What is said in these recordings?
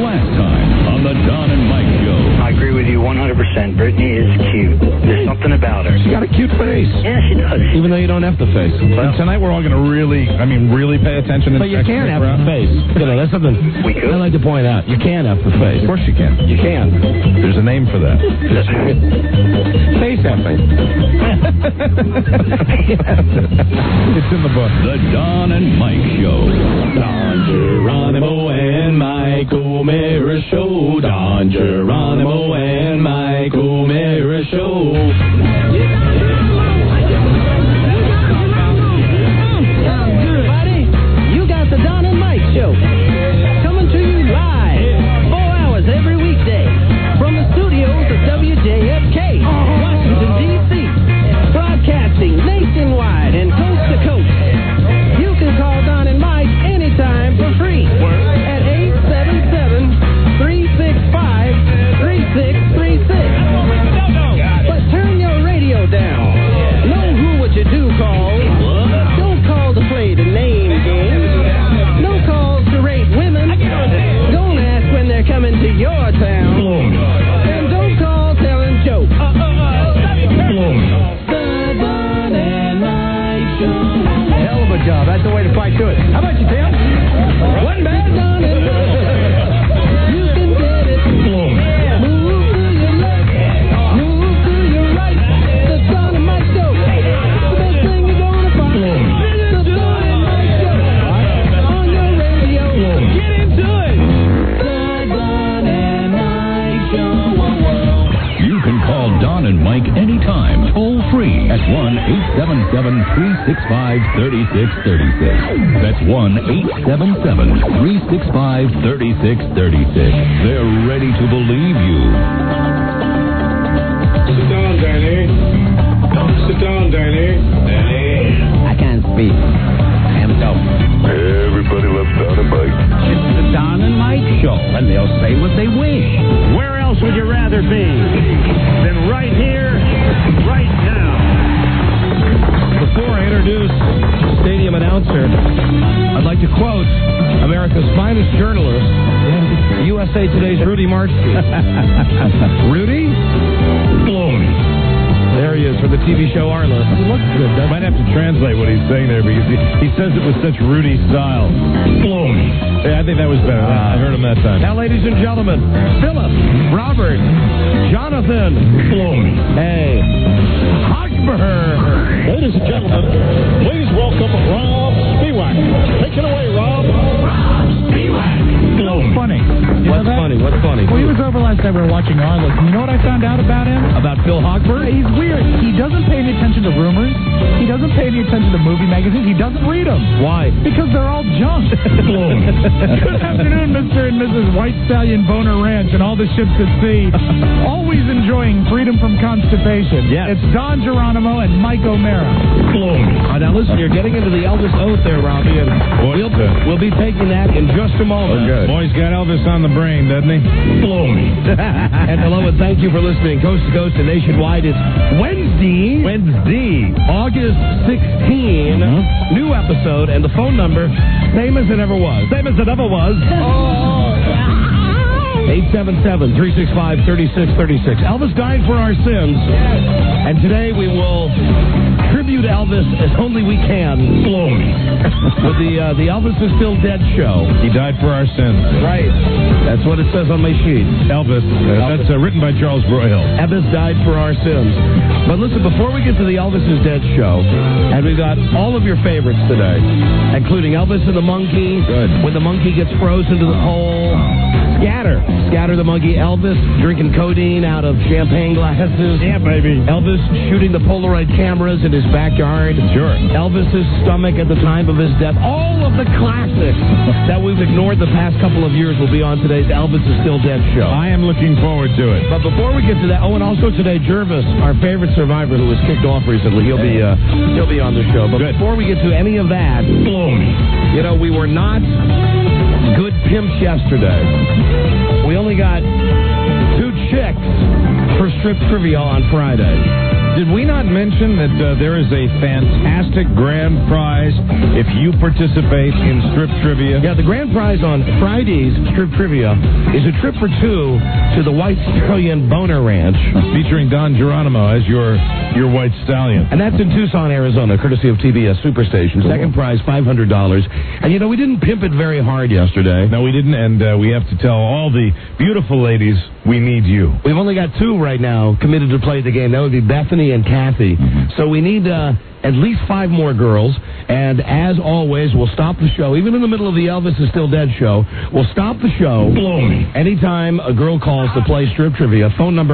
last time on the Don and Mike Show. I agree with you 100%. Brittany is cute. There's something about her. She's got a cute face. Yeah, she does. Even though you don't have the face. Well, tonight we're all going to really pay attention. But you can have the face. You know, that's something we could. I like to point out. You can have the face. Of course you can. You can. There's a name for that. Face effing. It's in the book. The Don and Mike Show. Don Geronimo and Mike O'Meara Show. Don Geronimo and Mike O'Meara Show. Buddy, you got the Don and Mike Show. Coming to you live, 4 hours every weekday, from the studios of WJFK, Washington, D.C., broadcasting nationwide and coast to coast. You can call Don and Mike anytime for free at 877-365-3636. But turn your radio down. Know who what you do call. Don't call to play the name game. No calls to rate women. Don't ask when they're coming to your town. And don't call telling jokes. The Don and Mike Show. Hell of a job. That's the way to fight to it. How about you, Tim? Wasn't bad. Don and Mike. You can get it. Move to your left. Move to your right. The Don and Mike Show. The best thing you're gonna find. The Don and Mike Show. On your radio. Get into it. The Don and Mike Show. You can call Don and Mike anytime, toll free at 1-877-365-3636. That's 1-877-365-3636. They're ready to believe you. Sit down, Danny. Sit down, Danny. I can't speak. I am dope. Everybody loves Don and Mike. It's the Don and Mike Show, and they'll say what they wish. Where else would you rather be than right here, right now? Before I introduce stadium announcer, I'd like to quote America's finest journalist, USA Today's Rudy Marchke. Rudy? There he is for the TV show Arliss. He looks good, doesn't he? Might have to translate what he's saying there because he says it with such Rudy style. Yeah, I think that was better. I heard him that time. Now, ladies and gentlemen, Philip, Robert, Jonathan, hey, Hogberg. Ladies and gentlemen, please welcome Rob Spiewak. Take it away, Rob. Funny. What's funny? What's funny? Well, he was over last night. We were watching Arliss. You know what I found out about him? About Phil Hogberg? He's weird. He doesn't pay any attention to rumors. He doesn't pay any attention to movie magazines. He doesn't read them. Why? Because they're all junk. Good afternoon, Mr. and Mrs. White Stallion Boner Ranch and all the ships at sea. Always enjoying freedom from constipation. Yes. It's Don Geronimo and Mike O'Meara. Now listen, you're getting into the Elvis oath there, Robbie, and we'll be taking that in just a moment. Oh, good. Boy's got Elvis on the brain, doesn't he? And hello and thank you for listening coast to coast and nationwide. It's Wednesday, August 16. New episode, and the phone number, same as it ever was. 877-365-3636. Elvis died for our sins, and today we will tribute Elvis as only we can with the Elvis is Still Dead show. He died for our sins. Right. That's what it says on my sheet. Elvis. That's written by Charles Broyhill. Elvis died for our sins. But listen, before we get to the Elvis is Dead show, and we've got all of your favorites today, including Elvis and the Monkey. Good. When the monkey gets frozen to the pole. Scatter the monkey. Elvis drinking codeine out of champagne glasses. Yeah, baby. Elvis shooting the Polaroid cameras in his backyard. Sure. Elvis's stomach at the time of his death. All of the classics that we've ignored the past couple of years will be on today's Elvis is Still Dead show. I am looking forward to it. But before we get to that, and also today, Jervis, our favorite survivor who was kicked off recently, he'll be on the show. But before we get to any of that, we were not good pimps yesterday. We only got 2 chicks for strip trivia on Friday. Did we not mention that there is a fantastic grand prize if you participate in strip trivia? Yeah, the grand prize on Friday's Strip Trivia is a trip for two to the White Stallion Boner Ranch. Featuring Don Geronimo as your White Stallion. And that's in Tucson, Arizona, courtesy of TBS Superstation. Second prize, $500. And, we didn't pimp it very hard yesterday. No, we didn't, and we have to tell all the beautiful ladies, we need you. We've only got two right now committed to play the game. That would be Bethany and Kathy. So we need at least 5 more girls. And as always, we'll stop the show. Even in the middle of the Elvis is Still Dead show, we'll stop the show. Blow me. Anytime a girl calls to play Strip Trivia, phone number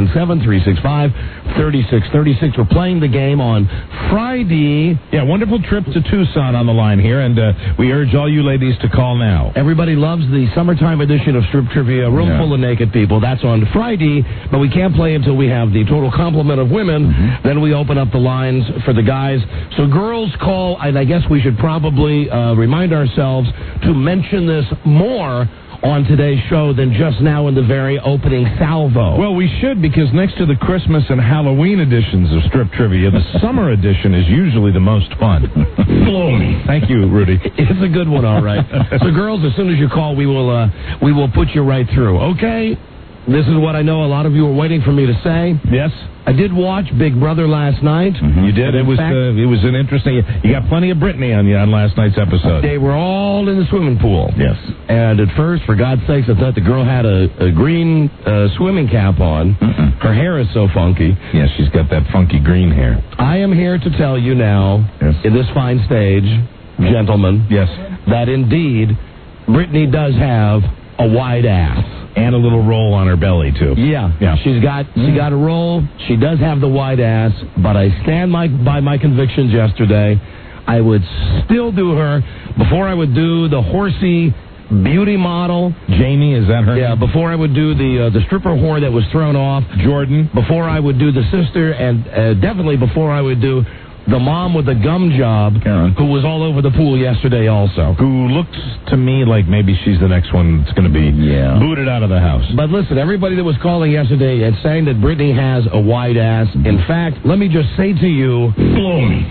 877-365-3636. We're playing the game on Friday. Yeah, wonderful trip to Tucson on the line here, and we urge all you ladies to call now. Everybody loves the summertime edition of Strip Trivia, room full of naked people. That's on Friday, but we can't play until we have the total complement of women. Then we open up the lines for the guys. So girls call, and I guess we should probably remind ourselves to mention this more on today's show than just now in the very opening salvo. Well, we should, because next to the Christmas and Halloween editions of Strip Trivia, the summer edition is usually the most fun. Blow me. Thank you, Rudy. It's a good one, all right. So, girls, as soon as you call, we will put you right through, okay? This is what I know a lot of you were waiting for me to say. Yes. I did watch Big Brother last night. You did. It was an interesting. You got plenty of Brittany on you on last night's episode. They were all in the swimming pool. Yes. And at first, for God's sakes, I thought the girl had a green swimming cap on. Her hair is so funky. Yeah, she's got that funky green hair. I am here to tell you now, in this fine stage, gentlemen, that indeed Brittany does have a wide ass. And a little roll on her belly, too. Yeah. She got a roll. She does have the wide ass, but I stand by my convictions yesterday. I would still do her before I would do the horsey beauty model. Jamie, is that her name? Yeah, before I would do the stripper whore that was thrown off. Jordan. Before I would do the sister, and definitely before I would do the mom with the gum job, Karen, who was all over the pool yesterday also. Who looks to me like maybe she's the next one that's going to be booted out of the house. But listen, everybody that was calling yesterday and saying that Brittany has a wide ass, in fact, let me just say to you, blow me.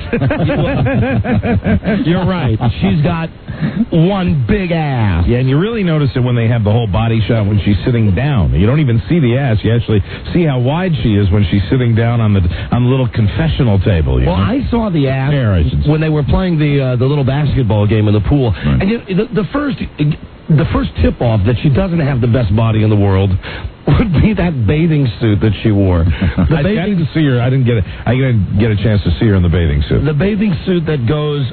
You're right. She's got one big ass. Yeah, and you really notice it when they have the whole body shot when she's sitting down. You don't even see the ass. You actually see how wide she is when she's sitting down on the little confessional table. Well, I saw the ass when they were playing the little basketball game in the pool. Right. And the first tip off that she doesn't have the best body in the world would be that bathing suit that she wore. I didn't see her. I didn't get a chance to see her in the bathing suit. The bathing suit that goes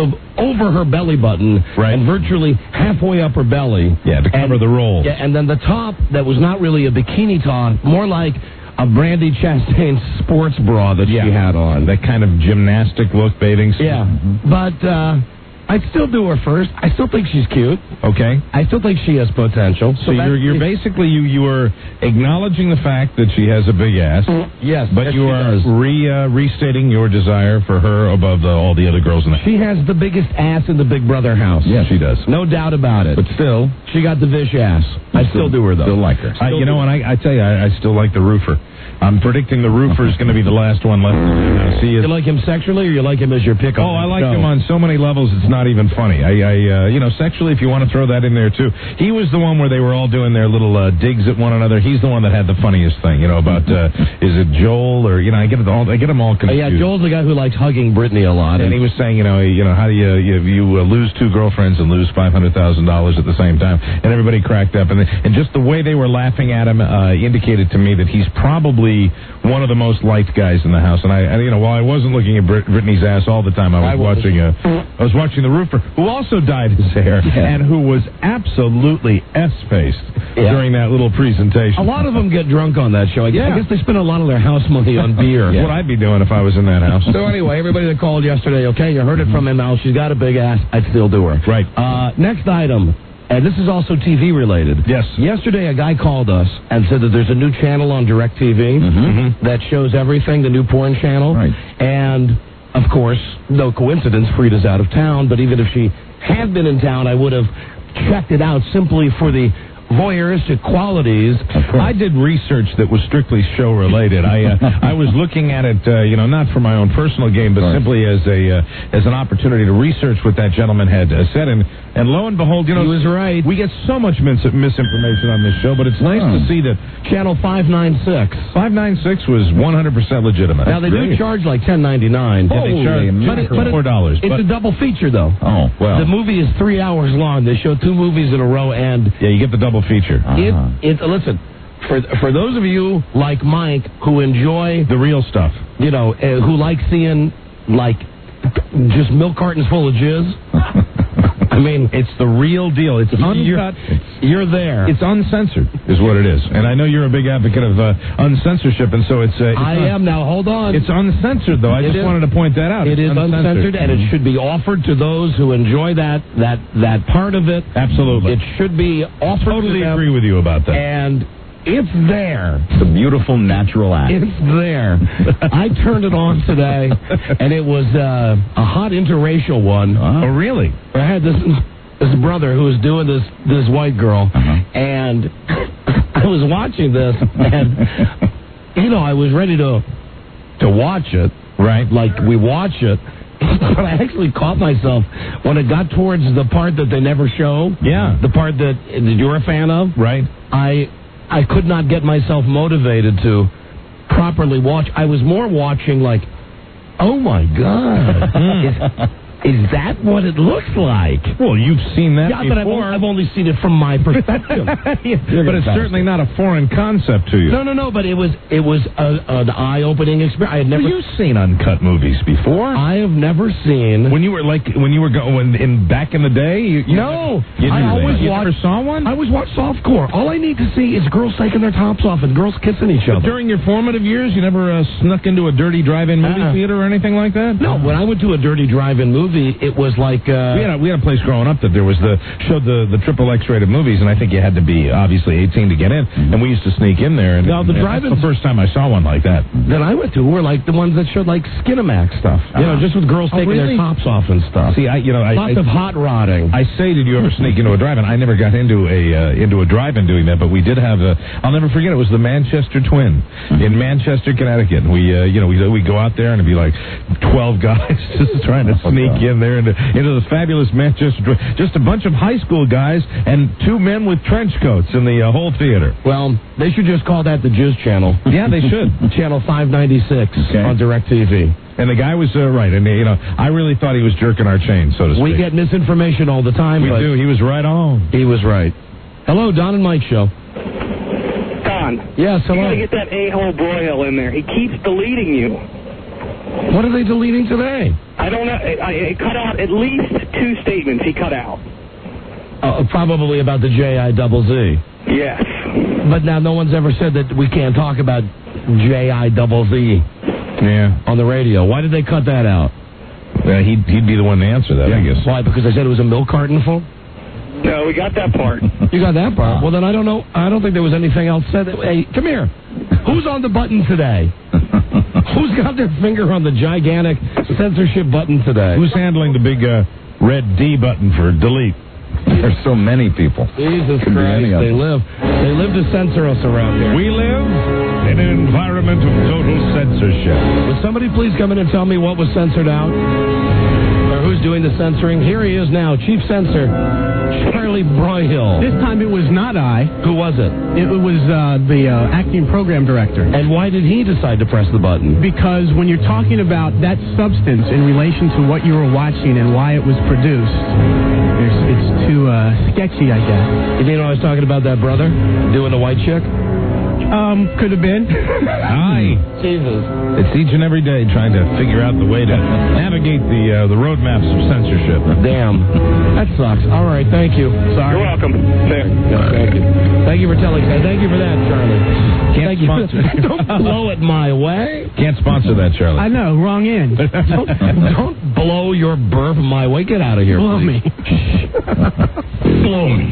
over her belly button and virtually halfway up her belly. Yeah, to cover the roll. Yeah, and then the top that was not really a bikini top, more like a Brandy Chastain sports bra that she had on. That kind of gymnastic look bathing suit. Yeah, but I'd still do her first. I still think she's cute. Okay. I still think she has potential. So you're basically you are acknowledging the fact that she has a big ass. Yes, but you are restating your desire for her above all the other girls in the house. She has the biggest ass in the Big Brother house. Yeah, she does. No doubt about it. But still, she got the Vish ass. I still do her though. Still like her. You know, and I tell you, I still like the roofer. I'm predicting the roofer is going to be the last one left. You like him sexually, or you like him as your pick? Oh, I like him on so many levels. It's not even funny. Sexually, if you want to throw that in there too. He was the one where they were all doing their little digs at one another. He's the one that had the funniest thing. About is it Joel or I get them all confused. Yeah, Joel's the guy who likes hugging Brittany a lot, and he was saying how do you lose 2 girlfriends and lose $500,000 at the same time, and everybody cracked up, and just the way they were laughing at him indicated to me that he's probably one of the most liked guys in the house. And while I wasn't looking at Brittany's ass all the time, I was watching the roofer, who also dyed his hair and who was absolutely S-faced during that little presentation. A lot of them get drunk on that show. I guess they spend a lot of their house money on beer. That's what I'd be doing if I was in that house. So anyway, everybody that called yesterday, okay, you heard it from him now. She's got a big ass. I'd still do her. Right. Next item. And this is also TV related. Yes. Yesterday, a guy called us and said that there's a new channel on DirecTV that shows everything, the new porn channel. Right. And, of course, no coincidence, Frida's out of town. But even if she had been in town, I would have checked it out simply for the voyeuristic qualities. I did research that was strictly show related. I was looking at it, not for my own personal gain, but simply as an opportunity to research what that gentleman had said. And lo and behold, he was right. We get so much misinformation on this show, but it's nice to see that Channel 596 was 100% legitimate. Now they do charge like $10.99. Yeah, they charge $4. It's a double feature though. Oh well. The movie is 3 hours long. They show 2 movies in a row, and you get the double feature. Listen. For those of you like Mike who enjoy the real stuff, who like seeing just milk cartons full of jizz. I mean, it's the real deal. It's uncut. You're there. It's uncensored, is what it is. And I know you're a big advocate of uncensorship, and so it's. I am now. Hold on. It's uncensored, though. I just wanted to point that out. It is uncensored, and it should be offered to those who enjoy that part of it. Absolutely, it should be offered. Totally agree with you about that. And it's there. It's a beautiful natural act. It's there. I turned it on today, and it was a hot interracial one. Oh, really? I had this brother who was doing this white girl, and I was watching this, and I was ready to watch it. Right. Like we watch it. But I actually caught myself when it got towards the part that they never show. Yeah. The part that you're a fan of. Right. I could not get myself motivated to properly watch. I was more watching like, oh my God. Is that what it looks like? Well, you've seen that before. But I've only seen it from my perspective. But it's certainly not a foreign concept to you. No. But it was an eye-opening experience. I had never. You've seen uncut movies before. I have never seen. When you were going back in the day. No, I always never saw one. I always watched softcore. All I need to see is girls taking their tops off and girls kissing each other. During your formative years, you never snuck into a dirty drive-in movie theater or anything like that? No, when I went to a dirty drive-in movie, it was like we had a place growing up that there was showed the triple X rated movies, and I think you had to be obviously 18 to get in, and we used to sneak in there. And now the drive-in, that's the first time I saw one like that. That I went to were like the ones that showed like Skinamax stuff, just with girls taking their tops off and stuff. See, lots of hot rodding. I say, did you ever sneak into a drive-in? I never got into a drive-in doing that, but we did have I'll never forget. It was the Manchester Twin in Manchester, Connecticut. We go out there and it'd be like 12 guys just trying to sneak in there into the fabulous Manchester, just a bunch of high school guys and 2 men with trench coats in the whole theater. Well, they should just call that the Jizz Channel. Yeah, they should. Channel 596 on DirecTV. And the guy was right, and I really thought he was jerking our chain, so to speak. We get misinformation all the time. We do. He was right on. He was right. Hello, Don and Mike Show. Don. Yes, hello. You gotta get that a-hole Broyhill in there. He keeps deleting you. What are they deleting today? I don't know. It cut out at least 2 statements he cut out. Probably about the JIZZ. Yes. But now no one's ever said that we can't talk about JIZZ on the radio. Why did they cut that out? He'd be the one to answer that, I guess. Why? Because they said it was a milk carton full? No, we got that part. You got that part? Well, then I don't know. I don't think there was anything else said. Hey, come here. Who's on the button today? Who's got their finger on the gigantic censorship button today? Who's handling the big red D button for delete? There's so many people. Jesus Christ, they live to censor us around here. We live in an environment of total censorship. Would somebody please come in and tell me what was censored out? Or who's doing the censoring? Here he is now, Chief Censor, Charlie Broyhill. This time it was not I. Who was it? It was the acting program director. And why did he decide to press the button? Because when you're talking about that substance in relation to what you were watching and why it was produced, it's too sketchy, I guess. You know I was talking about that brother doing the white chick? Could have been. Hi. Jesus. It's each and every day trying to figure out the way to navigate the roadmaps of censorship. Damn. That sucks. All right, thank you. Sorry. You're welcome. There. Thank you. Thank you for telling me. Thank you for that, Charlie. Can't sponsor. Don't blow it my way. Can't sponsor that, Charlie. I know, wrong end. Don't blow your burp my way. Get out of here, Blow please. me. Blow me.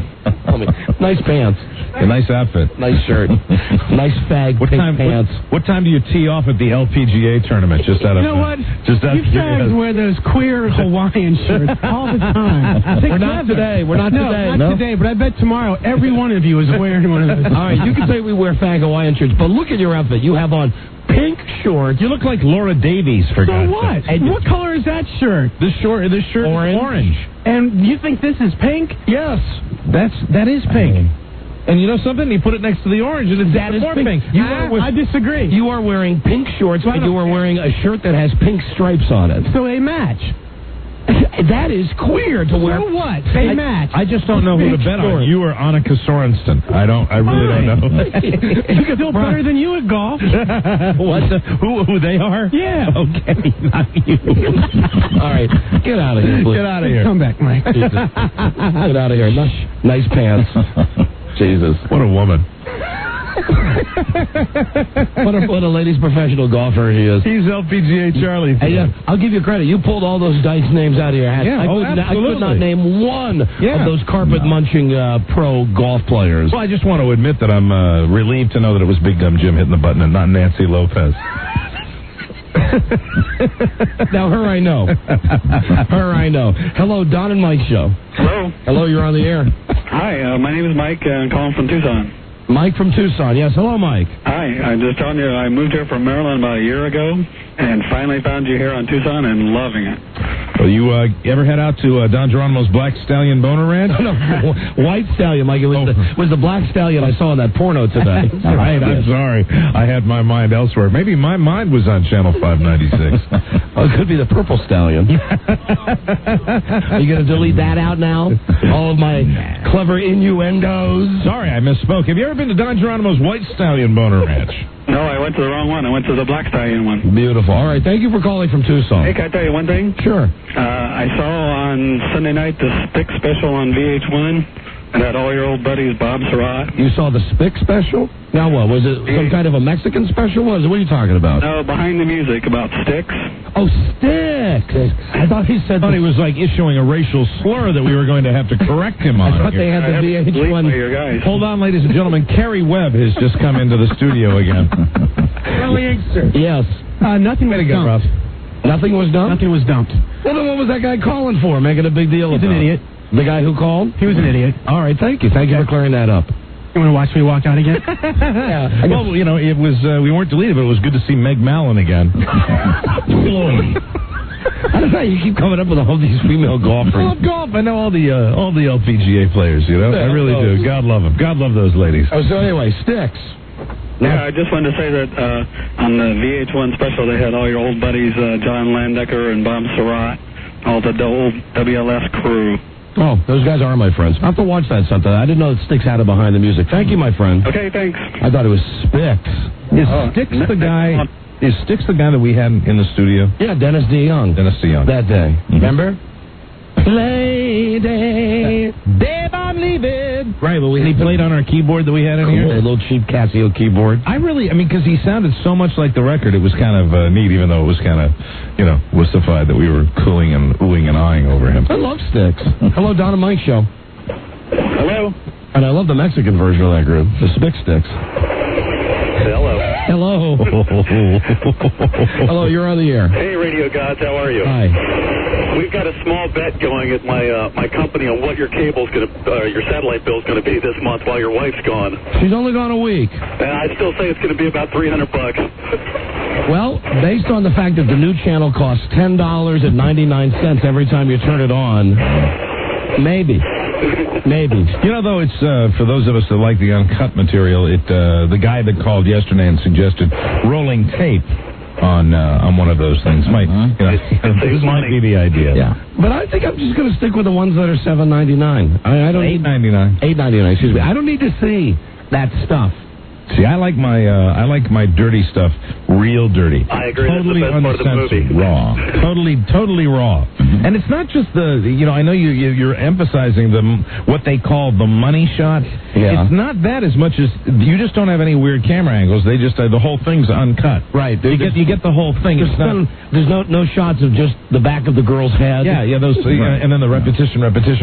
Nice pants. A nice outfit. Nice shirt. Nice fag pink pants. What time do you tee off at the LPGA tournament? Just out of You know what? Just out You fags wear those queer Hawaiian shirts all the time. We're not today. We're not today. Not today, but I bet tomorrow every one of you is wearing one of those. All right, you can say we wear fag Hawaiian shirts, but look at your outfit. You have on pink shorts. You look like Laura Davies, for So God's what? sake. What color is that shirt? This shirt is orange. And you think this is pink? Yes, that is pink. And you know something? You put it next to the orange, and it's That is more pink. I disagree. You are wearing pink shorts, and you are wearing a shirt that has pink stripes on it. So they match. That is queer to wear. So what? They match. I just don't know who to bet on. You or Annika Sorensen. I really don't know. You could feel better than you at golf. What? Who they are? Yeah. Okay, not you. All right, get out of here, please. Get out of here. Come back, Mike. Jesus. Get out of here. Nice pants. Jesus. What a woman. What a ladies' professional golfer he is. He's LPGA Charlie. Hey, I'll give you credit. You pulled all those dykes names out of your hat. Yeah, I could not name one of those carpet-munching pro golf players. Well, I just want to admit that I'm relieved to know that it was Big Dumb Jim hitting the button and not Nancy Lopez. Now, her I know. Hello, Don and Mike Show. Hello. Hello, you're on the air. Hi, my name is Mike. I'm calling from Tucson. Mike from Tucson. Yes, hello, Mike. Hi, I'm just telling you, I moved here from Maryland about a year ago, and finally found you here on Tucson and loving it. Well, you ever head out to Don Geronimo's Black Stallion Boner Ranch? No, White Stallion, Mike. It was the Black Stallion I saw in that porno today. Right, I'm sorry. I had my mind elsewhere. Maybe my mind was on Channel 596. Oh, it could be the Purple Stallion. Are you going to delete that out now? All of my clever innuendos? Sorry, I misspoke. Have you ever been to Don Geronimo's White Stallion Boner Ranch? No, I went to the wrong one. I went to the Black Stallion one. Beautiful. All right, thank you for calling from Tucson. Hey, can I tell you one thing? Sure. I saw on Sunday night the Stick special on VH1. And had all your old buddies, Bob Surratt. You saw the Spick special? Now what? Was it some kind of a Mexican special? What are you talking about? No, behind the music about Sticks. Oh, Sticks. I thought he said... I thought he was like issuing a racial slur that we were going to have to correct him on. I thought they had the VH1. Your guys. Hold on, ladies and gentlemen. Kerry Webb has just come into the studio again. Charlie Inkster. Yes. Nothing was dumped. Nothing was dumped? Nothing was dumped. Well, then what was that guy calling for, making a big deal He's about? an idiot. The guy who called? He was an idiot. All right, thank you. Thank you for clearing that up. You want to watch me walk out again? Yeah. Well, you know, it was we weren't deleted, but it was good to see Meg Mallon again. I don't know. You keep coming up with all these female golfers. I love golf. I know all the LPGA players. You know, I really do. God love them. God love those ladies. Oh, so anyway, Sticks. Yeah, I just wanted to say that on the VH1 special, they had all your old buddies, John Landecker and Bob Surratt, all the old WLS crew. Oh, those guys are my friends. I'll have to watch that sometime. I didn't know that Sticks had it behind the music. Thank you, my friend. Okay, thanks. I thought it was Spicks. Is Sticks the guy? Is Sticks the guy that we had in the studio? Yeah, Dennis DeYoung. Dennis DeYoung. That day. Remember? Lady, babe, I'm leaving. Right, but he played on our keyboard that we had in Cool. here. A little cheap Casio keyboard. Because he sounded so much like the record, it was kind of neat, even though it was kind of, wussified that we were cooing and oohing and eyeing over him. I love Sticks. Hello, Don and Mike Show. Hello. And I love the Mexican version of that group, the Spick Sticks. Hello. Hello. Hello, you're on the air. Hey, Radio Gods, how are you? Hi. We've got a small bet going at my company on what your your satellite bill is going to be this month while your wife's gone. She's only gone a week. And I still say it's going to be about $300. Well, based on the fact that the new channel costs $10.99 every time you turn it on, maybe. You know, though, it's for those of us that like the uncut material. The guy that called yesterday and suggested rolling tape on one of those things might, this might be the idea. Yeah, but I think I'm just going to stick with the ones that are $7.99. I don't $8.99. $8.99. Excuse me. I don't need to see that stuff. See, I like my dirty stuff real dirty. I agree. Totally That's the best part of the uncensored, movie. raw. Totally raw. And it's not just I know you're emphasizing what they call the money shot. Yeah. It's not that as much as you just don't have any weird camera angles. They just the whole thing's uncut. Right. You get the whole thing. There's no shots of just the back of the girl's head. Yeah, those, and then the repetition,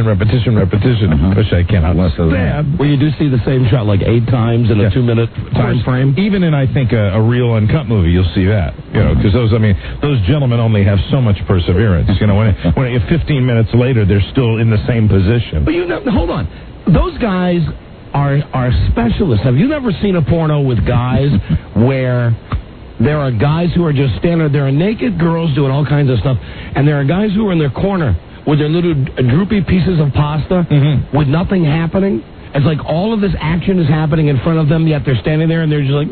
which I cannot stand. Where you do see the same shot like 8 times in a 2-minute time frame. Even in, I think, a real uncut movie, you'll see that. Because those gentlemen only have so much perseverance. When 15 minutes later, they're still in the same position. But hold on. Those guys are specialists. Have you never seen a porno with guys where there are guys who are just standing there, are naked girls doing all kinds of stuff, and there are guys who are in their corner with their little droopy pieces of pasta with nothing happening? It's like all of this action is happening in front of them, yet they're standing there and they're just like...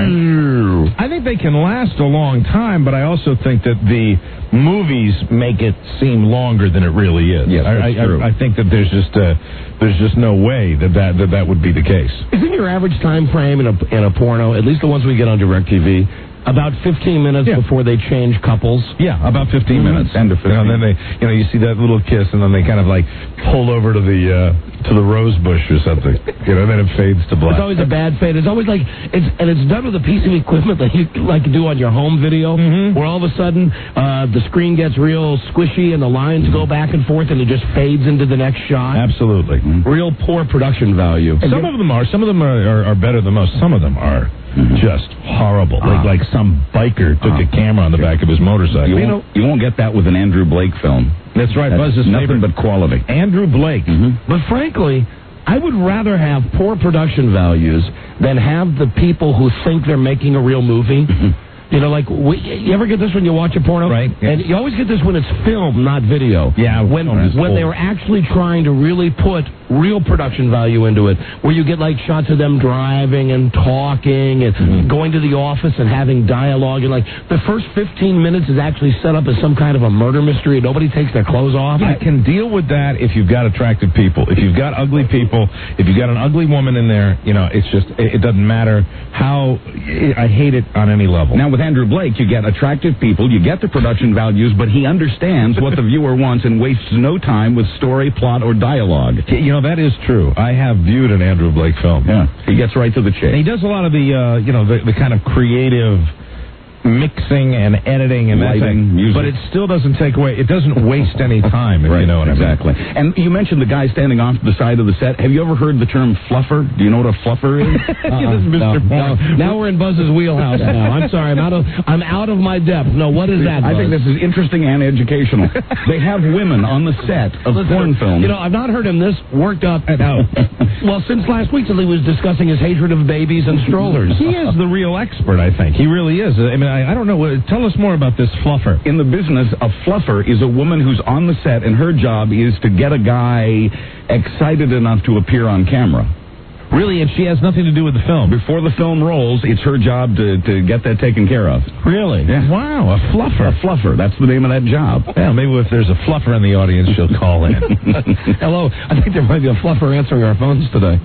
I think they can last a long time, but I also think that the movies make it seem longer than it really is. Yes, that's true. I think that there's just no way that would be the case. Isn't your average time frame in a porno, at least the ones we get on DirecTV, about 15 minutes before they change couples? Yeah, about 15 minutes. 10 to 15. And then they, you see that little kiss, and then they kind of like pull over to the rose bush or something. Then it fades to black. It's always a bad fade. It's always like it's done with a piece of equipment that you like to do on your home video, where all of a sudden the screen gets real squishy and the lines go back and forth, and it just fades into the next shot. Absolutely. Real poor production value. Some of them are better than most. Some of them are just horrible. Like some biker took a camera on the back of his motorcycle. You won't get that with an Andrew Blake film. That's right. Buzz's nothing but quality. Andrew Blake. But frankly, I would rather have poor production values than have the people who think they're making a real movie. You ever get this when you watch a porno? Right. Yes. And you always get this when it's film, not video. Yeah. When they were actually trying to really put real production value into it, where you get like shots of them driving and talking and going to the office and having dialogue, and like the first 15 minutes is actually set up as some kind of a murder mystery and nobody takes their clothes off. I can deal with that if you've got attractive people. If you've got ugly people, if you've got an ugly woman in there, it's just, it doesn't matter how, I hate it on any level. Now, with Andrew Blake, you get attractive people, you get the production values, but he understands what the viewer wants and wastes no time with story, plot, or dialogue. That is true. I have viewed an Andrew Blake film. Yeah, he gets right to the chase. And he does a lot of the kind of creative mixing and editing and lighting, music. But it still doesn't take away. It doesn't waste any time. If you know what exactly. I mean. And you mentioned the guy standing off the side of the set. Have you ever heard the term fluffer? Do you know what a fluffer is? No. Now we're in Buzz's wheelhouse. Now I'm sorry. I'm out of my depth. No, what is that, Buzz? I think this is interesting and educational. They have women on the set of porn films. I've not heard him this worked up. Well, since last week, till he was discussing his hatred of babies and strollers. He is the real expert. I think he really is. I mean, I don't know. Tell us more about this fluffer. In the business, a fluffer is a woman who's on the set, and her job is to get a guy excited enough to appear on camera. Really, and she has nothing to do with the film. Before the film rolls, it's her job to get that taken care of. Really? Yeah. Wow, a fluffer. A fluffer. That's the name of that job. Yeah, maybe if there's a fluffer in the audience, she'll call in. Hello. I think there might be a fluffer answering our phones today.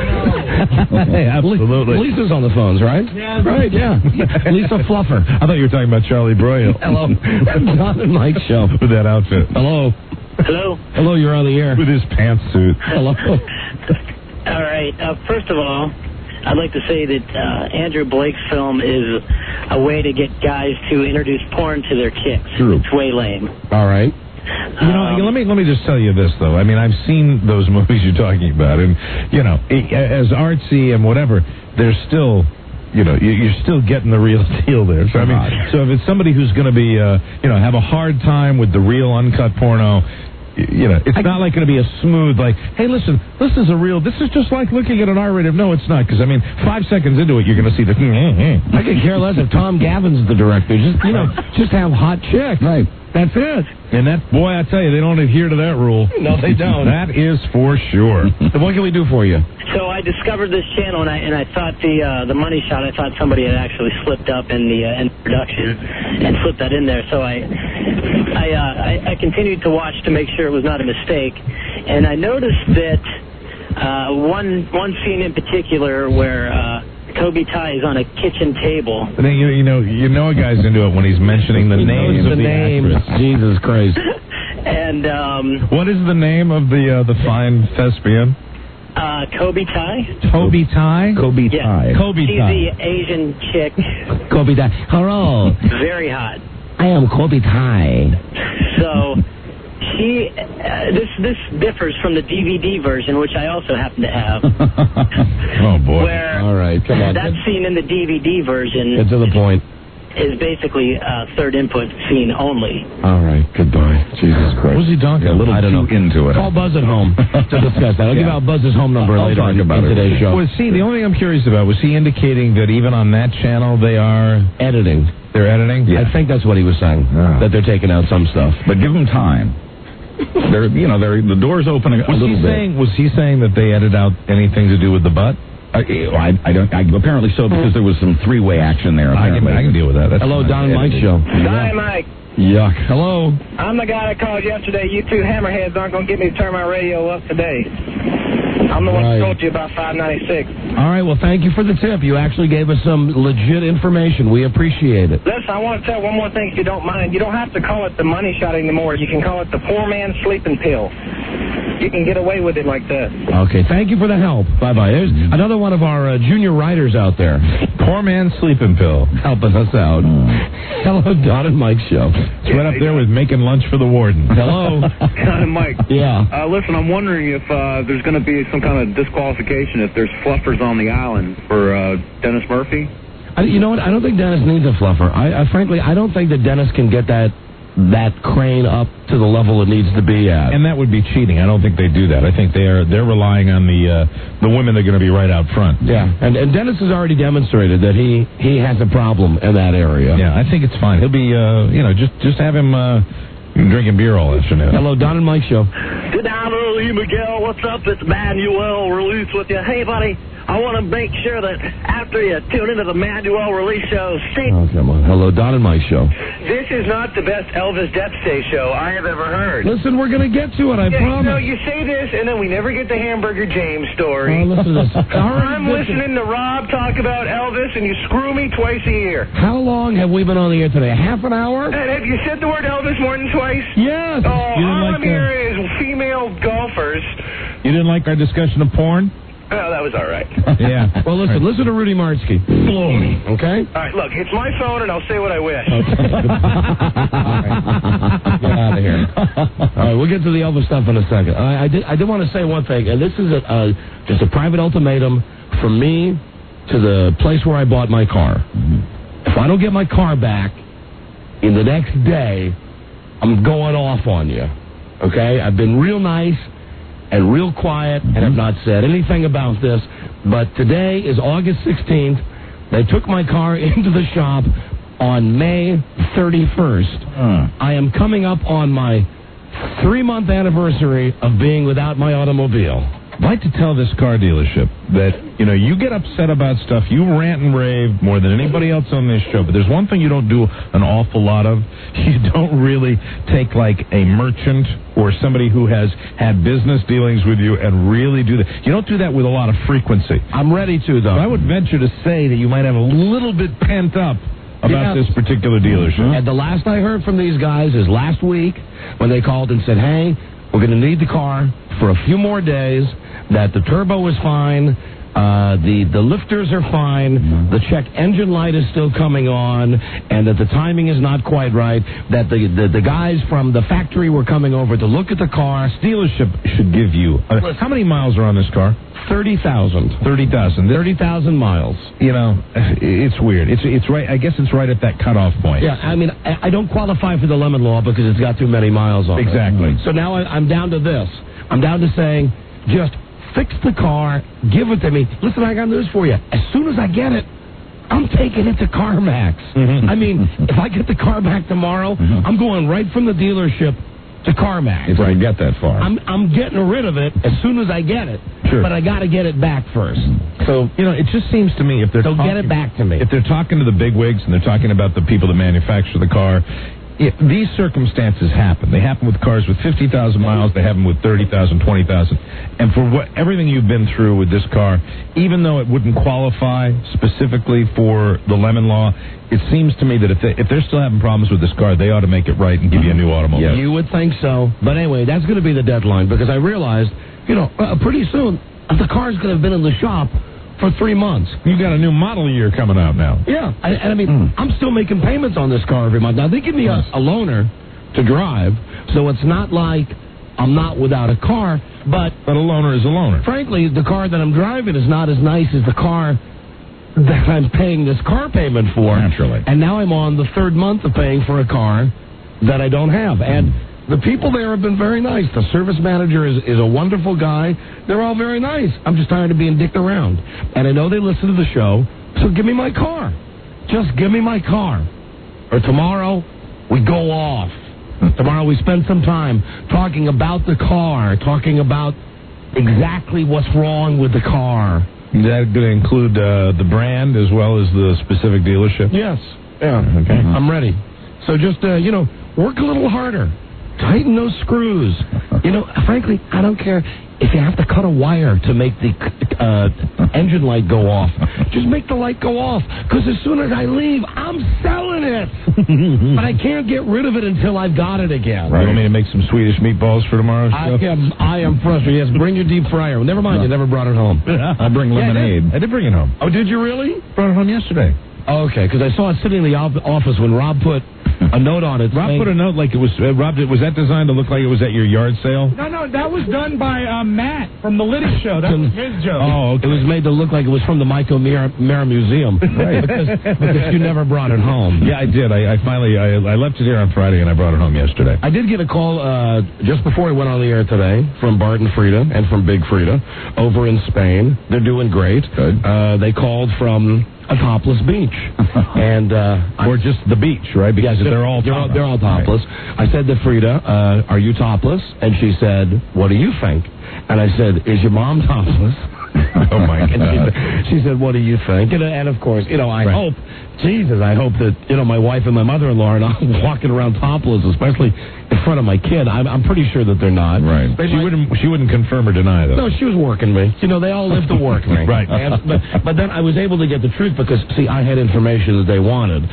Hey, absolutely. Lisa's on the phones, right? Yeah. Right, yeah. Lisa Fluffer. I thought you were talking about Charlie Broyle. Hello. Don and Mike show. With that outfit. Hello. Hello. Hello, you're on the air. With his pantsuit. Hello. All right. First of all, I'd like to say that Andrew Blake's film is a way to get guys to introduce porn to their chicks. True. It's way lame. All right. Let me just tell you this, though. I mean, I've seen those movies you're talking about, and as artsy and whatever, there's still, you're still getting the real deal there. So I mean, so if it's somebody who's going to be, have a hard time with the real uncut porno. It's not like going to be a smooth, like, hey, listen, this is just like looking at an R-rated. No, it's not, because, 5 seconds into it, you're going to see the... I could care less if Tom Gavin's the director. Just have hot chicks. Right. That's it. And boy, I tell you, they don't adhere to that rule. No, they don't. That is for sure. So what can we do for you? So I discovered this channel, and I thought the money shot. I thought somebody had actually slipped up in the production and slipped that in there. So I continued to watch to make sure it was not a mistake, and I noticed that one scene in particular where a Kobe Ty is on a kitchen table. But then you know a guy's into it when he's mentioning the names of the actress. Jesus Christ. And what is the name of the fine thespian? Kobe Ty. Toby Ty? Kobe Yeah. Ty. Kobe She's Ty. the Asian chick. Kobe Ty. Hello. Very hot. I am Kobe Ty. So she, this differs from the DVD version, which I also happen to have. Oh, boy. Where All right, come on. that scene in the DVD version Get to the point. is basically third input scene only. All right, goodbye. Jesus Christ. What was he talking A little I don't too know. into it. Call Buzz at home to discuss that. I'll give out Buzz's home number I'll later talk in about it. today's show. Was the only thing I'm curious about, was he indicating that even on that channel they are Editing. they're editing? Yeah. I think that's what he was saying, Yeah. that they're taking out some stuff. But give them time. The door's open a little bit. Was he saying that they edit out anything to do with the butt? I don't. Apparently so, because there was some three-way action there. I can deal with that. That's Hello, fine. Don and Mike Show. Hi, Mike. Yuck. Hello. I'm the guy that called yesterday. You two hammerheads aren't going to get me to turn my radio up today. I'm the one Right. who told you about 596. All right, well, thank you for the tip. You actually gave us some legit information. We appreciate it. Listen, I want to tell one more thing if you don't mind. You don't have to call it the money shot anymore. You can call it the poor man's sleeping pill. You can get away with it like that. Okay, thank you for the help. Bye-bye. There's another one of our junior writers out there. Poor man's sleeping pill. Helping us out. Hello, Don and Mike Show. It's right up there with making lunch for the warden. Hello. Don and Mike. Yeah. Listen, I'm wondering if there's going to be some kind of disqualification if there's fluffers on the island for Dennis Murphy. You know what? I don't think Dennis needs a fluffer. Frankly, I don't think that Dennis can get that crane up to the level it needs to be at. And that would be cheating. I don't think they do that. I think they're relying on the women that are going to be right out front. Yeah, and Dennis has already demonstrated that he has a problem in that area. Yeah, I think it's fine. He'll be, just have him drinking beer all afternoon. Hello, Don and Mike Show. Good down, Lee Miguel. What's up? It's Manuel Release with you. Hey, buddy. I want to make sure that after you tune into the Manuel Release show, Oh, come on. Hello, Don and Mike Show. This is not the best Elvis Death Day show I have ever heard. Listen, we're going to get to it, I promise. You know, you say this, and then we never get the Hamburger James story. Oh, listen to this. I'm listening to Rob talk about Elvis, and you screw me twice a year. How long have we been on the air today? Half an hour? And have you said the word Elvis more than twice? Yes. Oh, You didn't all like I'm hearing is female golfers. You didn't like our discussion of porn? Oh, that was all right. Yeah. Well, listen to Rudy Martzke. Okay? All right, look, it's my phone, and I'll say what I wish. Get out of here. All right, we'll get to the Elvis stuff in a second. I did want to say one thing, and this is just a private ultimatum from me to the place where I bought my car. If I don't get my car back in the next day, I'm going off on you. Okay? I've been real nice and real quiet and have not said anything about this, but today is August 16th. They took my car into the shop on May 31st. I am coming up on my 3-month anniversary of being without my automobile. I'd like to tell this car dealership that, you get upset about stuff. You rant and rave more than anybody else on this show. But there's one thing you don't do an awful lot of. You don't really take like a merchant or somebody who has had business dealings with you and really do that. You don't do that with a lot of frequency. I'm ready to, though. I would venture to say that you might have a little bit pent up about this particular dealership. And the last I heard from these guys is last week when they called and said, hey, we're going to need the car for a few more days, that the turbo is fine, the lifters are fine, the check engine light is still coming on, and that the timing is not quite right, that the guys from the factory were coming over to look at the car. Dealership should give you... how many miles are on this car? 30,000. 30,000. 30,000 miles. It's weird. It's right. I guess it's right at that cutoff point. Yeah, I mean, I don't qualify for the lemon law because it's got too many miles on it. Exactly. So now I'm down to this. I'm down to saying, just fix the car, give it to me. Listen, I got news for you. As soon as I get it, I'm taking it to CarMax. I mean, if I get the car back tomorrow, I'm going right from the dealership to CarMax. If I get that far. I'm getting rid of it as soon as I get it. Sure. But I got to get it back first. So, it just seems to me if they're get it back to me. If they're talking to the bigwigs and they're talking about the people that manufacture the car, these circumstances happen. They happen with cars with 50,000 miles. They happen with 30,000, 20,000. And for everything you've been through with this car, even though it wouldn't qualify specifically for the Lemon Law, it seems to me that if they're still having problems with this car, they ought to make it right and give you a new automobile. You would think so. But anyway, that's going to be the deadline because I realized, pretty soon the car's going to have been in the shop for 3 months. You got a new model year coming out now. Yeah, I mean, I'm still making payments on this car every month. Now, they give me a loaner to drive, so it's not like I'm not without a car, but a loaner is a loaner. Frankly, the car that I'm driving is not as nice as the car that I'm paying this car payment for. Naturally. And now I'm on the 3rd month of paying for a car that I don't have. And the people there have been very nice. The service manager is a wonderful guy. They're all very nice. I'm just tired of being dicked around. And I know they listen to the show, so give me my car. Just give me my car. Or tomorrow, we go off. Tomorrow we spend some time talking about the car, talking about exactly what's wrong with the car. Is that going to include the brand as well as the specific dealership? Yes. Yeah. Okay. I'm ready. So just, work a little harder. Tighten those screws. Frankly, I don't care if you have to cut a wire to make the engine light go off. Just make the light go off. Because as soon as I leave, I'm selling it. But I can't get rid of it until I've got it again. Right. You want me to make some Swedish meatballs for tomorrow's show? I am frustrated. Yes, bring your deep fryer. Well, never mind, you never brought it home. I bring lemonade. I did bring it home. Oh, did you really? Brought it home yesterday. Okay, because I saw it sitting in the office when Rob put a note on it. Rob put a note like it was, Rob, was that designed to look like it was at your yard sale? No, that was done by Matt from the Liddy Show. That was his joke. Oh, okay. It was made to look like it was from the Michael Mara Museum. Right. because you never brought it home. Yeah, I did. I finally left it here on Friday and I brought it home yesterday. I did get a call just before we went on the air today from Bart and Frida and from Big Frida over in Spain. They're doing great. Good. They called from a topless beach, and or just the beach, right? Because they're all topless. Right. I said to Frida, "Are you topless?" And she said, "What do you think?" And I said, "Is your mom topless?" Oh my God! She said, "What do you think?" And of course, I hope that my wife and my mother-in-law are not walking around topless, especially in front of my kid. I'm pretty sure that they're not. Right. She wouldn't confirm or deny that. No, she was working me. They all live to work me. Right. But then I was able to get the truth because, see, I had information that they wanted.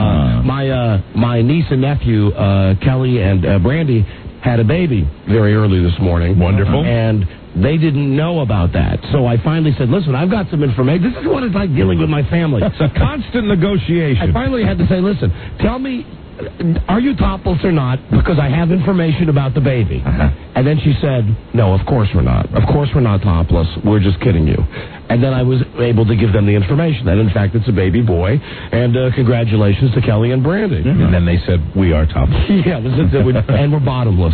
My niece and nephew, Kelly and Brandy, had a baby very early this morning. Wonderful. And they didn't know about that. So I finally said, listen, I've got some information. This is what it's like dealing with my family. It's a constant negotiation. I finally had to say, listen, tell me, are you topless or not? Because I have information about the baby. And then she said, no, of course we're not. Of course we're not topless. We're just kidding you. And then I was able to give them the information that, in fact, it's a baby boy. And congratulations to Kelly and Brandy. Mm-hmm. And then they said, we are topless. Yeah, and we're bottomless.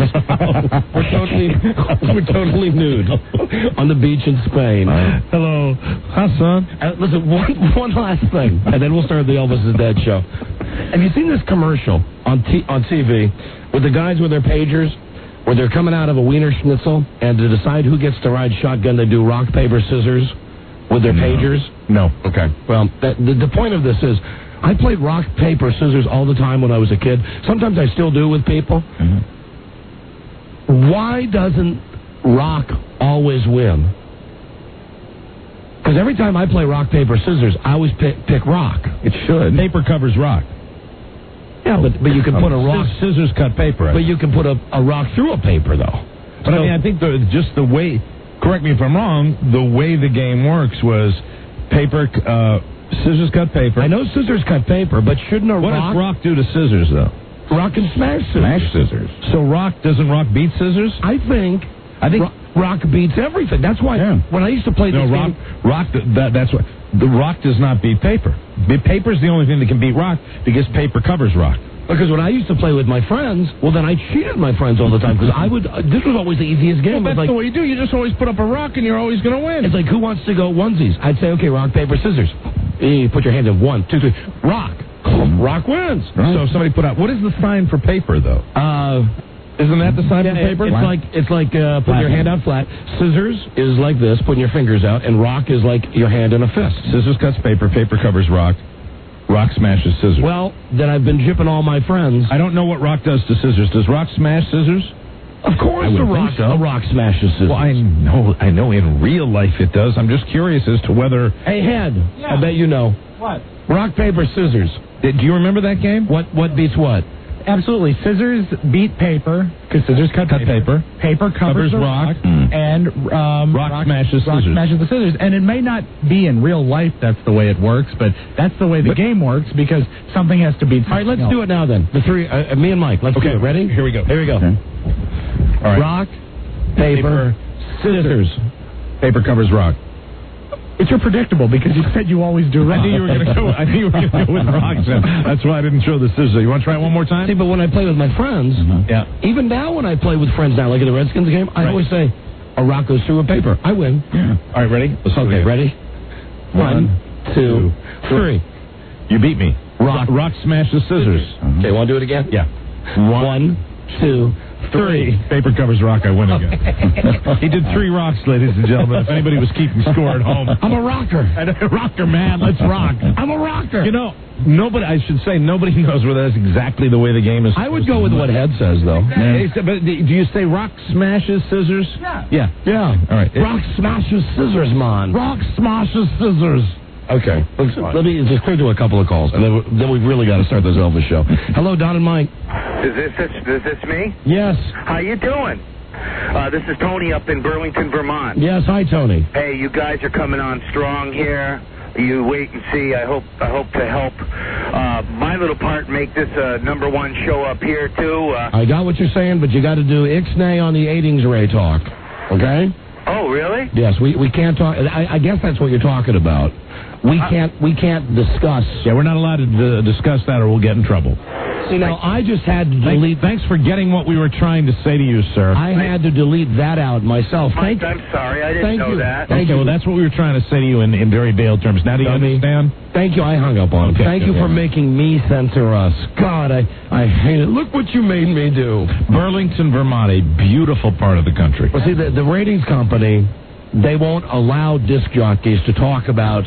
We're totally nude on the beach in Spain. Hello. Hi, son. Listen, one last thing, and then we'll start the Elvis is Dead show. Have you seen this commercial on TV with the guys with their pagers, where they're coming out of a Wiener Schnitzel, and to decide who gets to ride shotgun, they do rock, paper, scissors with their pagers? No. Okay. Well, the point of this is, I played rock, paper, scissors all the time when I was a kid. Sometimes I still do with people. Mm-hmm. Why doesn't rock always win? Because every time I play rock, paper, scissors, I always pick rock. It should. Paper covers rock. Yeah, but you can put a rock... Scissors cut paper. But you can put a rock through a paper, though. But I think just the way... Correct me if I'm wrong, the way the game works was paper... scissors cut paper. I know scissors cut paper, but shouldn't a rock... What does rock do to scissors, though? Rock can smash scissors. Smash scissors. So doesn't rock beat scissors? I think rock beats everything. That's why when I used to play this game... That's why... The rock does not beat paper. Paper's the only thing that can beat rock because paper covers rock. Because when I used to play with my friends, well, then I cheated my friends all the time because this was always the easiest game. Well, that's the way you do. You just always put up a rock and you're always going to win. It's like, who wants to go onesies? I'd say, okay, rock, paper, scissors. You put your hand in 1, 2, 3. Rock. Rock wins. Right. So if somebody put out... What is the sign for paper, though? Isn't that the sign for paper? It's like putting your hand out flat. Scissors is like this, putting your fingers out, and rock is like your hand in a fist. Scissors cuts paper, paper covers rock. Rock smashes scissors. Well, then I've been gypping all my friends. I don't know what Rock does to scissors. Does Rock smash scissors? Of course, I would a rock smashes scissors. Well, I know in real life it does. I'm just curious as to whether... Hey, Head, I bet you know. What? Rock, paper, scissors. Do you remember that game? What beats what? Absolutely. Scissors beat paper, because scissors cut paper. Paper covers the rock. And rock smashes rock scissors. smashes the scissors. And it may not be in real life that's the way it works, but that's the way the game works, because something has to beat something. All right, let's do it now then. The three, me and Mike. Let's do it. Ready? Here we go. Here we go. Okay. All right. Rock, paper, scissors. Paper covers rock. Which are predictable, because you said you always do rock. I knew you were going to go. I knew you were going to go with rock. So that's why I didn't show the scissors. You want to try it one more time? See, but when I play with my friends, even now when I play with friends now, like in the Redskins game, I always say, a rock goes through a paper. I win. Yeah. All right, ready? Okay, ready? 1, 2, 3. You beat me. Rock smashes scissors. Okay, want to do it again? Yeah. 1, 2, 3. Paper covers rock. I win again. He did 3 rocks, ladies and gentlemen. If anybody was keeping score at home, I'm a rocker. Rocker, man. Let's rock. I'm a rocker. You know, nobody knows whether that's exactly the way the game is. I would go with what Head says, though. But do you say rock smashes scissors? Yeah. Yeah. All right. Rock smashes scissors, man. Rock smashes scissors. Okay. Let me just clear to a couple of calls, and then we've really got to start this Elvis show. Hello, Don and Mike. Is this me? Yes. How you doing? This is Tony up in Burlington, Vermont. Yes, hi, Tony. Hey, you guys are coming on strong here. You wait and see. I hope to help my little part make this #1 show up here too. I got what you're saying, but you got to do ixnay on the Aidingsray talk. Okay? Oh, really? Yes, we can't talk. I guess that's what you're talking about. We can't discuss. Yeah, we're not allowed to discuss that, or we'll get in trouble. See, now, I just had to delete... Thanks for getting what we were trying to say to you, sir. I had to delete that out myself. Mike, I'm sorry. I didn't know that. Thank you. Well, that's what we were trying to say to you in very Dale terms. Now do you understand? Thank you. I hung up on it. Thank you for making me censor us. God, I hate it. Look what you made me do. Burlington, Vermont, a beautiful part of the country. Well, see, the ratings company, they won't allow disc jockeys to talk about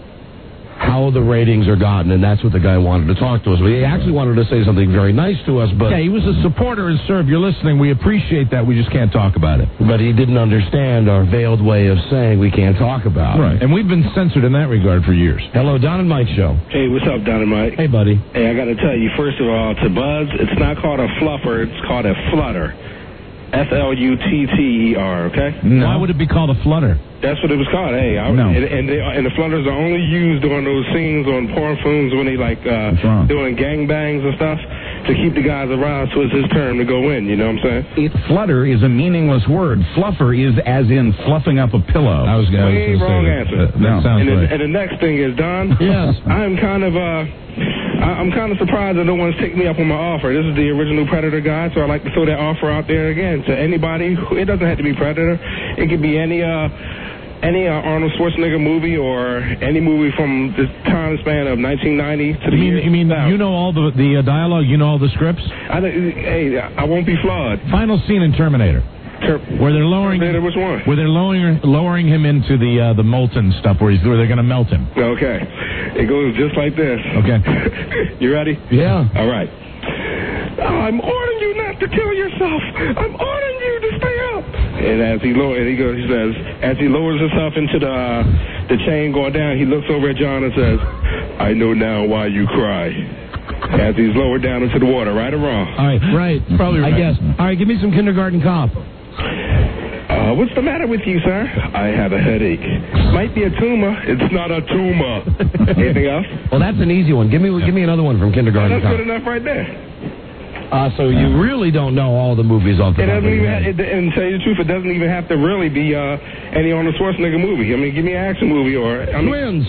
how the ratings are gotten, and that's what the guy wanted to talk to us. He actually wanted to say something very nice to us, but... Yeah, he was a supporter, and sir, if you're listening, we appreciate that. We just can't talk about it. But he didn't understand our veiled way of saying we can't talk about it. Right, and we've been censored in that regard for years. Hello, Don and Mike Show. Hey, what's up, Don and Mike? Hey, buddy. Hey, I got to tell you, first of all, to Buzz, it's not called a fluffer, it's called a flutter. F-L-U-T-T-E-R, okay? No. Why would it be called a flutter? That's what it was called. Hey, no. And the flutters are only used during those scenes on porn films when they doing gangbangs and stuff to keep the guys around so it's his turn to go in. You know what I'm saying? Flutter is a meaningless word. Fluffer is as in fluffing up a pillow. I was going to say wrong answer. That sounds right. And the next thing is, Don. Yes. I'm kind of surprised that no one's taking me up on my offer. This is the original Predator guy, so I'd like to throw that offer out there again to anybody. It doesn't have to be Predator. It could be any Arnold Schwarzenegger movie or any movie from the time span of 1990 to the year. You mean you know all the dialogue, you know all the scripts? Hey, I won't be flawed. Final scene in Terminator. Where they're lowering Terminator, which one? Where they're lowering him into the molten stuff where they're going to melt him. Okay. It goes just like this. Okay. You ready? Yeah. All right. I'm ordering you not to kill yourself. I'm ordering you to stay up. And as he says, as he lowers himself into the chain going down, he looks over at John and says, I know now why you cry. As he's lowered down into the water, right or wrong? All right, right. Probably right. I guess. All right, give me some Kindergarten Cop. What's the matter with you, sir? I have a headache. Might be a tumor. It's not a tumor. Anything else? Well, that's an easy one. Give me another one from Kindergarten Cop. That's good enough right there. So you really don't know all the movies off the top of your head. And to tell you the truth, it doesn't even have to really be any Arnold Schwarzenegger movie. I mean, give me an action movie or... Twins.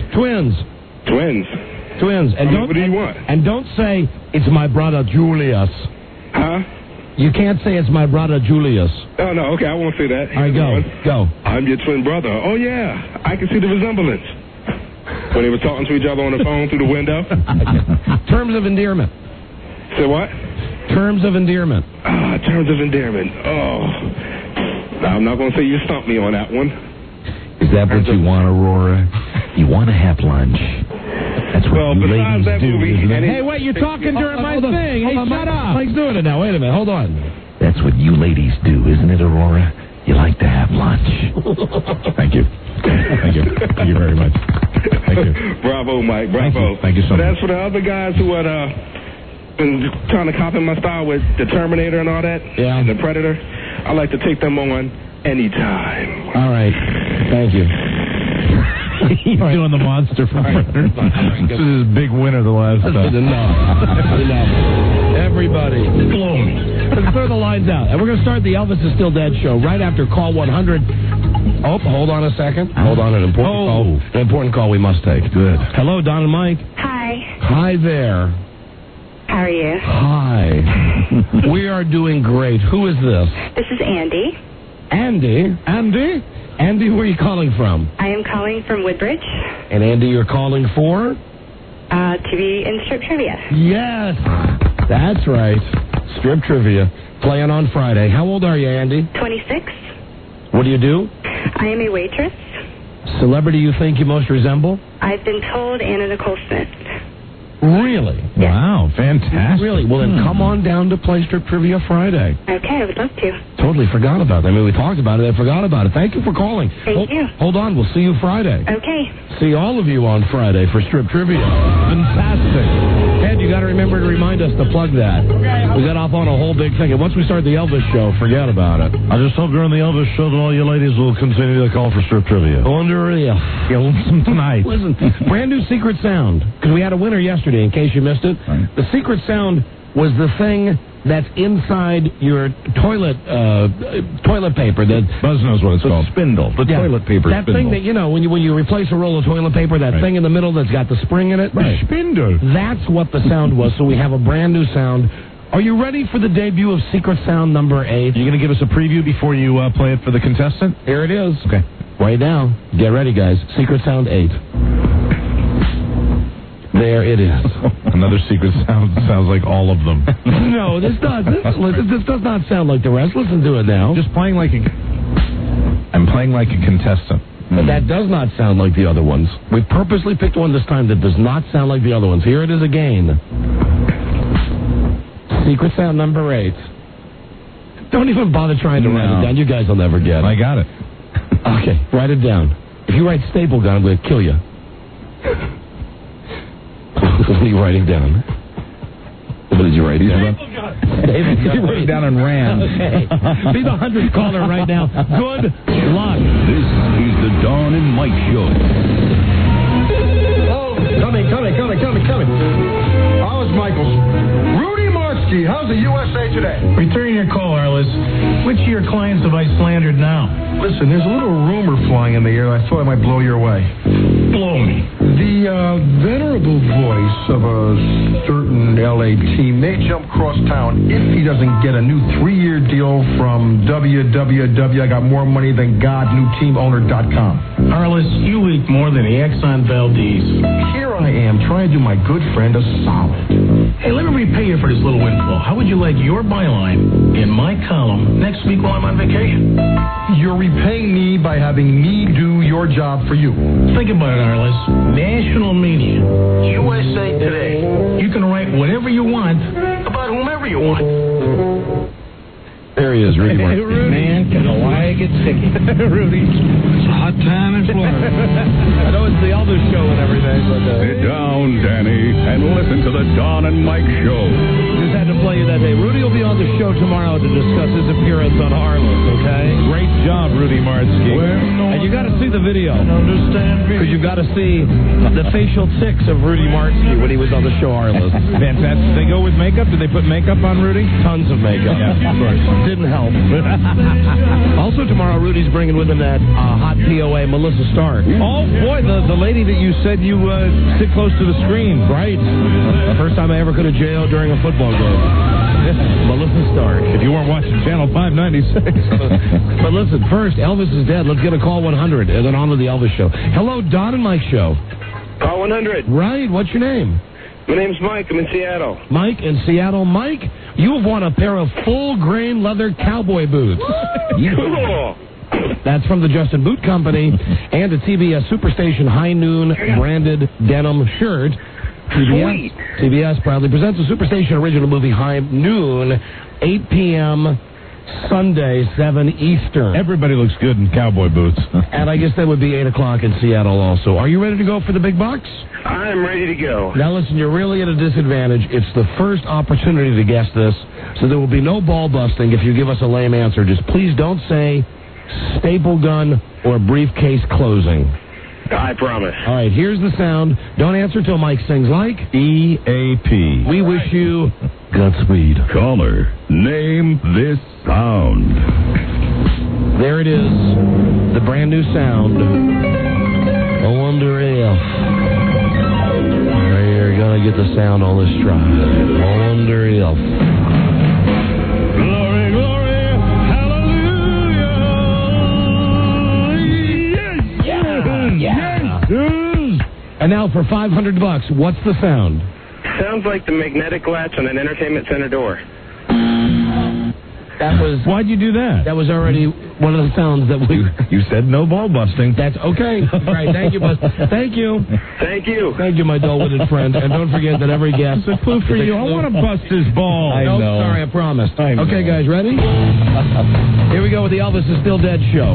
And what do you want? And don't say, it's my brother Julius. Huh? You can't say it's my brother Julius. Oh, no, okay, I won't say that. All right, go. I'm your twin brother. Oh, yeah, I can see the resemblance. When they were talking to each other on the phone through the window. Terms of endearment. Say what? Terms of endearment. Terms of endearment. Oh. Now, I'm not going to say you stumped me on that one. Is that what you want, Aurora? You want to have lunch? That's what you ladies that do, movie, isn't it? Hey, wait, you're talking during my thing. Hey, shut up. Mike's doing it now. Wait a minute. Hold on. That's what you ladies do, isn't it, Aurora? You like to have lunch. Thank you. Thank you. Thank you very much. Thank you. Bravo, Mike. Bravo. Thank you so much. That's for the other guys who had been trying to copy my style with the Terminator and all that. Yeah. And the Predator. I like to take them on anytime. All right. Thank you. He's doing the monster from Predator. This is his big winner the last time. Enough. Everybody. Let's clear the lines out. And we're going to start the Elvis is Still Dead show right after call 100. Oh, hold on a second. Hold on, an important call. An important call we must take. Good. Hello, Don and Mike. Hi. Hi there. How are you? Hi. We are doing great. Who is this? This is Andy. Andy? Andy, where are you calling from? I am calling from Woodbridge. And Andy, you're calling for? To be in Strip Trivia. Yes. That's right. Strip Trivia. Playing on Friday. How old are you, Andy? 26. What do you do? I am a waitress. Celebrity you think you most resemble? I've been told Anna Nicole Smith. Really? Wow, fantastic. Really? Well, then come on down to play Strip Trivia Friday. Okay, I would love to. Totally forgot about it. I mean, we talked about it. I forgot about it. Thank you for calling. Thank you. Hold on. We'll see you Friday. Okay. See all of you on Friday for Strip Trivia. Fantastic. Ed, you got to remember to remind us to plug that. We got off on a whole big thing. And once we start the Elvis show, forget about it. I just hope during the Elvis show that all you ladies will continue to call for Strip Trivia. Tonight. Listen, brand new secret sound. Because we had a winner yesterday, in case you missed it. Right. The secret sound was the thing that's inside your toilet paper. That Buzz knows what it's called. Spindle. The toilet paper that spindle. Thing that, you know, when you replace a roll of toilet paper, that thing in the middle that's got the spring in it. Right. Spindle. That's what the sound was. So we have a brand new sound. Are you ready for the debut of Secret Sound number 8? You going to give us a preview before you play it for the contestant? Here it is. Okay. Right now. Get ready, guys. Secret Sound 8. There it is. Another secret sound sounds like all of them. No, this does. This does not sound like the rest. Listen to it now. I'm playing like a contestant. But that does not sound like the other ones. We purposely picked one this time that does not sound like the other ones. Here it is again. Secret sound number 8. Don't even bother trying to write it down. You guys will never get it. I got it. Okay, write it down. If you write staple gun, I'm going to kill you. What are you writing down? What did you write down? David wrote down and ran. Okay. Be the 100th caller right now. Good luck. This is the Dawn and Mike Show. Oh, coming. How's Michaels? Rudy Martzke, how's the USA Today? Return your call, Arliss. Which of your clients have I slandered now? Listen, there's a little rumor flying in the air. I thought it might blow your way. Blow me. The venerable voice of a certain LA team may jump cross town if he doesn't get a new 3-year deal from www.I-got-more-money-than-God-new-team-owner.com. Arliss, you leak more than the Exxon Valdez. Here I am trying to do my good friend a solid. Hey, let me repay you for this little windfall. How would you like your byline in my column next week while I'm on vacation? You're repaying me by having me do your job for you. Think about it, Arliss. National media, USA Today. You can write whatever you want about whomever you want. There he is, Rudy Martzke. Man, can the wire get sticky? Rudy. It's a hot time in Florida. I know it's the Elvis show and everything, but... Sit down, Danny, and listen to the Dawn and Mike Show. Just had to play you that day. Rudy will be on the show tomorrow to discuss his appearance on Arliss, okay? Great job, Rudy Martzke. And you got to see the video. Because you got to see the facial tics of Rudy Martzke when he was on the show Arliss. Fantastic. Did they go with makeup? Did they put makeup on Rudy? Tons of makeup. Yeah, of course. Didn't help. Also tomorrow, Rudy's bringing with him that hot POA, Melissa Stark. Oh, boy, the lady that you said you sit close to the screen. Right. First time I ever go to jail during a football game. Melissa Stark. If you weren't watching Channel 596. But listen, first, Elvis is dead. Let's get a call 100 and then on to the Elvis show. Hello, Don and Mike show. Call 100. Right. What's your name? My name's Mike. I'm in Seattle. Mike in Seattle. Mike, you have won a pair of full-grain leather cowboy boots. Cool. That's from the Justin Boot Company and a TBS Superstation High Noon branded denim shirt. TBS proudly presents a Superstation original movie High Noon, 8 p.m. Sunday, 7 Eastern. Everybody looks good in cowboy boots. And I guess that would be 8 o'clock in Seattle also. Are you ready to go for the big bucks? I'm ready to go. Now listen, you're really at a disadvantage. It's the first opportunity to guess this, so there will be no ball busting if you give us a lame answer. Just please don't say staple gun or briefcase closing. I promise. All right, here's the sound. Don't answer till Mike sings like EAP. We wish you Godspeed. Caller, name this sound. There it is. The brand new sound. I wonder if you're going to get the sound on this stride. I wonder if. Glory, glory, hallelujah. Yes. And now for $500, what's the sound? Sounds like the magnetic latch on an entertainment center door. That was. Why'd you do that? That was already one of the sounds that we. You said no ball busting. That's okay. All right, thank you, Buzz. Thank you. Thanck you. Thank you, my dull-witted friend. And don't forget that every guest. It's a clue for you. I want to bust his ball. I know. Sorry, I promised. I know. Okay, guys, ready? Here we go with the Elvis is Still Dead show.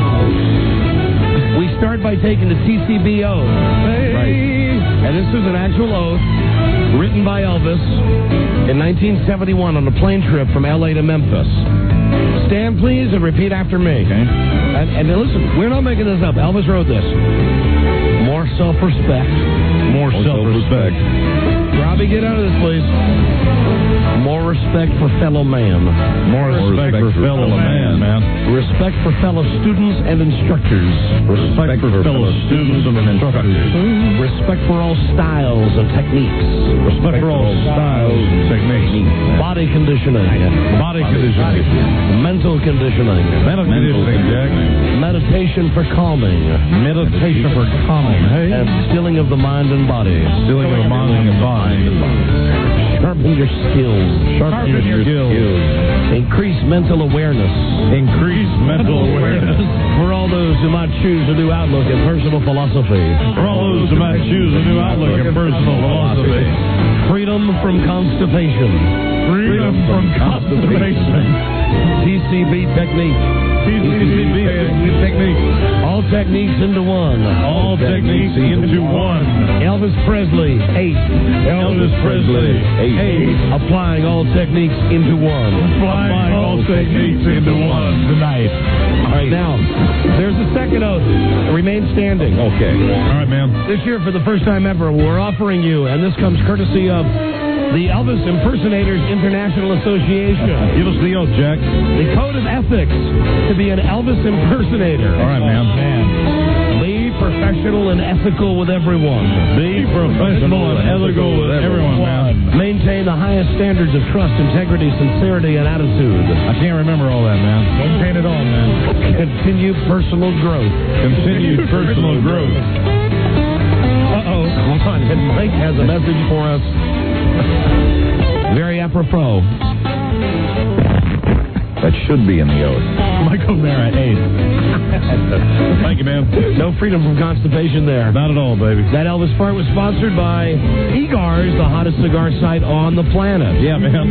We start by taking the TCB oath. Right. And this is an actual oath written by Elvis in 1971 on a plane trip from L.A. to Memphis. Stand, please, and repeat after me. Okay. And listen, we're not making this up. Elvis wrote this. More self-respect. More self-respect. Robbie, get out of this, please. More respect for fellow man. More respect for fellow man. Respect for fellow students and instructors. Respect for fellow students and instructors. Respect for all styles and techniques. Respect for all styles and techniques. Body conditioning. Body conditioning. Mental conditioning. Mental conditioning, Jack. Meditation for calming. Meditation for calming. Hey. And stilling of the mind and body. Stilling of the mind and body. Sharpen your skills. Sharpen your skills. Increase mental awareness. Increase mental awareness. For all those who might choose a new outlook in personal philosophy. For all those who might choose a new outlook in personal philosophy. Freedom from constipation. Freedom from constipation. TCB technique. TCB technique. All techniques into one. All techniques into one. Elvis Presley, 8. Elvis Presley, 8. Applying all techniques into one. Applying all techniques into one tonight. All right, now, there's a second oath. Remain standing. Okay. All right, ma'am. This year, for the first time ever, we're offering you, and this comes courtesy of the Elvis Impersonators International Association. Give us the oath, Jack. The code of ethics to be an Elvis impersonator. All right, ma'am. Be professional and ethical with everyone. Be professional and ethical with everyone, ma'am. Maintain the highest standards of trust, integrity, sincerity, and attitude. I can't remember all that, man. Maintain it all, man. Continue personal growth. Continue personal growth. Uh-oh. Come on. And Mike has a message for us. Very apropos. That should be in the oath. Michael Mara, 8. Thank you, ma'am. No freedom from constipation there. Not at all, baby. That Elvis part was sponsored by Egar's, the hottest cigar site on the planet. Yeah, ma'am.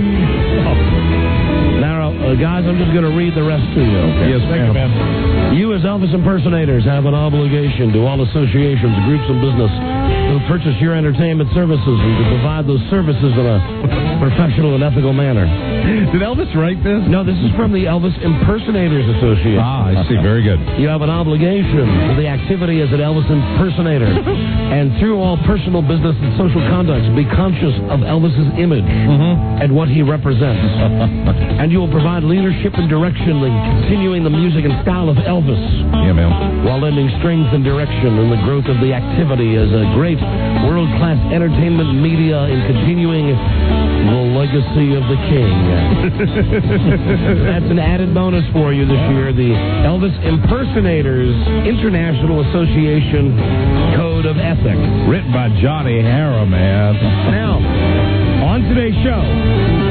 Now, guys, I'm just going to read the rest to you. Okay? Yes, Thank you, ma'am. You, as Elvis impersonators, have an obligation to all associations, groups, and business who purchase your entertainment services and to provide those services in a professional and ethical manner. Did Elvis write this? No, this is from the Elvis Impersonators Association. Ah, I see. Very good. You have an obligation to the activity as an Elvis impersonator. And through all personal, business, and social conducts, be conscious of Elvis's image and what he represents. And you will provide leadership and direction in continuing the music and style of Elvis. Yeah, ma'am. While lending strength and direction in the growth of the activity as a great world-class entertainment media in continuing the legacy of the king. That's an added bonus for you this year, the Elvis Impersonators International Association Code of Ethics. Written by Johnny Harriman. Now, on today's show,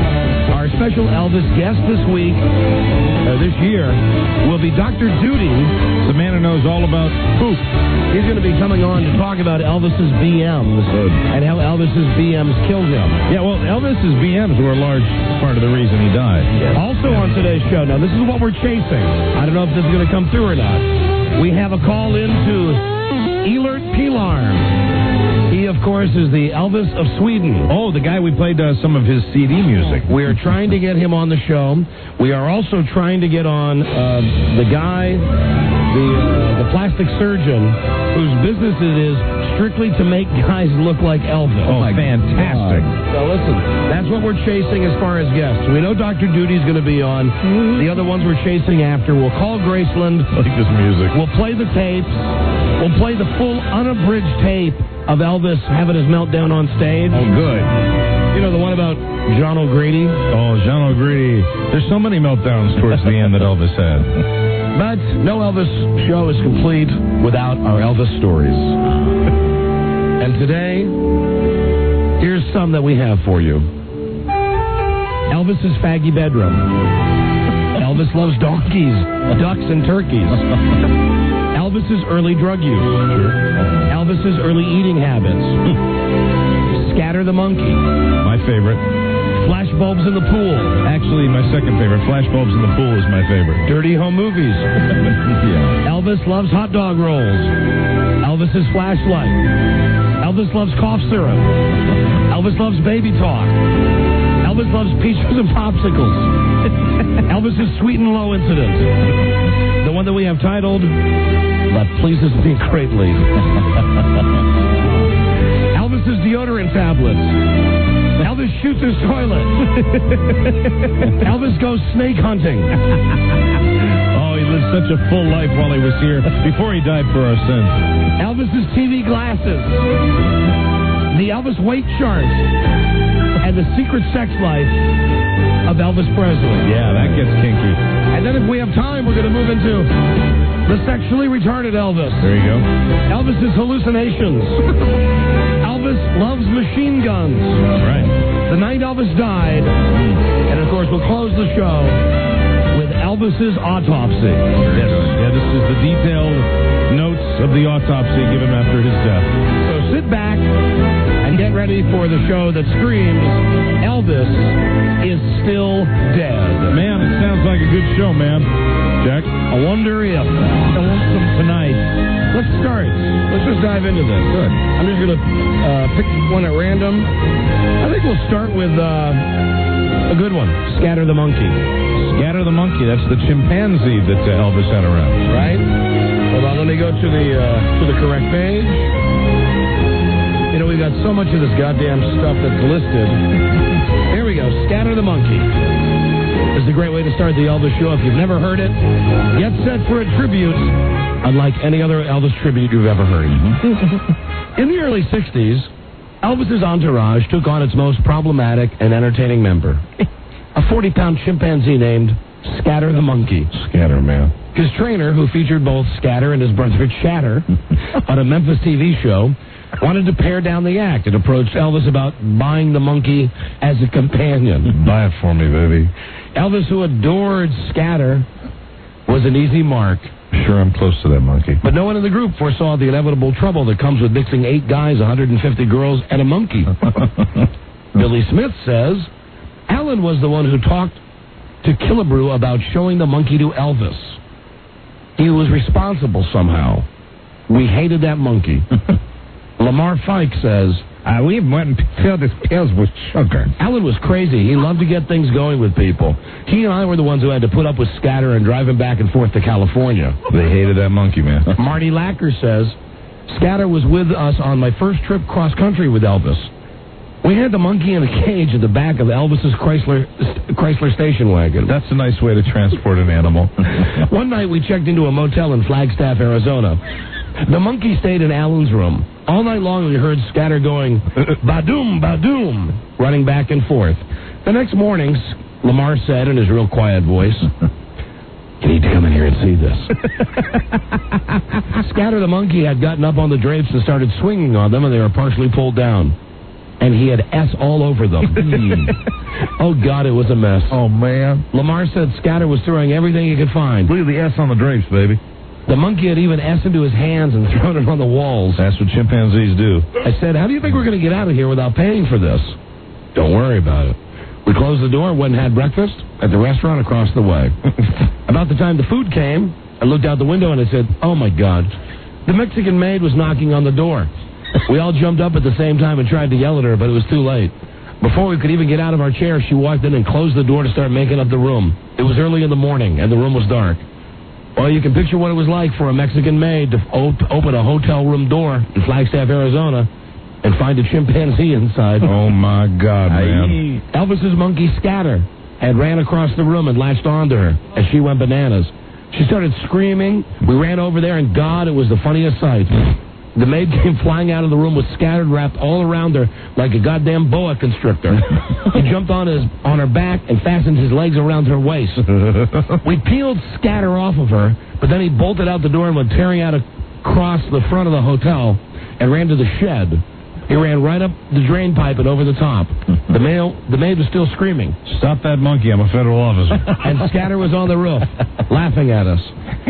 Our special Elvis guest this week, this year, will be Dr. Duty, the man who knows all about poop. He's going to be coming on to talk about Elvis's BMs and how Elvis's BMs killed him. Yeah, well, Elvis's BMs were a large part of the reason he died. Yes. Also on today's show, now this is what we're chasing. I don't know if this is going to come through or not. We have a call in to Eilert Pilarm. He, of course, is the Elvis of Sweden. Oh, the guy we played some of his CD music. We are trying to get him on the show. We are also trying to get on the guy, the plastic surgeon, whose business it is strictly to make guys look like Elvis. Oh, fantastic. So listen, that's what we're chasing as far as guests. We know Dr. Duty's going to be on. The other ones we're chasing after. We'll call Graceland. I like this music. We'll play the tapes. We'll play the full unabridged tape of Elvis having his meltdown on stage. Oh, good. You know, the one about John O'Grady? Oh, John O'Grady. There's so many meltdowns towards the end that Elvis had. But no Elvis show is complete without our Elvis stories. And today, here's some that we have for you. Elvis's faggy bedroom. Elvis loves donkeys, ducks, and turkeys. Elvis's early drug use. Elvis's early eating habits. Scatter the monkey. My favorite. Flash bulbs in the pool. Actually, my second favorite. Flash bulbs in the pool is my favorite. Dirty home movies. Yeah. Elvis loves hot dog rolls. Elvis's flashlight. Elvis loves cough syrup. Elvis loves baby talk. Elvis loves peaches and popsicles. Elvis's sweet and low incident. The one that we have titled, "That Pleases Me Greatly." Elvis's deodorant tablets. Elvis shoots his toilet. Elvis goes snake hunting. Oh, he lived such a full life while he was here, before he died for our sins. Elvis's TV glasses. The Elvis weight chart. And the secret sex life of Elvis Presley. Yeah, that gets kinky. And then if we have time, we're going to move into the sexually retarded Elvis. There you go. Elvis's hallucinations. Elvis loves machine guns. Right. The night Elvis died. And, of course, we'll close the show with Elvis's autopsy. Yes. Yeah, this is the detailed notes of the autopsy given after his death. So sit back and get ready for the show that screams, Elvis is still dead. Man, it sounds like a good show, man. Jack? I wonder if. I want some tonight. Let's start. Let's just dive into this. Good. I'm just going to pick one at random. I think we'll start with a good one. Scatter the monkey. Scatter the monkey. That's the chimpanzee that Elvis had around. Right? Hold on. Let me go to the correct page. You know, we've got so much of this goddamn stuff that's listed. Here we go. Scatter the monkey. This is a great way to start the Elvis show. If you've never heard it, get set for a tribute unlike any other Elvis tribute you've ever heard. In the early 60s, Elvis's entourage took on its most problematic and entertaining member, a 40-pound chimpanzee named Scatter the monkey. Scatter, man. His trainer, who featured both Scatter and his brother Shatter on a Memphis TV show, wanted to pare down the act and approached Elvis about buying the monkey as a companion. Buy it for me, baby. Elvis, who adored Scatter, was an easy mark. Sure, I'm close to that monkey. But no one in the group foresaw the inevitable trouble that comes with mixing 8 guys, 150 girls, and a monkey. Billy Smith says Alan was the one who talked to Killebrew about showing the monkey to Elvis. He was responsible somehow. We hated that monkey. Lamar Fike says, we went and filled his pills with sugar. Alan was crazy. He loved to get things going with people. He and I were the ones who had to put up with Scatter and drive him back and forth to California. They hated that monkey, man. Marty Lacker says, Scatter was with us on my first trip cross-country with Elvis. We had the monkey in a cage in the back of Elvis's Chrysler station wagon. That's a nice way to transport an animal. One night we checked into a motel in Flagstaff, Arizona. The monkey stayed in Alan's room. All night long we heard Scatter going, ba-doom, ba-doom, running back and forth. The next morning, Lamar said in his real quiet voice, you need to come in here and see this. Scatter the monkey had gotten up on the drapes and started swinging on them, and they were partially pulled down. and he had S all over them. Oh, God, it was a mess. Oh, man. Lamar said Scatter was throwing everything he could find. Look at the S on the drapes, baby. The monkey had even S into his hands and thrown it on the walls. That's what chimpanzees do. I said, how do you think we're going to get out of here without paying for this? Don't worry about it. We closed the door, went and had breakfast at the restaurant across the way. About the time the food came, I looked out the window and I said, oh, my God. The Mexican maid was knocking on the door. We all jumped up at the same time and tried to yell at her, but it was too late. Before we could even get out of our chairs, she walked in and closed the door to start making up the room. It was early in the morning, and the room was dark. Well, you can picture what it was like for a Mexican maid to open a hotel room door in Flagstaff, Arizona, and find a chimpanzee inside. Oh, my God, man. Elvis's monkey, Scatter, had ran across the room and latched onto her as she went bananas. She started screaming. We ran over there, and God, it was the funniest sight. The maid came flying out of the room with Scatter wrapped all around her like a goddamn boa constrictor. He jumped on her back and fastened his legs around her waist. We peeled Scatter off of her, but then he bolted out the door and went tearing out across the front of the hotel and ran to the shed. He ran right up the drain pipe and over the top. The maid was still screaming. Stop that monkey, I'm a federal officer. And Scatter was on the roof, laughing at us.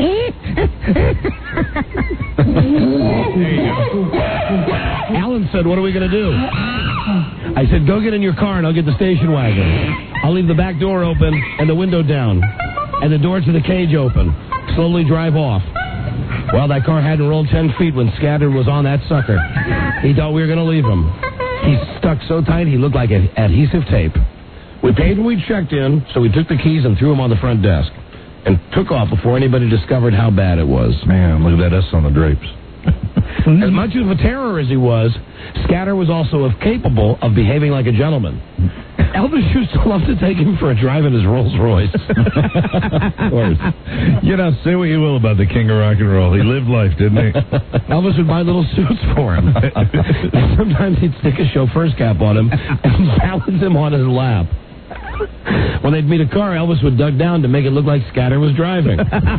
Alan said, what are we going to do? I said, go get in your car and I'll get the station wagon. I'll leave the back door open and the window down and the door to the cage open. Slowly drive off. Well, that car hadn't rolled 10 feet when Scatter was on that sucker. He thought we were going to leave him. He stuck so tight he looked like adhesive tape. We paid when we checked in, so we took the keys and threw them on the front desk and took off before anybody discovered how bad it was. Man, look at that S on the drapes. As much of a terror as he was, Scatter was also capable of behaving like a gentleman. Elvis used to love to take him for a drive in his Rolls Royce. Of course. You know, say what you will about the king of rock and roll. He lived life, didn't he? Elvis would buy little suits for him. And sometimes he'd stick a chauffeur's cap on him and balance him on his lap. When they'd meet a car, Elvis would duck down to make it look like Scatter was driving.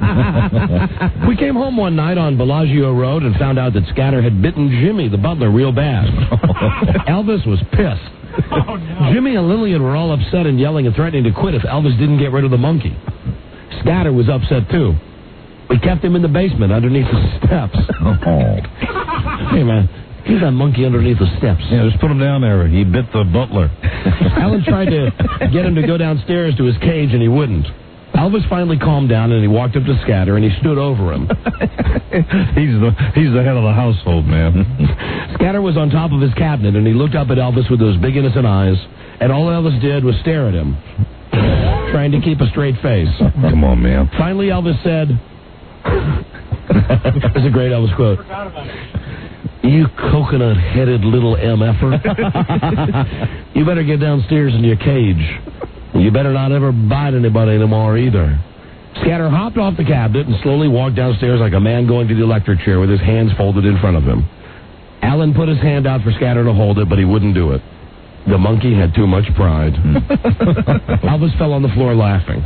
We came home one night on Bellagio Road and found out that Scatter had bitten Jimmy, the butler, real bad. Elvis was pissed. Oh, no. Jimmy and Lillian were all upset and yelling and threatening to quit if Elvis didn't get rid of the monkey. Scatter was upset, too. We kept him in the basement underneath the steps. Hey, man, here's that monkey underneath the steps. Yeah, just put him down there. He bit the butler. Alan tried to get him to go downstairs to his cage, and he wouldn't. Elvis finally calmed down, and he walked up to Scatter, and he stood over him. He's the head of the household, man. Scatter was on top of his cabinet, and he looked up at Elvis with those big innocent eyes, and all Elvis did was stare at him, trying to keep a straight face. Come on, man. Finally, Elvis said, this is a great Elvis quote, "You coconut-headed little MFer. You better get downstairs in your cage. You better not ever bite anybody anymore either." Scatter hopped off the cabinet and slowly walked downstairs like a man going to the electric chair with his hands folded in front of him. Alan put his hand out for Scatter to hold it, but he wouldn't do it. The monkey had too much pride. Elvis fell on the floor laughing.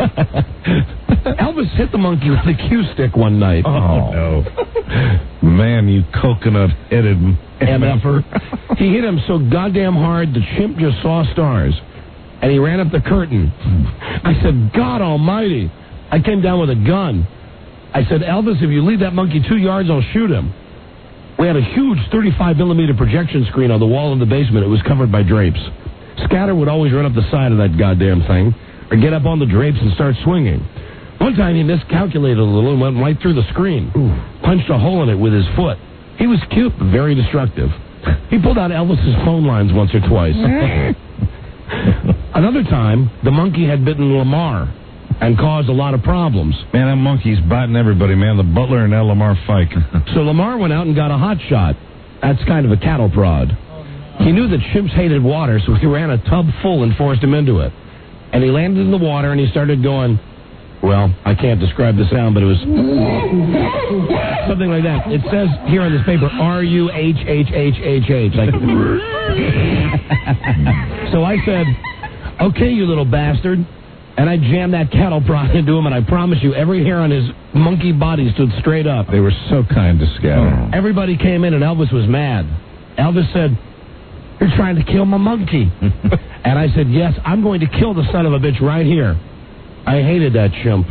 Elvis hit the monkey with the cue stick one night. Oh, no. Man, you coconut-headed MFer. He hit him so goddamn hard the chimp just saw stars. And he ran up the curtain. I said, God almighty. I came down with a gun. I said, Elvis, if you leave that monkey 2 yards, I'll shoot him. We had a huge 35-millimeter projection screen on the wall in the basement. It was covered by drapes. Scatter would always run up the side of that goddamn thing or get up on the drapes and start swinging. One time he miscalculated a little and went right through the screen. Punched a hole in it with his foot. He was cute, but very destructive. He pulled out Elvis's phone lines once or twice. Another time, the monkey had bitten Lamar and caused a lot of problems. Man, that monkey's biting everybody, man. The butler and that Lamar Fike. So Lamar went out and got a hot shot. That's kind of a cattle prod. He knew that chimps hated water, so he ran a tub full and forced him into it. And he landed in the water and he started going, well, I can't describe the sound, but it was something like that. It says here on this paper, R-U-H-H-H-H-H. Like, so I said, okay, you little bastard. And I jammed that cattle prod into him, and I promise you, every hair on his monkey body stood straight up. They were so kind to Scatter. Everybody came in, and Elvis was mad. Elvis said, you're trying to kill my monkey. And I said, yes, I'm going to kill the son of a bitch right here. I hated that chimp.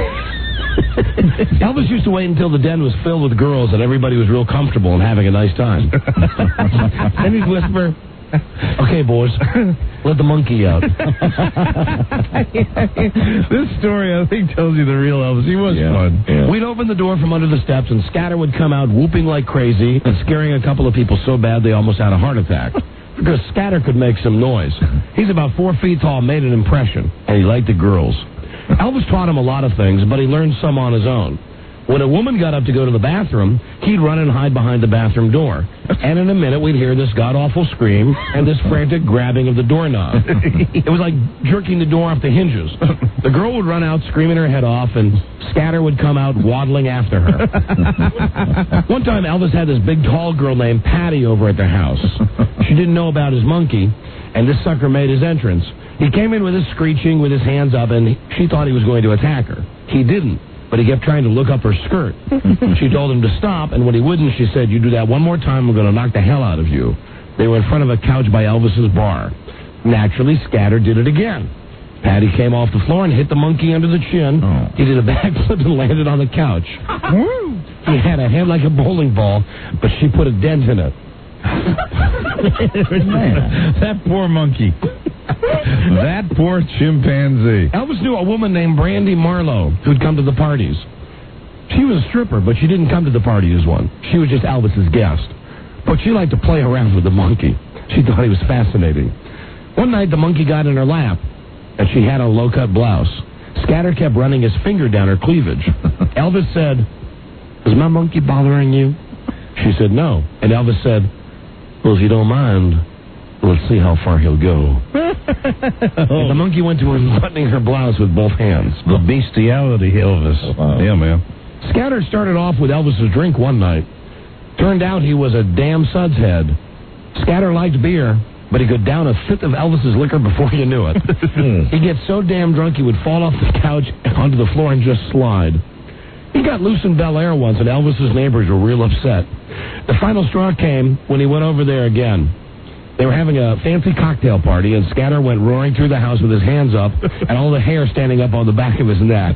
Elvis used to wait until the den was filled with girls and everybody was real comfortable and having a nice time. Then he'd whisper, okay, boys, let the monkey out. This story, I think, tells you the real Elvis. He was fun. Yeah. We'd open the door from under the steps, and Scatter would come out whooping like crazy and scaring a couple of people so bad they almost had a heart attack. Because Scatter could make some noise. He's about 4 feet tall, made an impression, and he liked the girls. Elvis taught him a lot of things, but he learned some on his own. When a woman got up to go to the bathroom, he'd run and hide behind the bathroom door. And in a minute, we'd hear this god-awful scream and this frantic grabbing of the doorknob. It was like jerking the door off the hinges. The girl would run out screaming her head off, and Scatter would come out waddling after her. One time, Elvis had this big, tall girl named Patty over at their house. She didn't know about his monkey, and this sucker made his entrance. He came in with his screeching, with his hands up, and she thought he was going to attack her. He didn't. But he kept trying to look up her skirt. She told him to stop, and when he wouldn't, she said, you do that one more time, I'm going to knock the hell out of you. They were in front of a couch by Elvis's bar. Naturally, Scatter did it again. Patty came off the floor and hit the monkey under the chin. Oh. He did a backflip and landed on the couch. He had a head like a bowling ball, but she put a dent in it. That poor monkey. That poor chimpanzee. Elvis knew a woman named Brandy Marlowe who'd come to the parties. She was a stripper, but she didn't come to the party as one. She was just Elvis's guest. But she liked to play around with the monkey. She thought he was fascinating. One night, the monkey got in her lap, and she had a low-cut blouse. Scatter kept running his finger down her cleavage. Elvis said, is my monkey bothering you? She said, no. And Elvis said, well, if you don't mind, let's see how far he'll go. And the monkey went to unbuttoning her blouse with both hands. The bestiality, Elvis. Wow. Yeah, man. Scatter started off with Elvis's drink one night. Turned out he was a damn suds head. Scatter liked beer, but he could down a fifth of Elvis's liquor before you knew it. He'd get so damn drunk he would fall off the couch onto the floor and just slide. He got loose in Bel Air once, and Elvis's neighbors were real upset. The final straw came when he went over there again. They were having a fancy cocktail party, and Scatter went roaring through the house with his hands up and all the hair standing up on the back of his neck.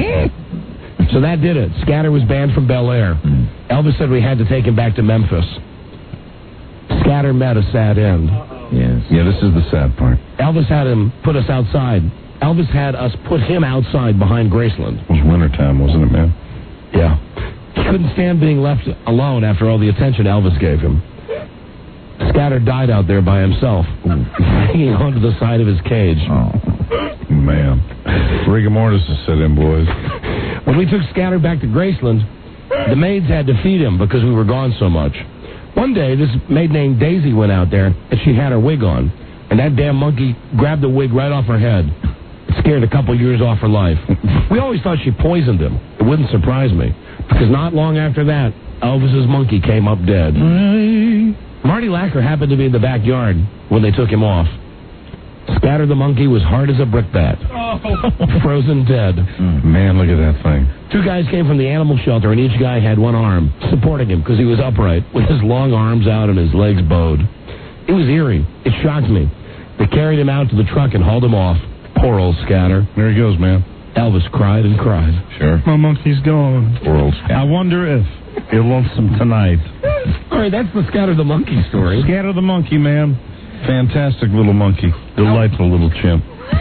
So that did it. Scatter was banned from Bel Air. Elvis said we had to take him back to Memphis. Scatter met a sad end. Yes. Yeah, this is the sad part. Elvis had him put us outside. Elvis had us put him outside behind Graceland. It was wintertime, wasn't it, man? Yeah. He couldn't stand being left alone after all the attention Elvis gave him. Scatter died out there by himself, hanging onto the side of his cage. Oh, man. Rigor mortis has set in, boys. When we took Scatter back to Graceland, the maids had to feed him because we were gone so much. One day, this maid named Daisy went out there, and she had her wig on. And that damn monkey grabbed the wig right off her head. It scared a couple years off her life. We always thought she poisoned him. It wouldn't surprise me, because not long after that, Elvis's monkey came up dead. Marty Lacker happened to be in the backyard when they took him off. Scatter the monkey was hard as a brickbat. Frozen dead. Man, look at that thing. 2 guys came from the animal shelter, and each guy had one arm supporting him because he was upright, with his long arms out and his legs bowed. It was eerie. It shocked me. They carried him out to the truck and hauled him off. Poor old Scatter. There he goes, man. Elvis cried and cried. Sure. My monkey's gone. Poor old Scatter. I wonder if he'll want some tonight. All right, that's the Scatter the monkey story. Scatter the monkey, man. Fantastic little monkey. Delightful little chimp.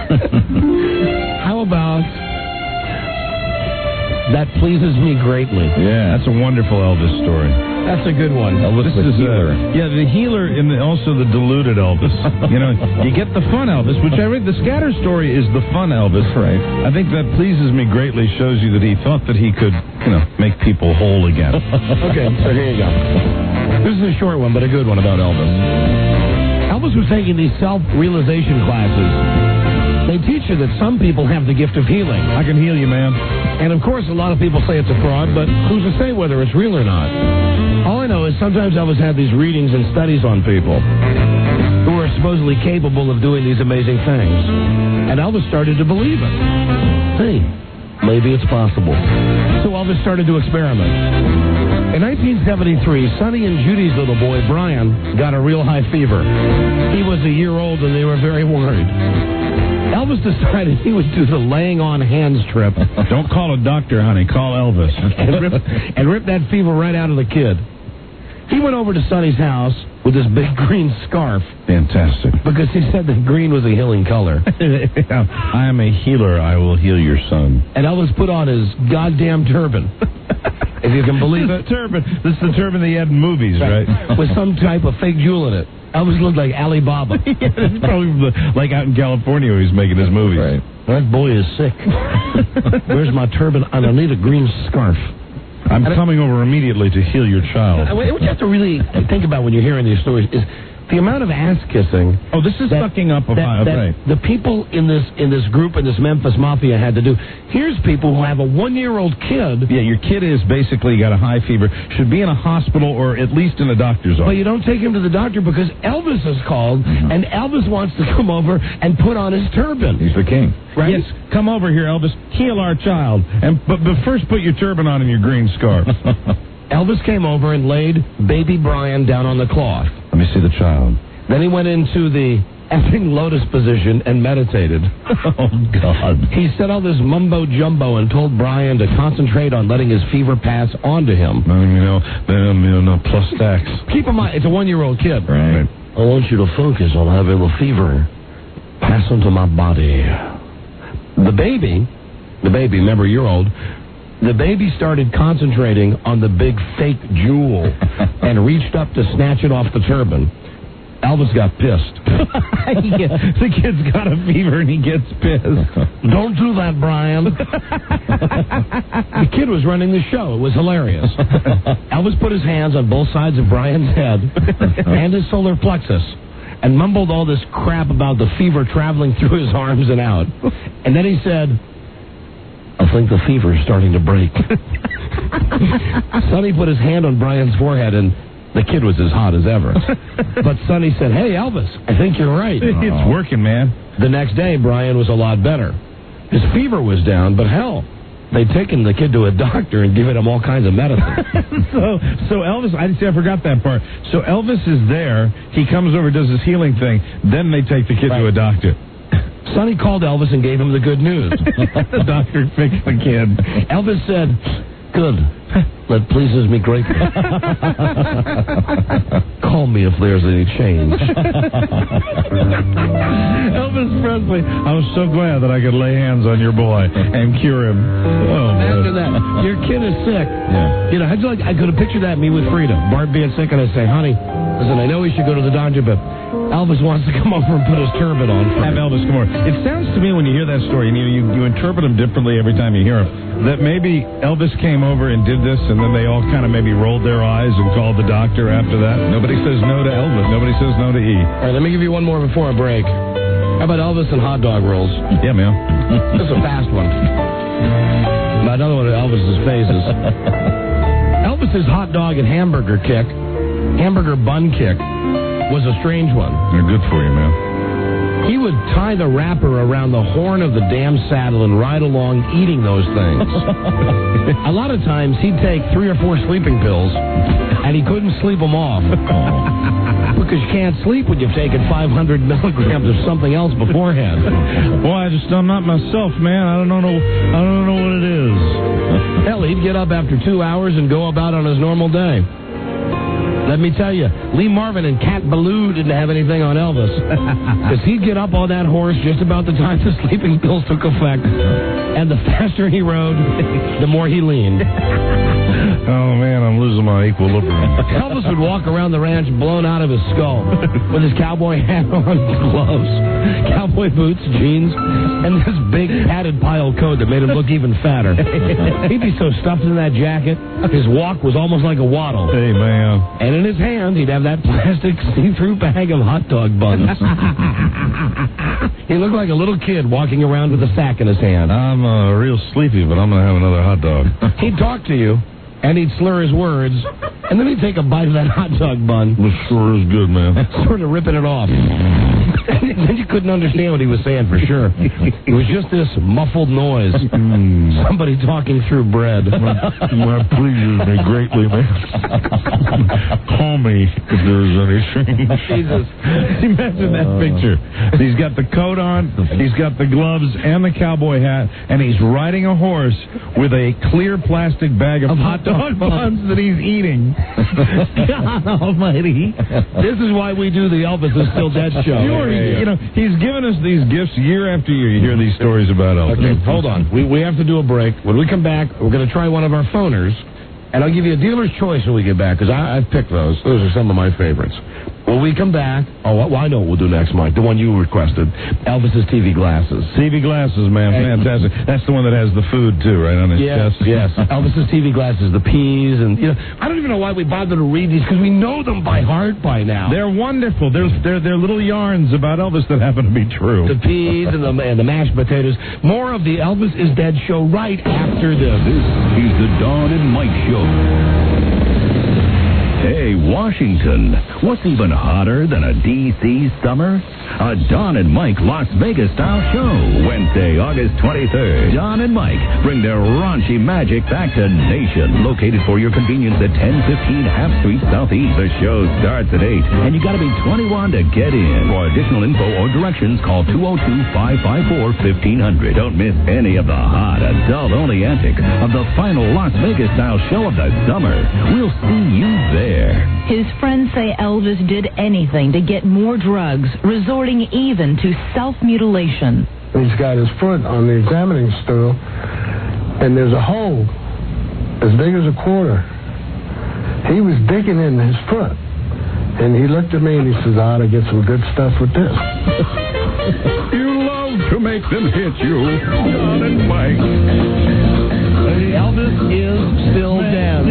How about That Pleases Me Greatly? Yeah, that's a wonderful Elvis story. That's a good one. Elvis the healer. Yeah, the healer and also the deluded Elvis. You know, you get the fun Elvis, which I read. The Scatter story is the fun Elvis. Right. I think That Pleases Me Greatly shows you that he thought that he could, make people whole again. Okay, so here you go. This is a short one, but a good one about Elvis. Elvis was taking these self-realization classes. They teach you that some people have the gift of healing. I can heal you, man. And, of course, a lot of people say it's a fraud, but who's to say whether it's real or not? All I know is sometimes Elvis had these readings and studies on people who were supposedly capable of doing these amazing things. And Elvis started to believe it. Hey, maybe it's possible. So Elvis started to experiment. In 1973, Sonny and Judy's little boy, Brian, got a real high fever. He was a year old and they were very worried. Elvis decided he would do the laying on hands trip. Don't call a doctor, honey. Call Elvis. and rip that fever right out of the kid. He went over to Sonny's house with this big green scarf. Fantastic. Because he said that green was a healing color. I am a healer. I will heal your son. And Elvis put on his goddamn turban. If you can believe it. This is the turban they had in movies, right? With some type of fake jewel in it. Elvis looked like Alibaba. It's probably like out in California where he's making his movies. Right. That boy is sick. Where's my turban? I need a green scarf. I'm coming over immediately to heal your child. What you have to really think about when you're hearing these stories is the amount of ass kissing. Oh, this is sucking up a that the people in this group in this Memphis Mafia had to do. Here's people who have a 1-year-old kid. Yeah, your kid is basically got a high fever, should be in a hospital or at least in a doctor's office. But you don't take him to the doctor because Elvis has called, and Elvis wants to come over and put on his turban. He's the king. Right? Yes, come over here, Elvis. Heal our child. But first put your turban on and your green scarf. Elvis came over and laid baby Brian down on the cloth. Let me see the child. Then he went into the effing lotus position and meditated. Oh, God. He said all this mumbo-jumbo and told Brian to concentrate on letting his fever pass on to him. Plus stacks. Keep in mind, it's a 1-year-old kid. Right. I want you to focus on having the fever pass into my body. The baby, remember, you're old. The baby started concentrating on the big fake jewel and reached up to snatch it off the turban. Elvis got pissed. The kid's got a fever and he gets pissed. Don't do that, Brian. The kid was running the show. It was hilarious. Elvis put his hands on both sides of Brian's head and his solar plexus and mumbled all this crap about the fever traveling through his arms and out. And then he said, I think the fever's starting to break. Sonny put his hand on Brian's forehead, and the kid was as hot as ever. But Sonny said, hey, Elvis, I think you're right. It's working, man. The next day, Brian was a lot better. His fever was down, but hell, they'd taken the kid to a doctor and given him all kinds of medicine. So Elvis, I forgot that part. So Elvis is there. He comes over, does his healing thing. Then they take the kid to a doctor. Sonny called Elvis and gave him the good news. The doctor fixed the kid. Elvis said, good. That pleases me greatly. Call me if there's any change. Elvis Presley, I was so glad that I could lay hands on your boy and cure him. Oh, after that, your kid is sick. Yeah. You know, I could have pictured that me with Frida. Bart being sick, and I'd say, honey, listen, I know we should go to the doctor, but Elvis wants to come over and put his turban on. Have Elvis come over. It sounds to me when you hear that story, and you interpret them differently every time you hear them, that maybe Elvis came over and did this, and then they all kind of maybe rolled their eyes and called the doctor after that. Nobody says no to Elvis. Nobody says no to E. All right, let me give you one more before I break. How about Elvis and hot dog rolls? Yeah, man. This is a fast one. Another one of Elvis's phases. Elvis's hot dog and hamburger bun kick, was a strange one. They're good for you, man. He would tie the wrapper around the horn of the damn saddle and ride along eating those things. A lot of times he'd take 3 or 4 sleeping pills and he couldn't sleep them off. Because you can't sleep when you've taken 500 milligrams of something else beforehand. Boy, I'm not myself, man. I don't know what it is. Hell, he'd get up after 2 hours and go about on his normal day. Let me tell you, Lee Marvin and Cat Ballou didn't have anything on Elvis. Because he'd get up on that horse just about the time the sleeping pills took effect. And the faster he rode, the more he leaned. Oh, man, I'm losing my equilibrium. Elvis would walk around the ranch blown out of his skull with his cowboy hat on, gloves, cowboy boots, jeans, and this big padded pile coat that made him look even fatter. He'd be so stuffed in that jacket, his walk was almost like a waddle. Hey, man. And in his hand, he'd have that plastic see-through bag of hot dog buns. He looked like a little kid walking around with a sack in his hand. I'm real sleepy, but I'm going to have another hot dog. He'd talk to you, and he'd slur his words, And then he'd take a bite of that hot dog bun. It sure is good, man. Sort of ripping it off. And then you couldn't understand what he was saying for sure. It was just this muffled noise. Somebody talking through bread. That pleases me greatly, man. Call me if there's anything. Jesus. Imagine that picture. He's got the coat on, he's got the gloves and the cowboy hat, and he's riding a horse with a clear plastic bag of hot dog buns that he's eating. God almighty. This is why we do the Elvis is Still Dead show. Sure, you know, he's given us these gifts year after year. You hear these stories about Elvis. Okay, hold on. We have to do a break. When we come back, we're going to try one of our phoners, and I'll give you a dealer's choice when we get back, because I've picked those. Those are some of my favorites. When we come back, I know what we'll do next, Mike. The one you requested, Elvis's TV glasses. TV glasses, man, fantastic. That's the one that has the food too, right on his chest. Yes. Elvis's TV glasses, the peas, and I don't even know why we bother to read these because we know them by heart by now. They're wonderful. They're little yarns about Elvis that happen to be true. The peas and the mashed potatoes. More of the Elvis is Dead show right after this. This is the Don and Mike Show. Hey, Washington, what's even hotter than a D.C. summer? A Don and Mike Las Vegas-style show. Wednesday, August 23rd. Don and Mike bring their raunchy magic back to Nation. Located for your convenience at 1015 Half Street Southeast. The show starts at 8, and you got to be 21 to get in. For additional info or directions, call 202-554-1500. Don't miss any of the hot, adult-only antics of the final Las Vegas-style show of the summer. We'll see you there. His friends say Elvis did anything to get more drugs, resorting even to self-mutilation. He's got his foot on the examining stool, and there's a hole as big as a quarter. He was digging in his foot, and he looked at me and he says, I ought to get some good stuff with this. You love to make them hit you, Don and Mike. Elvis is still dead.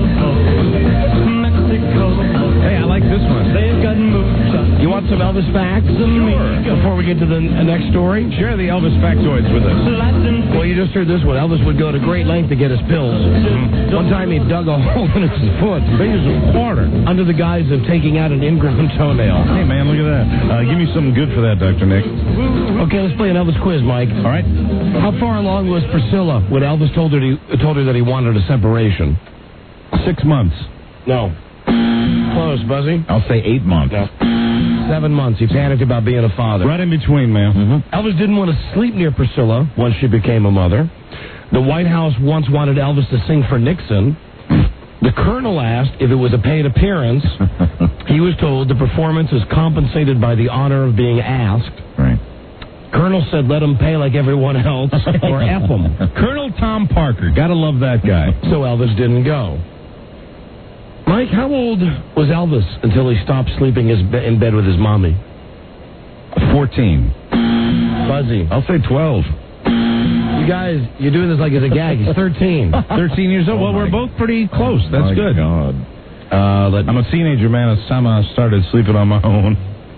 Hey, I like this one. You want some Elvis facts? Sure. Before we get to the next story? Share the Elvis factoids with us. Well, you just heard this one. Elvis would go to great length to get his pills. One time he dug a hole in his foot, big as a quarter, under the guise of taking out an ingrown toenail. Hey, man, look at that. Give me something good for that, Dr. Nick. Okay, let's play an Elvis quiz, Mike. All right. How far along was Priscilla when Elvis told her that he wanted a separation? 6 months. No. Close, Buzzy. I'll say 8 months. No. 7 months. He panicked about being a father. Right in between, man. Mm-hmm. Elvis didn't want to sleep near Priscilla once she became a mother. The White House once wanted Elvis to sing for Nixon. The Colonel asked if it was a paid appearance. He was told the performance is compensated by the honor of being asked. Right. Colonel said let him pay like everyone else or F him. Colonel Tom Parker. Gotta love that guy. So Elvis didn't go. Mike, how old was Elvis until he stopped sleeping in bed with his mommy? 14. Buzzy. I'll say 12. You guys, you're doing this like it's a gag. He's 13. 13 years old. Well, we're both pretty close. That's good. God. I'm a teenager, man. I started sleeping on my own.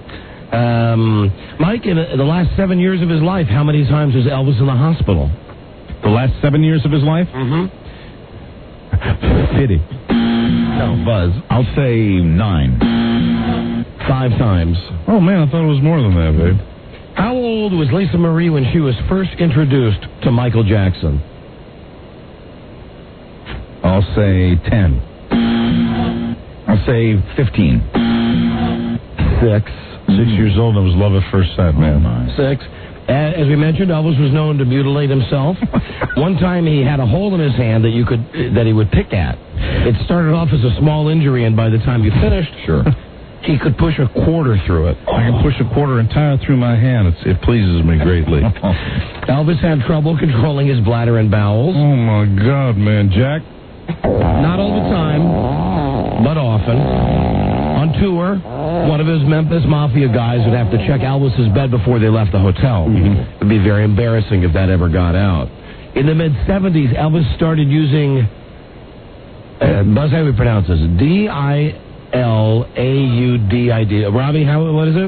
Mike, in the last 7 years of his life, how many times was Elvis in the hospital? The last 7 years of his life? Mm-hmm. Pity. No, Buzz. I'll say 9. 5 times. Oh, man, I thought it was more than that, babe. How old was Lisa Marie when she was first introduced to Michael Jackson? I'll say 10. I'll say 15. 6. 6 years old, and it was love at first sight, man. 6. As we mentioned, Elvis was known to mutilate himself. One time he had a hole in his hand that he would pick at. It started off as a small injury, and by the time you finished, he could push a quarter through it. I can push a quarter entire through my hand. It pleases me greatly. Elvis had trouble controlling his bladder and bowels. Oh, my God, man. Jack? Not all the time, but often. On tour, one of his Memphis Mafia guys would have to check Elvis's bed before they left the hotel. Mm-hmm. It would be very embarrassing if that ever got out. In the mid-'70s, Elvis started using, Buzz, how do we pronounce this? D-I-L-A-U-D-I-D. Robbie, what is it?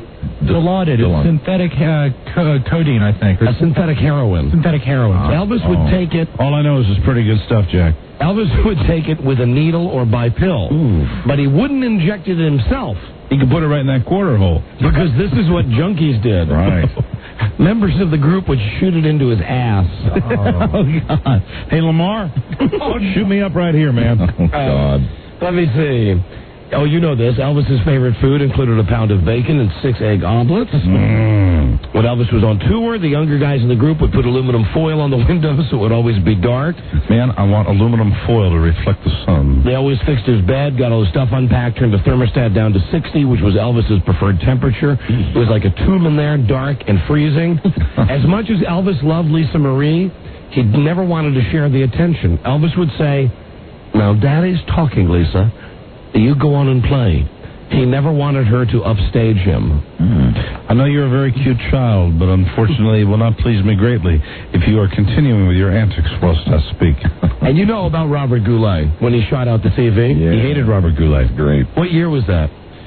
Dilaudid. It's synthetic codeine, I think. Or synthetic heroin. Synthetic heroin. Elvis would take it. All I know is it's pretty good stuff, Jack. Elvis would take it with a needle or by pill, but he wouldn't inject it himself. He could put it right in that quarter hole. Because this is what junkies did. Right. Members of the group would shoot it into his ass. Oh, God. Hey, Lamar, shoot me up right here, man. Oh, God. Let me see. Oh, you know this. Elvis's favorite food included a pound of bacon and 6 egg omelets. When Elvis was on tour, the younger guys in the group would put aluminum foil on the windows so it would always be dark. Man, I want aluminum foil to reflect the sun. They always fixed his bed, got all his stuff unpacked, turned the thermostat down to 60, which was Elvis's preferred temperature. It was like a tomb in there, dark and freezing. As much as Elvis loved Lisa Marie, he never wanted to share the attention. Elvis would say, "Now, Daddy's talking, Lisa. You go on and play." He never wanted her to upstage him. I know you're a very cute child, but unfortunately it will not please me greatly if you are continuing with your antics whilst I speak. And you know about Robert Goulet when he shot out the TV? Yeah. He hated Robert Goulet. Great. What year was that?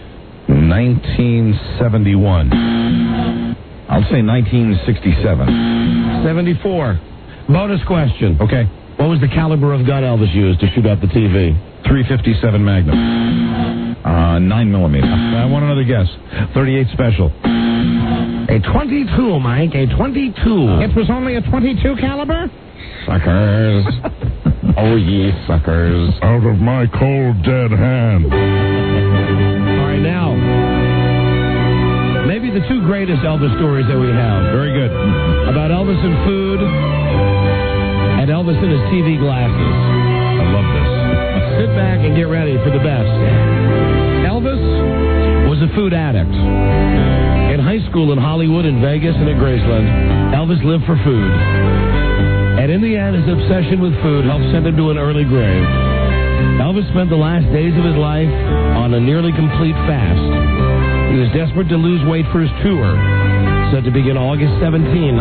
1971. I'll say 1967. 74. Bonus question. Okay. What was the caliber of gun Elvis used to shoot out the TV? .357 Magnum. 9mm. I want another guess. 38 Special. A 22, Mike. A 22. It was only a 22 caliber? Suckers. Oh, ye suckers. Out of my cold, dead hand. All right, now. Maybe the two greatest Elvis stories that we have. Very good. About Elvis and food and Elvis and his TV glasses. I love this. Sit back and get ready for the best. Elvis was a food addict. In high school in Hollywood, in Vegas, and at Graceland, Elvis lived for food. And in the end, his obsession with food helped send him to an early grave. Elvis spent the last days of his life on a nearly complete fast. He was desperate to lose weight for his tour, set to begin August 17,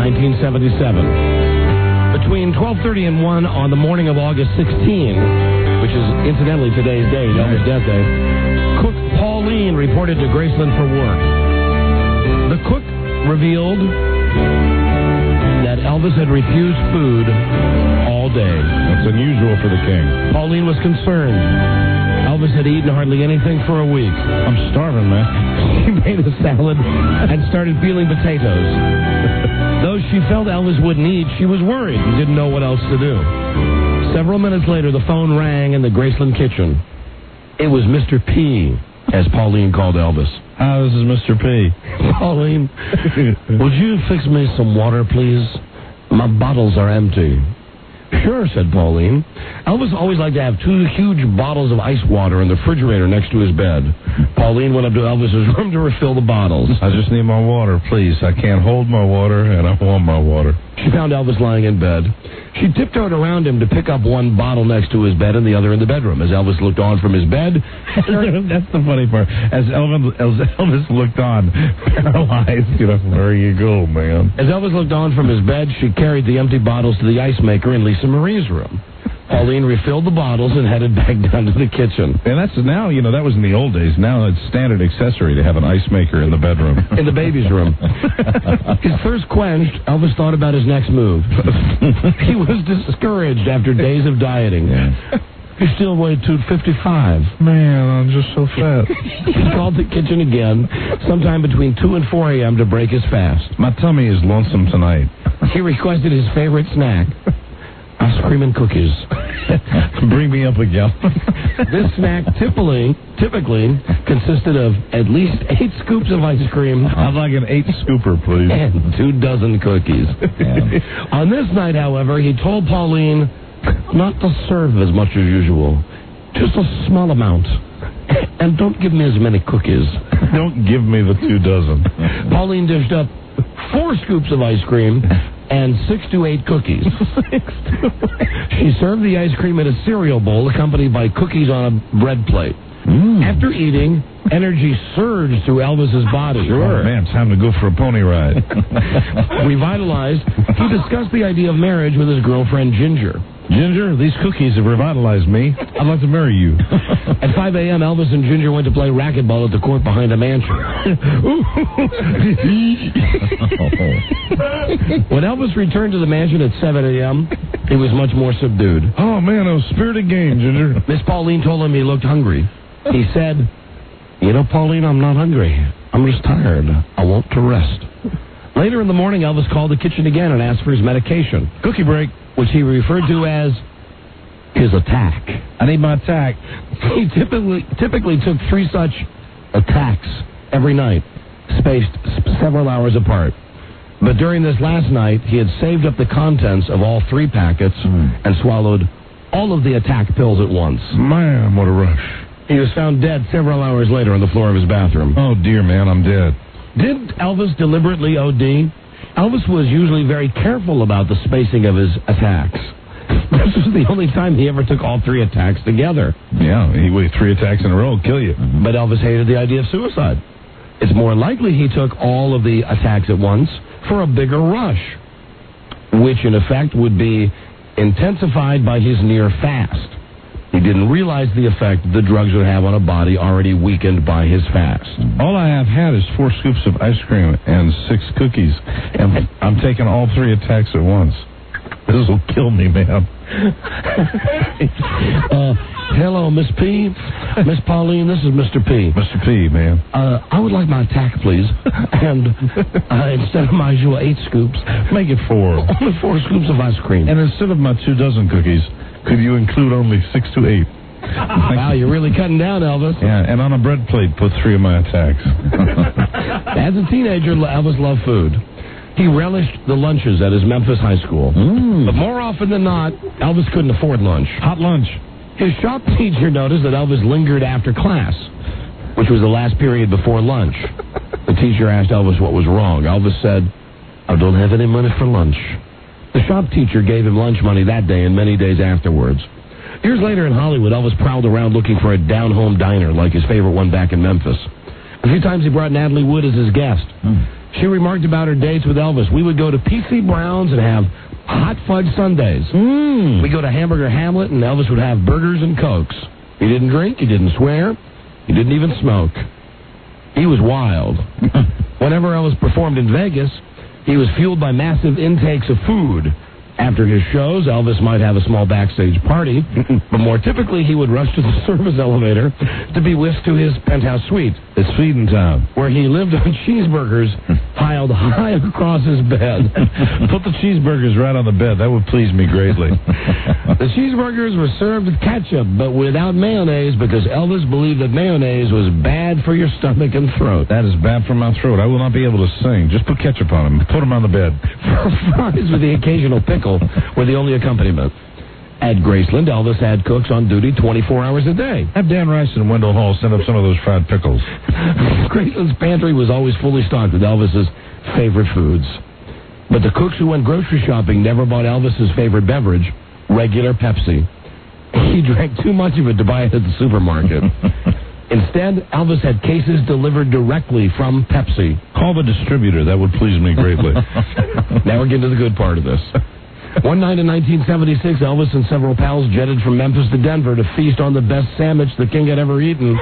1977. Between 12:30 and 1 on the morning of August 16, which is incidentally today's date, Elvis' death day, cook Pauline reported to Graceland for work. The cook revealed that Elvis had refused food all day. That's unusual for the king. Pauline was concerned. Elvis had eaten hardly anything for a week. I'm starving, man. She made a salad and started peeling potatoes. Though she felt Elvis wouldn't eat, she was worried and didn't know what else to do. Several minutes later, the phone rang in the Graceland kitchen. It was Mr. P, as Pauline called Elvis. This is Mr. P. Pauline, would you fix me some water, please? My bottles are empty. Sure, said Pauline. Elvis always liked to have 2 huge bottles of ice water in the refrigerator next to his bed. Pauline went up to Elvis's room to refill the bottles. I just need my water, please. I can't hold my water, and I want my water. She found Elvis lying in bed. She tiptoed around him to pick up one bottle next to his bed and the other in the bedroom. As Elvis looked on from his bed... That's the funny part. As Elvis looked on, paralyzed, there you go, man. As Elvis looked on from his bed, she carried the empty bottles to the ice maker in Lisa Marie's room. Pauline refilled the bottles and headed back down to the kitchen. And that's now, that was in the old days. Now it's standard accessory to have an ice maker in the bedroom. In the baby's room. His thirst quenched, Elvis thought about his next move. He was discouraged after days of dieting. He still weighed 255. Man, I'm just so fat. He called the kitchen again, sometime between 2 and 4 a.m. to break his fast. My tummy is lonesome tonight. He requested his favorite snack. Ice cream and cookies. Bring me up again. This snack typically consisted of at least 8 scoops of ice cream. I'd like an 8 scooper, please. And 2 dozen cookies. On this night, however, he told Pauline not to serve as much as usual. Just a small amount. And don't give me as many cookies. Don't give me the 2 dozen. Pauline dished up 4 scoops of ice cream and 6 to 8 cookies. She served the ice cream in a cereal bowl accompanied by cookies on a bread plate. After eating, Energy surged through Elvis's body. Sure. Oh, man, time to go for a pony ride. Revitalized, he discussed the idea of marriage with his girlfriend, Ginger. Ginger, these cookies have revitalized me. I'd like to marry you. At 5 a.m., Elvis and Ginger went to play racquetball at the court behind a mansion. When Elvis returned to the mansion at 7 a.m., he was much more subdued. Oh, man, a spirited game, Ginger. Miss Pauline told him he looked hungry. He said, "You know, Pauline, I'm not hungry. I'm just tired. I want to rest." Later in the morning, Elvis called the kitchen again and asked for his medication. Cookie break. Which he referred to as his attack. I need my attack. He typically took 3 such attacks every night, spaced several hours apart. But during this last night, he had saved up the contents of all 3 packets and swallowed all of the attack pills at once. Man, what a rush. He was found dead several hours later on the floor of his bathroom. Oh, dear, man, I'm dead. Did Elvis deliberately OD? Elvis was usually very careful about the spacing of his attacks. This was the only time he ever took all 3 attacks together. Yeah, he waited 3 attacks in a row will kill you. But Elvis hated the idea of suicide. It's more likely he took all of the attacks at once for a bigger rush, which in effect would be intensified by his near fast. He didn't realize the effect the drugs would have on a body already weakened by his fast. All I have had is 4 scoops of ice cream and 6 cookies, and I'm taking all 3 attacks at once. This will kill me, man. Hello, Miss P. Miss Pauline, this is Mr. P. Mr. P, man. I would like my attack, please. And instead of my usual 8 scoops, make it 4. Only 4 scoops of ice cream. And instead of my 2 dozen cookies, could you include only 6 to 8? Wow, you're really cutting down, Elvis. Yeah, and on a bread plate, put 3 of my attacks. As a teenager, Elvis loved food. He relished the lunches at his Memphis high school. But more often than not, Elvis couldn't afford lunch. Hot lunch. His shop teacher noticed that Elvis lingered after class, which was the last period before lunch. The teacher asked Elvis what was wrong. Elvis said, "I don't have any money for lunch." The shop teacher gave him lunch money that day and many days afterwards. Years later in Hollywood, Elvis prowled around looking for a down-home diner like his favorite one back in Memphis. A few times he brought Natalie Wood as his guest. She remarked about her dates with Elvis. "We would go to P.C. Brown's and have hot fudge sundaes. We'd go to Hamburger Hamlet and Elvis would have burgers and Cokes. He didn't drink, he didn't swear, he didn't even smoke. He was wild." Whenever Elvis performed in Vegas, he was fueled by massive intakes of food. After his shows, Elvis might have a small backstage party, but more typically he would rush to the service elevator to be whisked to his penthouse suite. It's feeding time. Where he lived on cheeseburgers piled high across his bed. Put the cheeseburgers right on the bed. That would please me greatly. The cheeseburgers were served with ketchup, but without mayonnaise, because Elvis believed that mayonnaise was bad for your stomach and throat. That is bad for my throat. I will not be able to sing. Just put ketchup on them. Put them on the bed. Fries with the occasional pickle were the only accompaniment. At Graceland, Elvis had cooks on duty 24 hours a day. Have Dan Rice and Wendell Hall send up some of those fried pickles. Graceland's pantry was always fully stocked with Elvis's favorite foods. But the cooks who went grocery shopping never bought Elvis's favorite beverage, regular Pepsi. He drank too much of it to buy it at the supermarket. Instead, Elvis had cases delivered directly from Pepsi. Call the distributor. That would please me greatly. Now we're getting to the good part of this. One night in 1976, Elvis and several pals jetted from Memphis to Denver to feast on the best sandwich the king had ever eaten.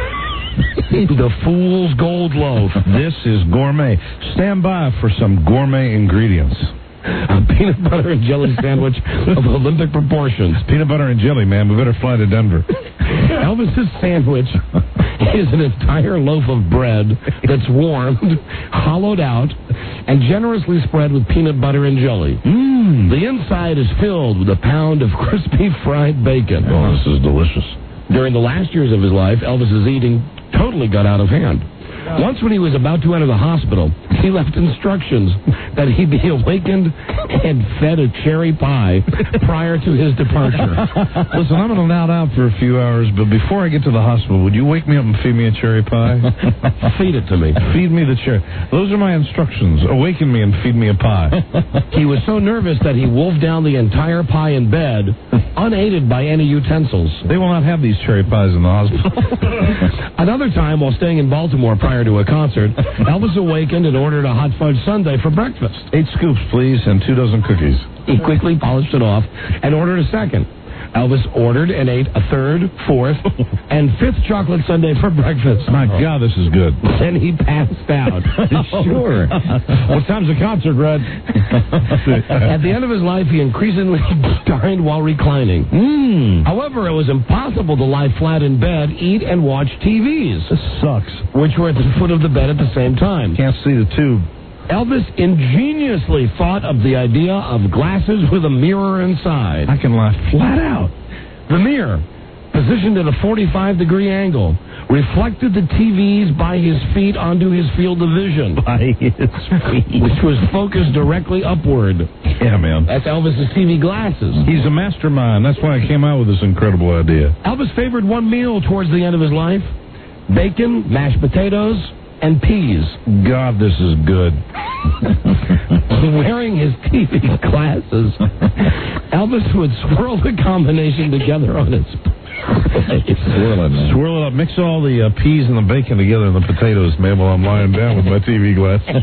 The Fool's Gold Loaf. This is gourmet. Stand by for some gourmet ingredients. A peanut butter and jelly sandwich of Olympic proportions. Peanut butter and jelly, man. We better fly to Denver. Elvis's sandwich is an entire loaf of bread that's warmed, hollowed out, and generously spread with peanut butter and jelly. The inside is filled with a pound of crispy fried bacon. Oh, this is delicious. During the last years of his life, Elvis's eating totally got out of hand. Once when he was about to enter the hospital, he left instructions that he be awakened and fed a cherry pie prior to his departure. Listen, I'm going to nod out for a few hours, but before I get to the hospital, would you wake me up and feed me a cherry pie? Feed it to me. Feed me the cherry. Those are my instructions. Awaken me and feed me a pie. He was so nervous that he wolfed down the entire pie in bed, unaided by any utensils. They will not have these cherry pies in the hospital. Another time, while staying in Baltimore prior to a concert, Elvis awakened and ordered a hot fudge sundae for breakfast. 8 scoops, please, and 2 dozen cookies. He quickly polished it off and ordered a second. Elvis ordered and ate a third, fourth, and fifth chocolate sundae for breakfast. My God, this is good. Then he passed out. Sure. What time's the concert, Red? At the end of his life, he increasingly dined while reclining. However, it was impossible to lie flat in bed, eat, and watch TVs. This sucks. Which were at the foot of the bed at the same time. Can't see the tube. Elvis ingeniously thought of the idea of glasses with a mirror inside. I can lie flat out. The mirror, positioned at a 45-degree angle, reflected the TVs by his feet onto his field of vision. By his feet. Which was focused directly upward. Yeah, man. That's Elvis's TV glasses. He's a mastermind. That's why I came out with this incredible idea. Elvis favored one meal towards the end of his life: bacon, mashed potatoes, and peas. God, this is good. Wearing his TV glasses, Elvis would swirl the combination together on his plate. Swirl it up. Mix all the peas and the bacon together and the potatoes, man, while I'm lying down with my TV glasses.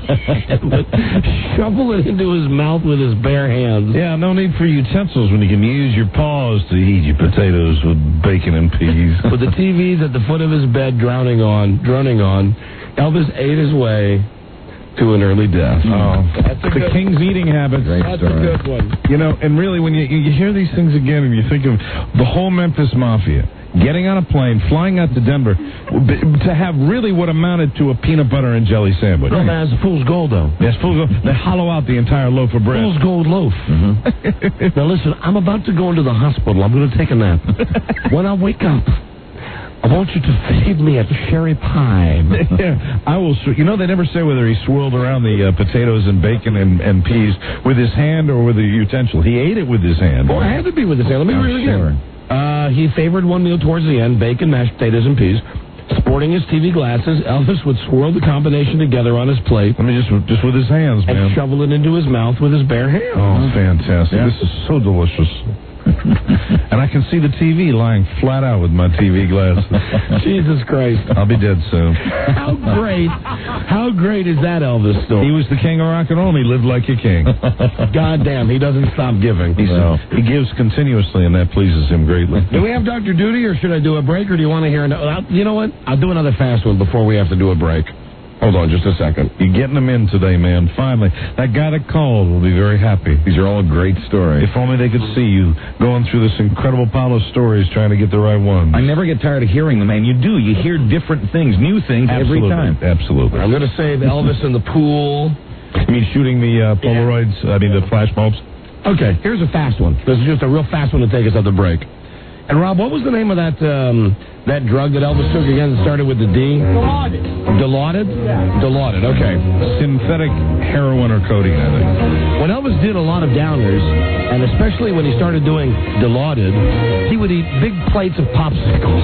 Shovel it into his mouth with his bare hands. Yeah, no need for utensils when you can use your paws to eat your potatoes with bacon and peas. With the TVs at the foot of his bed droning on, Elvis ate his way to an early death. Oh, that's the king's eating habits. That's a good one. You know, and really, when you hear these things again and you think of the whole Memphis Mafia getting on a plane, flying out to Denver to have really what amounted to a peanut butter and jelly sandwich. No, man, it's fool's gold, though. Yes, fool's gold. They hollow out the entire loaf of bread. Fool's gold loaf. Now, listen, I'm about to go into the hospital. I'm going to take a nap. When I wake up, I want you to feed me a cherry pie. Yeah, I will. You know, they never say whether he swirled around the potatoes and bacon and peas with his hand or with a utensil. He ate it with his hand. Well, it had to be with his hand. Let me read it again. He favored one meal towards the end: bacon, mashed potatoes, and peas. Sporting his TV glasses, Elvis would swirl the combination together on his plate. I mean, just with his hands, man. And shovel it into his mouth with his bare hands. Oh, fantastic. Yeah. This is so delicious. And I can see the TV lying flat out with my TV glasses. Jesus Christ. I'll be dead soon. How great is that Elvis story? He was the king of rock and roll. He lived like a king. God damn, he doesn't stop giving. He gives continuously, and that pleases him greatly. Do we have Dr. Duty, or should I do a break, or do you want to hear another? You know what? I'll do another fast one before we have to do a break. Hold on just a second. You're getting them in today, man. Finally. That guy that called will be very happy. These are all great stories. If only they could see you going through this incredible pile of stories trying to get the right one. I never get tired of hearing them, man. You do. You hear different things, new things every time. Absolutely. I'm going to save Elvis in the pool. You mean shooting the Polaroids, the flash bulbs? Okay, here's a fast one. This is just a real fast one to take us at the break. And, Rob, what was the name of that drug that Elvis took again that started with the D? Dilaudid? Yeah. Dilaudid, okay. Synthetic heroin or codeine, I think. When Elvis did a lot of downers, and especially when he started doing Dilaudid, he would eat big plates of popsicles.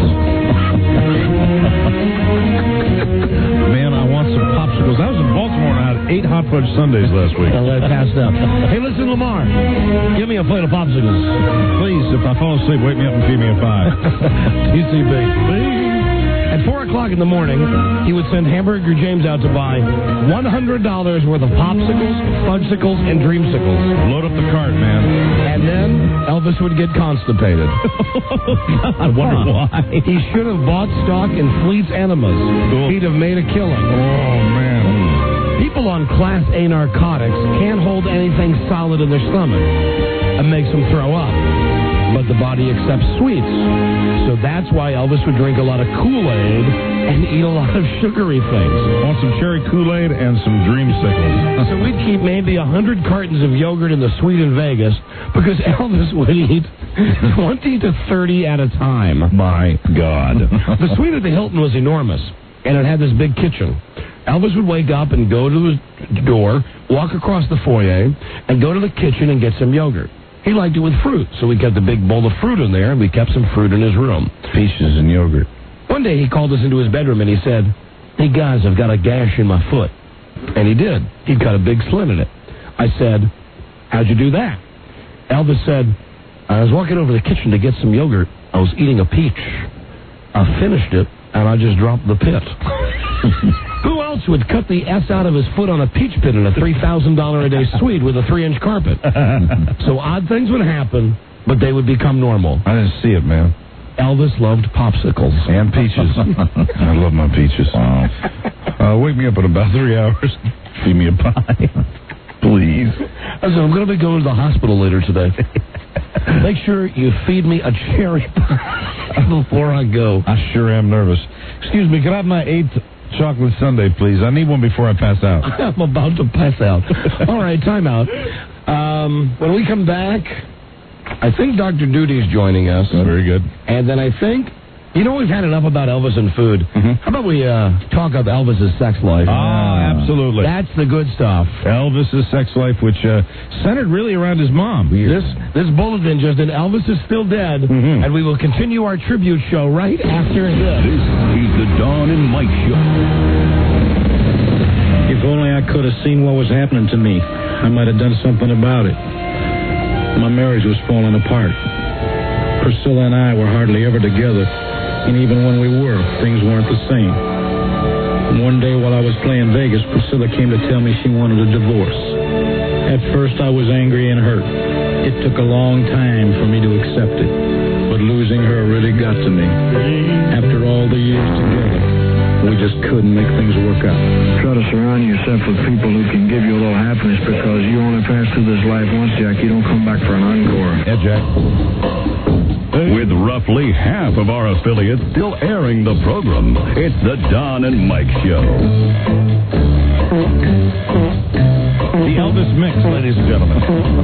Man, I want some popsicles. I was in Baltimore and I had 8 hot fudge sundaes last week. I passed up. Hey, listen, Lamar, give me a plate of popsicles. Please, if I fall asleep, wake me up and feed me a pie. TCB. At 4 o'clock in the morning, he would send Hamburger James out to buy $100 worth of popsicles, fudgesicles, and dreamsicles. Load up the cart, man. And then Elvis would get constipated. I wonder why. He should have bought stock in Fleet's enemas. Cool. He'd have made a killing. Oh, man. People on Class A narcotics can't hold anything solid in their stomach. It makes them throw up. But the body accepts sweets. So that's why Elvis would drink a lot of Kool-Aid and eat a lot of sugary things. Want some cherry Kool-Aid and some dreamsicles. So we'd keep maybe 100 cartons of yogurt in the suite in Vegas because Elvis would eat 20 to 30 at a time. My God. The suite at the Hilton was enormous. and it had this big kitchen. Elvis would wake up and go to his door, walk across the foyer, and go to the kitchen and get some yogurt. He liked it with fruit, so we kept a big bowl of fruit in there, and we kept some fruit in his room. Peaches and yogurt. One day he called us into his bedroom, and he said, "Hey, guys, I've got a gash in my foot." And he did. He'd got a big slit in it. I said, "How'd you do that?" Elvis said, "I was walking over to the kitchen to get some yogurt. I was eating a peach. I finished it, and I just dropped the pit." Who else would cut the S out of his foot on a peach pit in a $3,000 a day suite with a 3-inch carpet? So odd things would happen, but they would become normal. I didn't see it, man. Elvis loved popsicles. And peaches. I love my peaches. Wow. Wake me up in about 3 hours. Feed me a pie. Please. Listen, I'm going to be going to the hospital later today. Make sure you feed me a cherry pie before I go. I sure am nervous. Excuse me, can I have my 8th chocolate sundae, please? I need one before I pass out. I'm about to pass out. All right, time out. When we come back, I think Dr. Duty's joining us. Very good. And then I think, we've had enough about Elvis and food. Mm-hmm. How about we talk about Elvis's sex life? Ah, absolutely. That's the good stuff. Elvis's sex life, which centered really around his mom. This bulletin just in, Elvis is still dead, and we will continue our tribute show right after this. This is the Dawn and Mike Show. If only I could have seen what was happening to me, I might have done something about it. My marriage was falling apart. Priscilla and I were hardly ever together, and even when we were, things weren't the same. One day while I was playing Vegas, Priscilla came to tell me she wanted a divorce. At first I was angry and hurt. It took a long time for me to accept it, but losing her really got to me. After all the years together, we just couldn't make things work out. Try to surround yourself with people who can give you a little happiness, because you only pass through this life once, Jack. You don't come back for an encore. Yeah, Jack. With roughly half of our affiliates still airing the program, it's the Don and Mike Show. The Elvis Mix, ladies and gentlemen.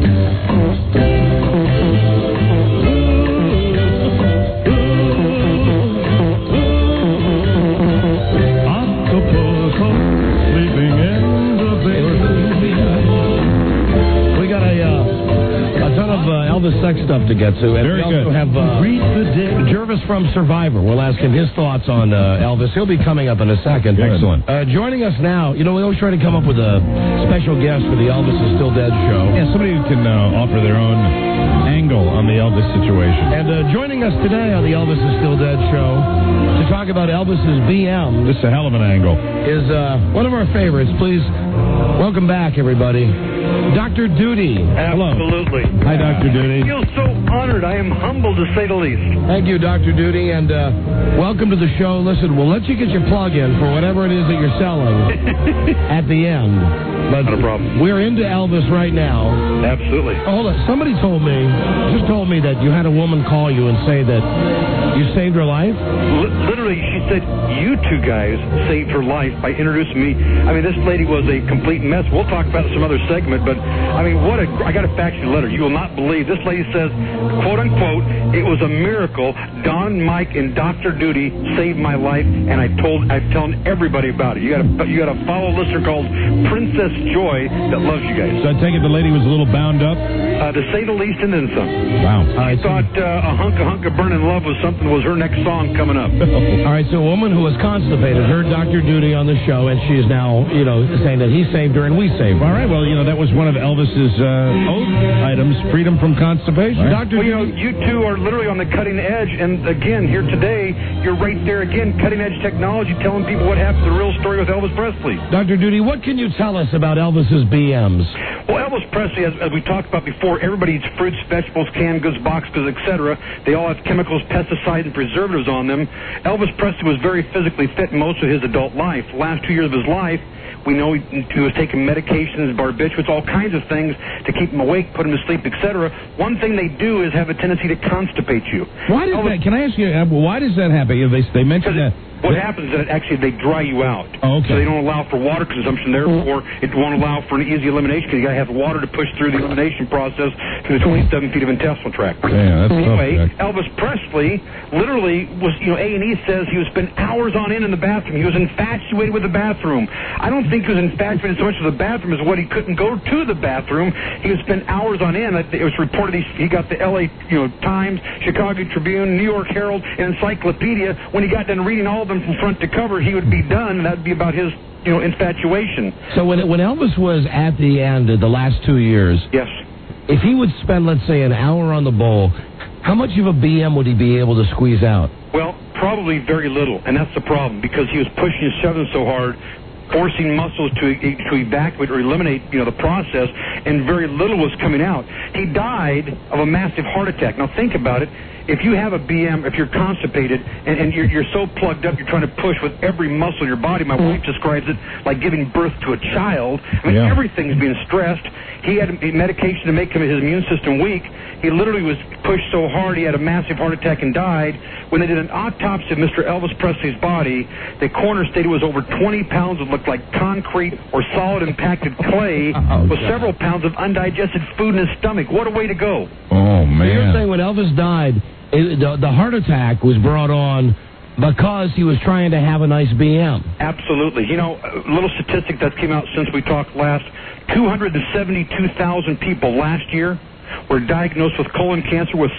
Elvis sex stuff to get to. And Very we also good. have Jervis from Survivor. We'll ask him his thoughts on Elvis. He'll be coming up in a second. Excellent. Joining us now, we always try to come up with a special guest for the Elvis is Still Dead show. Yeah, somebody who can offer their own angle on the Elvis situation. And joining us today on the Elvis is Still Dead show to talk about Elvis's BM. This is a hell of an angle. Is one of our favorites. Please welcome back, everybody. Dr. Duty. Hello. Absolutely. Hi, Dr. Duty. I feel so honored. I am humbled, to say the least. Thank you, Dr. Duty, and welcome to the show. Listen, we'll let you get your plug in for whatever it is that you're selling at the end. But not a problem. We're into Elvis right now. Absolutely. Oh, hold on. Somebody told me that you had a woman call you and say that you saved her life? Literally, she said, you two guys saved her life by introducing me. I mean, this lady was a complete mess. We'll talk about some other segment, but I mean, I got a fax you letter. You will not believe. This lady says, quote unquote, it was a miracle. Don, Mike, and Dr. Duty saved my life, and I'm telling everybody about it. You got a follow listener called Princess Joy that loves you guys. So I take it the lady was a little bound up? To say the least, and then some. Wow. I thought a hunk of burning love was her next song coming up. All right, so a woman who was constipated heard Dr. Duty on the show, and she is now, saying that he saved her and we saved her. All right, well, that was one of Elvis's oath items, freedom from constipation. Right. Dr. You two are literally on the cutting edge, and again, here today, you're right there again, cutting edge technology, telling people what happened, the real story with Elvis Presley. Dr. Duty, what can you tell us about Elvis's BMs? Well, Elvis Presley, as we talked about before, everybody eats fruits, vegetables, canned goods, boxed goods, etc. They all have chemicals, pesticides, and preservatives on them. Elvis Presley was very physically fit most of his adult life. The last 2 years of his life, we know he was taking medications, barbiturates, all kinds of things to keep him awake, put him to sleep, etc. One thing they do is have a tendency to constipate you. Why does that? Can I ask you? Why does that happen? They mentioned that What happens is that actually they dry you out. Oh, okay. So they don't allow for water consumption. Therefore, it won't allow for an easy elimination because you got to have water to push through the elimination process to the 27 feet of intestinal tract. Yeah, that's anyway, tough, Elvis Presley literally was, A&E says he would spend hours on end in the bathroom. He was infatuated with the bathroom. I don't think he was infatuated so much with the bathroom as what he couldn't go to the bathroom. He would spend hours on end. It was reported he got the L.A. Times, Chicago Tribune, New York Herald, and Encyclopedia. When he got done reading all of them from front to cover, he would be done, and that would be about his infatuation. So when Elvis was at the end of the last 2 years, yes, if he would spend, let's say, an hour on the bowl, how much of a BM would he be able to squeeze out? Well, probably very little, and that's the problem, because he was pushing and shoving so hard, forcing muscles to evacuate or eliminate, the process, and very little was coming out. He died of a massive heart attack. Now think about it. If you have a BM, if you're constipated, and you're so plugged up, you're trying to push with every muscle in your body. My wife describes it like giving birth to a child. I mean, everything's being stressed. He had medication to make his immune system weak. He literally was pushed so hard, he had a massive heart attack and died. When they did an autopsy of Mr. Elvis Presley's body, the coroner stated it was over 20 pounds that looked like concrete or solid impacted clay with several pounds of undigested food in his stomach. What a way to go. Oh, man. So you're saying when Elvis died, the heart attack was brought on because he was trying to have a nice BM. Absolutely. A little statistic that came out since we talked last, 272,000 people last year were diagnosed with colon cancer, with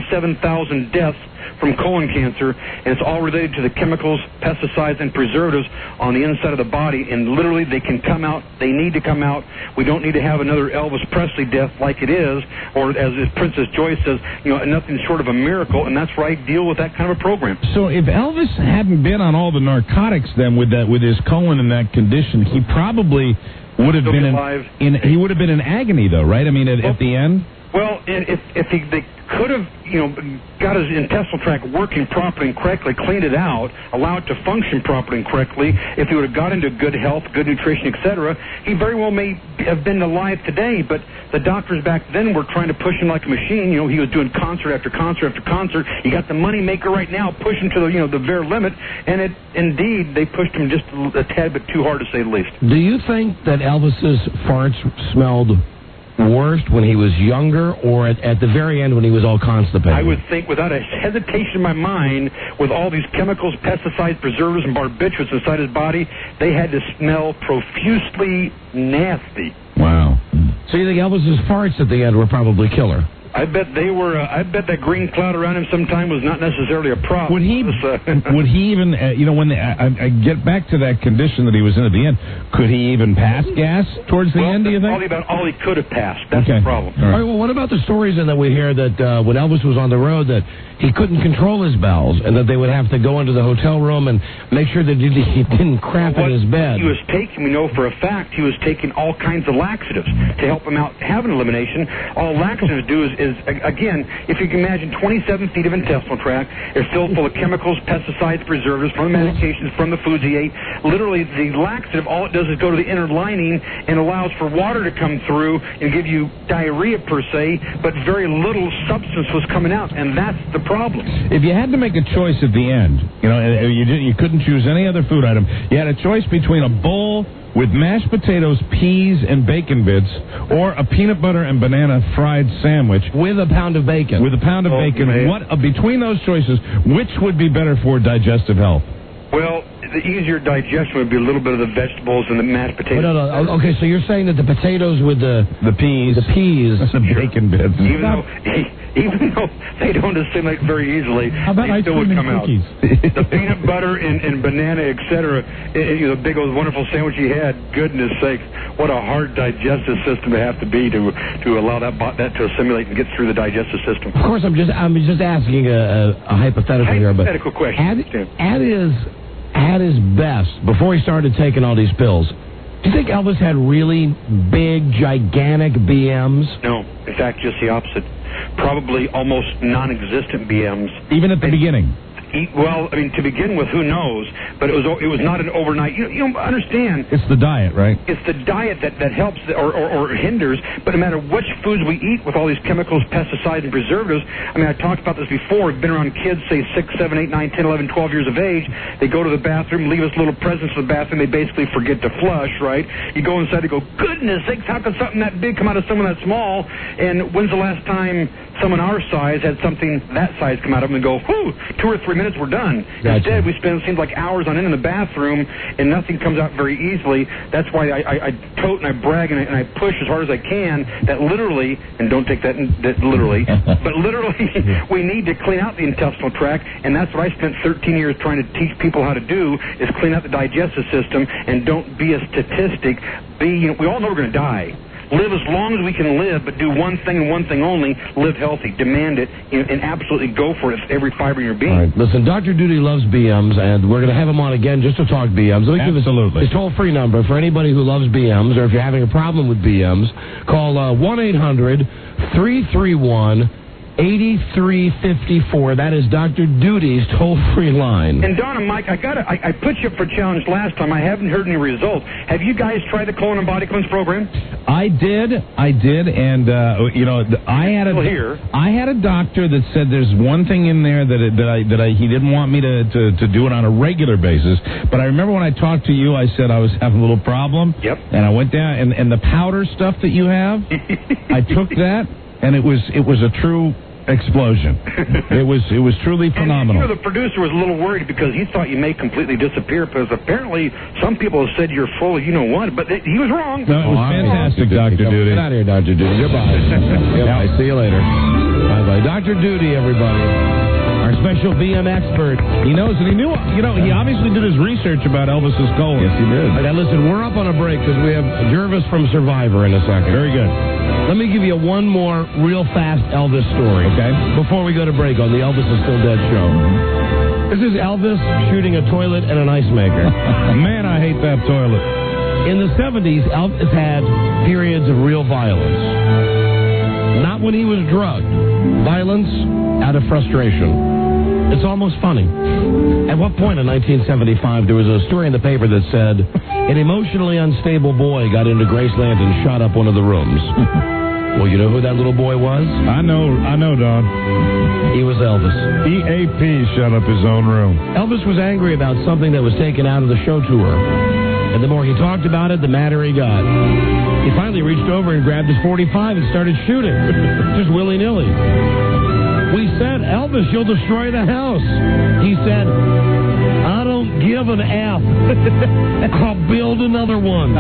77,000 deaths from colon cancer, and it's all related to the chemicals, pesticides, and preservatives on the inside of the body, and literally they can come out, they need to come out. We don't need to have another Elvis Presley death like it is, or as Princess Joyce says, nothing short of a miracle, and that's where I deal with that kind of a program. So if Elvis hadn't been on all the narcotics then with his colon in that condition, he probably would have been he would have been in agony though, right? I mean, at the end? Well, if they could have, got his intestinal tract working properly and correctly, cleaned it out, allowed it to function properly and correctly, if he would have got into good health, good nutrition, etc., he very well may have been alive today. But the doctors back then were trying to push him like a machine. He was doing concert after concert after concert. You got the money maker right now, push him to the very limit, and indeed they pushed him just a tad bit too hard, to say the least. Do you think that Elvis's farts smelled worst when he was younger, or at the very end when he was all constipated? I would think, without a hesitation in my mind, with all these chemicals, pesticides, preservatives, and barbiturates inside his body, they had to smell profusely nasty. Wow. So you think Elvis's farts at the end were probably killer? I bet they were. I bet that green cloud around him sometime was not necessarily a prop. Would he even? When I get back to that condition that he was in at the end, could he even pass gas towards the end? Do you think? Probably about all he could have passed. That's the problem. All right. Well, what about the stories that we hear that when Elvis was on the road that he couldn't control his bowels and that they would have to go into the hotel room and make sure that he didn't crap in his bed? He was taking, we know for a fact, he was taking all kinds of laxatives to help him out have an elimination. All laxatives do is again, if you can imagine 27 feet of intestinal tract, they're filled full of chemicals, pesticides, preservatives, from the medications, from the foods he ate. Literally, the laxative, all it does is go to the inner lining and allows for water to come through and give you diarrhea per se, but very little substance was coming out, and that's the problem. If you had to make a choice at the end, you couldn't choose any other food item, you had a choice between a bowl with mashed potatoes, peas, and bacon bits, or a peanut butter and banana fried sandwich. With a pound of bacon. With a pound of bacon. Man. What between those choices, which would be better for digestive health? Well, the easier digestion would be a little bit of the vegetables and the mashed potatoes. No. Okay, so you're saying that the potatoes with the peas, the bacon bits. Even though they don't assimilate very easily, they still would come out. The peanut butter and banana, etc., the big old wonderful sandwich he had, goodness sakes, what a hard digestive system to have to be to allow that to assimilate and get through the digestive system. Of course, I'm just asking a hypothetical here, but hypothetical question. At his best, before he started taking all these pills, do you think Elvis had really big, gigantic BMs? No. In fact, just the opposite. probably almost non-existent BMs. Even at the beginning. Well, I mean, to begin with, who knows? But it was not an overnight. You understand? It's the diet, right? It's the diet that helps or hinders. But no matter which foods we eat with all these chemicals, pesticides, and preservatives, I mean, I talked about this before. We've been around kids, say 6, 7, 8, 9, 10, 11, 12 years of age. They go to the bathroom, leave us little presents in the bathroom. They basically forget to flush, right? You go inside and go, goodness sakes, how could something that big come out of someone that small? And when's the last time someone our size had something that size come out of them and go, whew, 2 or 3 minutes, we're done. Gotcha. Instead, we spend, seems like, hours on end in the bathroom, and nothing comes out very easily. That's why I tote and I brag and I push as hard as I can that literally, and don't take that literally, but literally, we need to clean out the intestinal tract, and that's what I spent 13 years trying to teach people how to do, is clean out the digestive system, and don't be a statistic. We all know we're going to die. Live as long as we can live, but do one thing and one thing only, live healthy, demand it, and absolutely go for it, every fiber in your being. All right, listen, Dr. Duty loves BMs, and we're going to have him on again just to talk BMs. Let me give his toll-free number for anybody who loves BMs, or if you're having a problem with BMs, call 1-800-331-8354. That is Dr. Duty's toll-free line. And Don and Mike, I put you up for challenge last time. I haven't heard any results. Have you guys tried the colon and body cleanse program? I did, and I had a doctor that said there's one thing in there that he didn't want me to do it on a regular basis. But I remember when I talked to you, I said I was having a little problem. Yep. And I went down, and the powder stuff that you have, I took that, and it was a true explosion. It was truly phenomenal. And the producer was a little worried because he thought you may completely disappear, because apparently some people have said you're full of you know what, but he was wrong. No, it was fantastic, Dr. Duty. Get out of here, Dr. Duty. Goodbye. Goodbye. See you later. Bye-bye. Dr. Duty, everybody. Our special BM expert. He knows, and he knew, he obviously did his research about Elvis's colon. Yes, he did. All right, now listen, we're up on a break because we have Jervis from Survivor in a second. Very good. Let me give you one more real fast Elvis story. Okay. Before we go to break on the Elvis is Still Dead show. This is Elvis shooting a toilet and an ice maker. Man, I hate that toilet. In the 70s, Elvis had periods of real violence. Not when he was drugged. Violence out of frustration. It's almost funny. At what point in 1975, there was a story in the paper that said, an emotionally unstable boy got into Graceland and shot up one of the rooms. Well, you know who that little boy was? I know, Don. He was Elvis. EAP shut up his own room. Elvis was angry about something that was taken out of the show tour. And the more he talked about it, the madder he got. He finally reached over and grabbed his .45 and started shooting. Just willy-nilly. We said, Elvis, you'll destroy the house. He said, I don't give an F. I'll build another one.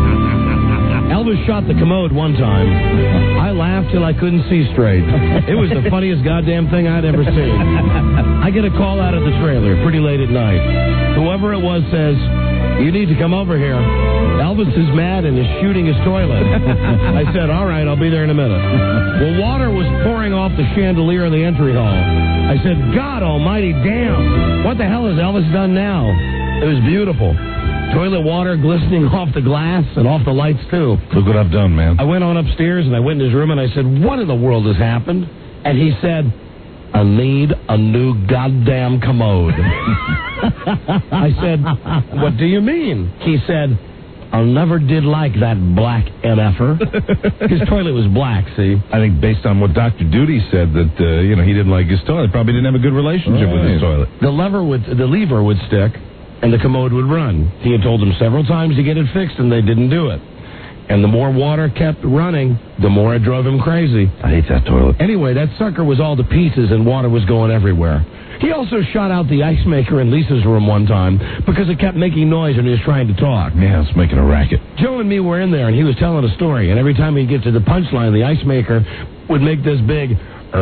Elvis shot the commode one time. I laughed till I couldn't see straight. It was the funniest goddamn thing I'd ever seen. I get a call out of the trailer pretty late at night. Whoever it was says, you need to come over here. Elvis is mad and is shooting his toilet. I said, all right, I'll be there in a minute. Well, water was pouring off the chandelier in the entry hall. I said, God almighty damn. What the hell has Elvis done now? It was beautiful. Toilet water glistening off the glass and off the lights, too. Look what I've done, man. I went on upstairs and I went in his room and I said, what in the world has happened? And he said, I need a new goddamn commode. I said, what do you mean? He said, I never did like that black MFer. His toilet was black, see? I think based on what Dr. Duty said that, he didn't like his toilet, probably didn't have a good relationship with his toilet. The lever would stick and the commode would run. He had told them several times to get it fixed and they didn't do it. And the more water kept running, the more it drove him crazy. I hate that toilet. Anyway, that sucker was all to pieces and water was going everywhere. He also shot out the ice maker in Lisa's room one time because it kept making noise when he was trying to talk. Yeah, it's making a racket. Joe and me were in there and he was telling a story. And every time he'd get to the punchline, the ice maker would make this big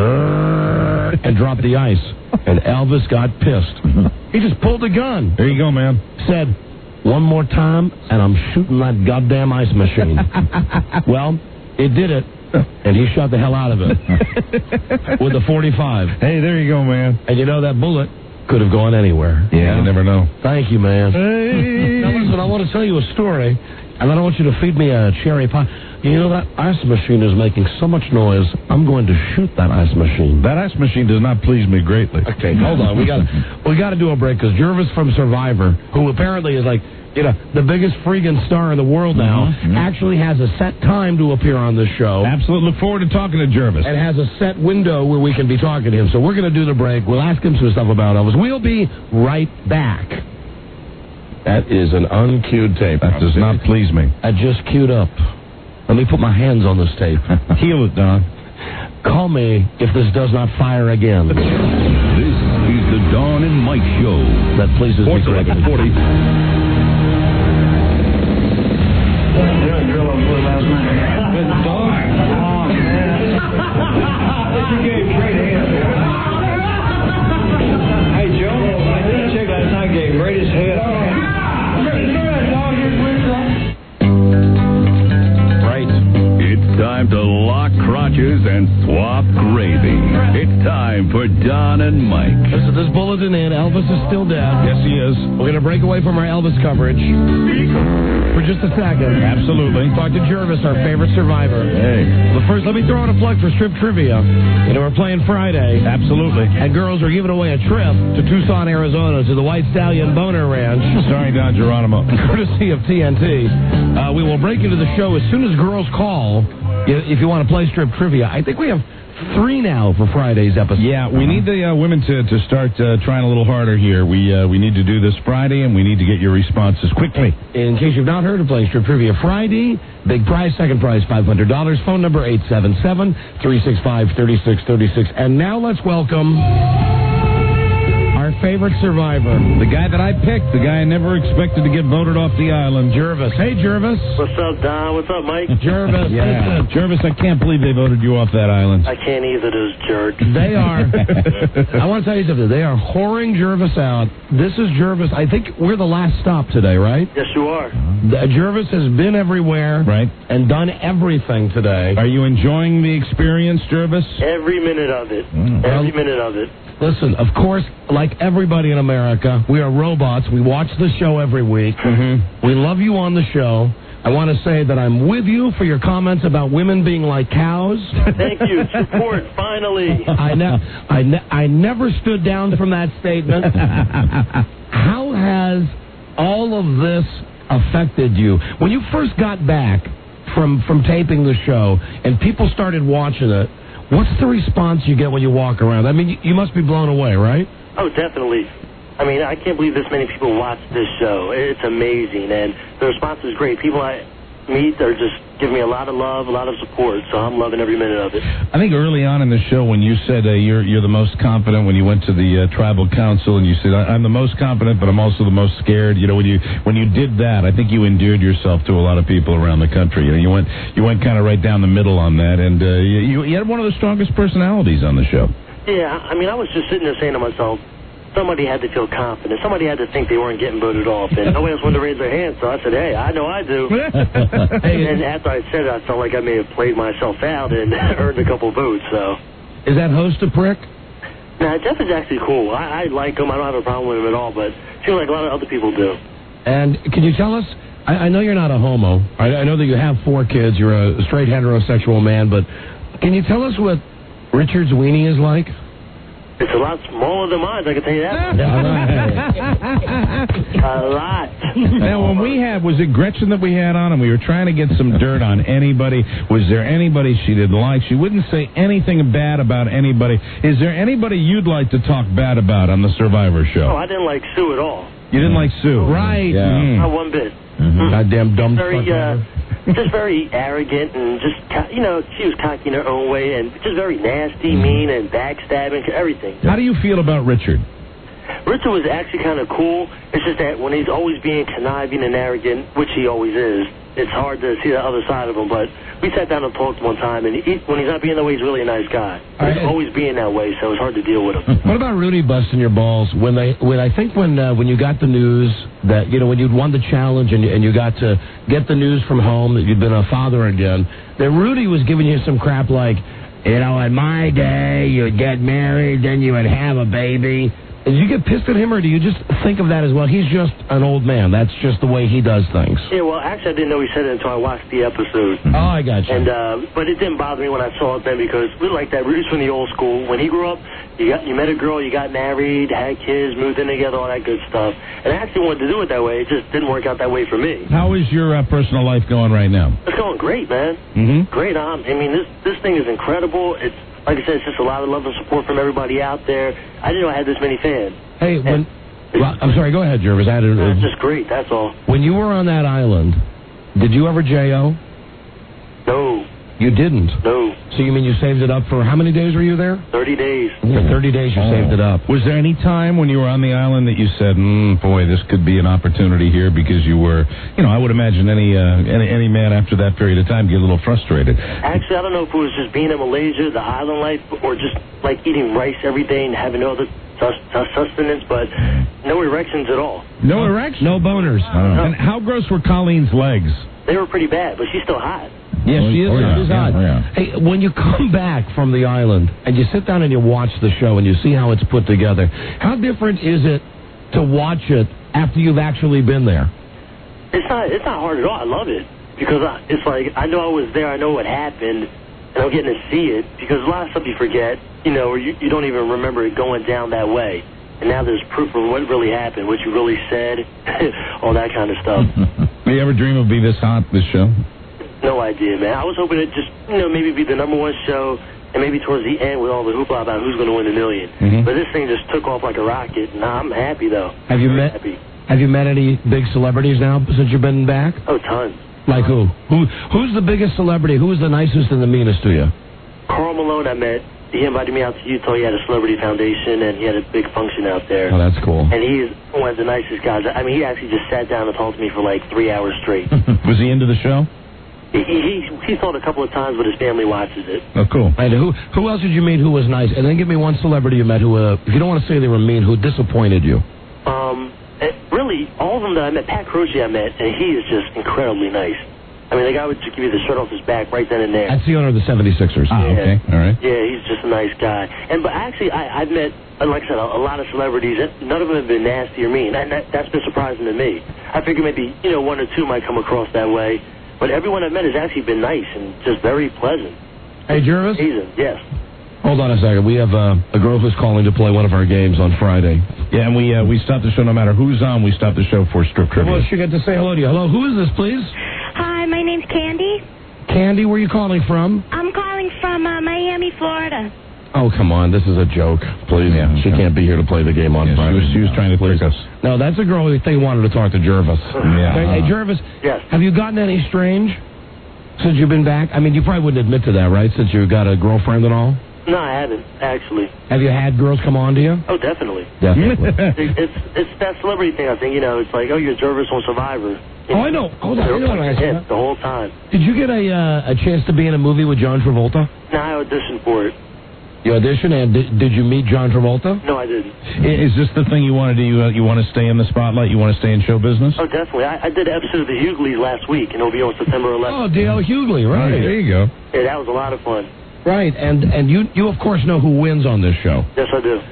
and drop the ice. And Elvis got pissed. He just pulled a gun. There you go, man. Said, one more time, and I'm shooting that goddamn ice machine. Well, it did it, and he shot the hell out of it with a .45. Hey, there you go, man. And you know, that bullet could have gone anywhere. Yeah, you never know. Thank you, man. Hey. Now, listen, I want to tell you a story. and then I want you to feed me a cherry pie. You know, that ice machine is making so much noise, I'm going to shoot that ice machine. That ice machine does not please me greatly. Okay, hold on. We got to do a break, because Jervis from Survivor, who apparently is like, you know, the biggest freaking star in the world now, actually has a set time to appear on this show. Absolutely. Look forward to talking to Jervis. And has a set window where we can be talking to him. So we're going to do the break. We'll ask him some stuff about Elvis. We'll be right back. That is an uncued tape. That does not please me. I just queued up. Let me put my hands on this tape. Heal it, Don. Call me if this does not fire again. This is the Don and Mike Show. That pleases me. 1140. Hey, Joe, I did check last night, gave greatest head. It's time to lock crotches and swap gravy. It's time for Don and Mike. Listen, this bulletin in, Elvis is still dead. Yes, he is. We're going to break away from our Elvis coverage for just a second. Absolutely. Talk to Jervis, our favorite survivor. Hey. But first, let me throw out a plug for Strip Trivia. You know, we're playing Friday. Absolutely. And girls are giving away a trip to Tucson, Arizona, to the White Stallion Boner Ranch. Sorry, Don Geronimo. Courtesy of TNT. We will break into the show as soon as girls call. If you want to play Strip Trivia, I think we have 3 now for Friday's episode. Yeah, we need the women to start trying a little harder here. We need to do this Friday, and we need to get your responses quickly. In case you've not heard of playing Strip Trivia Friday, big prize, second prize, $500. Phone number 877-365-3636. And now let's welcome our favorite survivor. The guy that I picked, the guy I never expected to get voted off the island, Jervis. Hey, Jervis. What's up, Don? What's up, Mike? Jervis. Yeah. Jervis, I can't believe they voted you off that island. I can't either, those jerks. They are. I want to tell you something. They are whoring Jervis out. This is Jervis. I think we're the last stop today, right? Yes, you are. Jervis has been everywhere. Right. And done everything today. Are you enjoying the experience, Jervis? Every minute of it. Every minute of it. Listen, of course, like everybody in America, we are robots. We watch the show every week. We love you on the show. I want to say that I'm with you for your comments about women being like cows. Thank you. Support, finally. I never stood down from that statement. How has all of this affected you? When you first got back from taping the show and people started watching it, what's the response you get when you walk around? I mean, you must be blown away, right? Oh, definitely. I mean, I can't believe this many people watch this show. It's amazing, and the response is great. People I meet are just giving me a lot of love, a lot of support, so I'm loving every minute of it. I think early on in the show when you said you're the most confident, when you went to the tribal council and you said, I'm the most confident, but I'm also the most scared. You know, when you did that, I think you endeared yourself to a lot of people around the country. You know, you went kind of right down the middle on that, and you had one of the strongest personalities on the show. Yeah, I mean, I was just sitting there saying to myself, somebody had to feel confident. Somebody had to think they weren't getting voted off, and nobody else wanted to raise their hand. So I said, hey, I know I do. And then after I said it, I felt like I may have played myself out and earned a couple votes. So, is that host a prick? Nah, Jeff is actually cool. I like him. I don't have a problem with him at all, but I feel like a lot of other people do. And can you tell us, I know you're not a homo. I know that you have 4 kids. You're a straight heterosexual man, but can you tell us what Richard's weenie is like? It's a lot smaller than mine, I can tell you that. A lot. Now, when was it Gretchen that we had on, and we were trying to get some dirt on anybody? Was there anybody she didn't like? She wouldn't say anything bad about anybody. Is there anybody you'd like to talk bad about on the Survivor show? Oh, I didn't like Sue at all. You didn't like Sue? Right. Yeah. Not one bit. Goddamn dumb just very arrogant and just, you know, she was cocky in her own way and just very nasty, mean, and backstabbing, everything. How do you feel about Richard? Richard was actually kind of cool. It's just that when he's always being conniving and arrogant, which he always is, it's hard to see the other side of him. But we sat down and talked one time, and when he's not being that way, he's really a nice guy. He's always being that way, so it's hard to deal with him. What about Rudy busting your balls when you got the news that, you know, when you'd won the challenge and you got to get the news from home that you'd been a father again, that Rudy was giving you some crap like, you know, in my day, you would get married, then you would have a baby. Do you get pissed at him, or do you just think of that as, well, he's just an old man. That's just the way he does things. Yeah, well, actually, I didn't know he said it until I watched the episode. Oh, I got you. And but it didn't bother me when I saw it then, because we like that. Rudy's from the old school. When he grew up, you met a girl, you got married, had kids, moved in together, all that good stuff. And I actually wanted to do it that way. It just didn't work out that way for me. How is your personal life going right now? It's going great, man. Mm-hmm. Great. I mean, this thing is incredible. It's, like I said, it's just a lot of love and support from everybody out there. I didn't know I had this many fans. Hey, well, I'm sorry, go ahead, Jervis. It's just great, that's all. When you were on that island, did you ever J.O.? No. You didn't? No. So you mean you saved it up for, how many days were you there? 30 days. Yeah, 30 days you saved it up. Was there any time when you were on the island that you said, boy, this could be an opportunity here, because you were, I would imagine any man after that period of time get a little frustrated. Actually, I don't know if it was just being in Malaysia, the island life, or just like eating rice every day and having no other sustenance, but no erections at all. No erections? No boners. And how gross were Colleen's legs? They were pretty bad, but she's still hot. Yes, she is. She's hot. Yeah. Hey, when you come back from the island and you sit down and you watch the show and you see how it's put together, how different is it to watch it after you've actually been there? It's not hard at all. I love it, because it's like I know I was there. I know what happened, and I'm getting to see it, because a lot of stuff you forget, or you don't even remember it going down that way. And now there's proof of what really happened, what you really said, all that kind of stuff. Do you ever dream of be this hot, this show? No idea, man. I was hoping it'd just, maybe be the #1 show, and maybe towards the end with all the hoopla about who's going to win $1 million. Mm-hmm. But this thing just took off like a rocket, and I'm happy, though. Have you met any big celebrities now since you've been back? Oh, tons. Like who? Who's the biggest celebrity? Who's the nicest and the meanest to you? Karl Malone I met. He invited me out to Utah. He had a celebrity foundation, and he had a big function out there. Oh, that's cool. And he's one of the nicest guys. I mean, he actually just sat down and talked to me for like 3 hours straight. Was he into the show? He thought a couple of times, but his family watches it. Oh, cool. And who else did you meet who was nice? And then give me one celebrity you met who, if you don't want to say they were mean, who disappointed you. Really, all of them that I met. Pat Croce I met, and he is just incredibly nice. I mean, the guy would just give you the shirt off his back right then and there. That's the owner of the 76ers. Ah, okay. All right. Yeah, he's just a nice guy. But actually, I've met, like I said, a lot of celebrities. None of them have been nasty or mean. That's been surprising to me. I figured maybe, 1 or 2 might come across that way. But everyone I've met has actually been nice and just very pleasant. Hey, Jervis? Yes. Hold on a second. We have a girl who's calling to play one of our games on Friday. Yeah, and we stop the show no matter who's on. We stop the show for strip trivia. Well, she got to say hello to you. Hello, who is this, please? Hi, my name's Candy. Candy, where are you calling from? I'm calling from Miami, Florida. Oh, come on. This is a joke. Please. Yeah, she can't be here to play the game on Friday. She was trying to trick us. No, that's a girl who they wanted to talk to Jervis. Yeah. Hey, Jervis. Yes. Have you gotten any strange since you've been back? I mean, you probably wouldn't admit to that, right, since you've got a girlfriend and all? No, I haven't, actually. Have you had girls come on to you? Oh, definitely. Definitely. It's that celebrity thing, I think. It's like, you're Jervis on Survivor. Oh, I know. Hold on. I know what I said. The whole time. Did you get a chance to be in a movie with John Travolta? No, I auditioned for it. You auditioned, and did you meet John Travolta? No, I didn't. Is this the thing you want to do? You want to stay in the spotlight? You want to stay in show business? Oh, definitely. I did an episode of The Hughleys last week, and it'll be on September 11th. Oh, D.L. Hughley, right. There you go. Yeah, that was a lot of fun. Right, and you of course know who wins on this show. Yes, I do.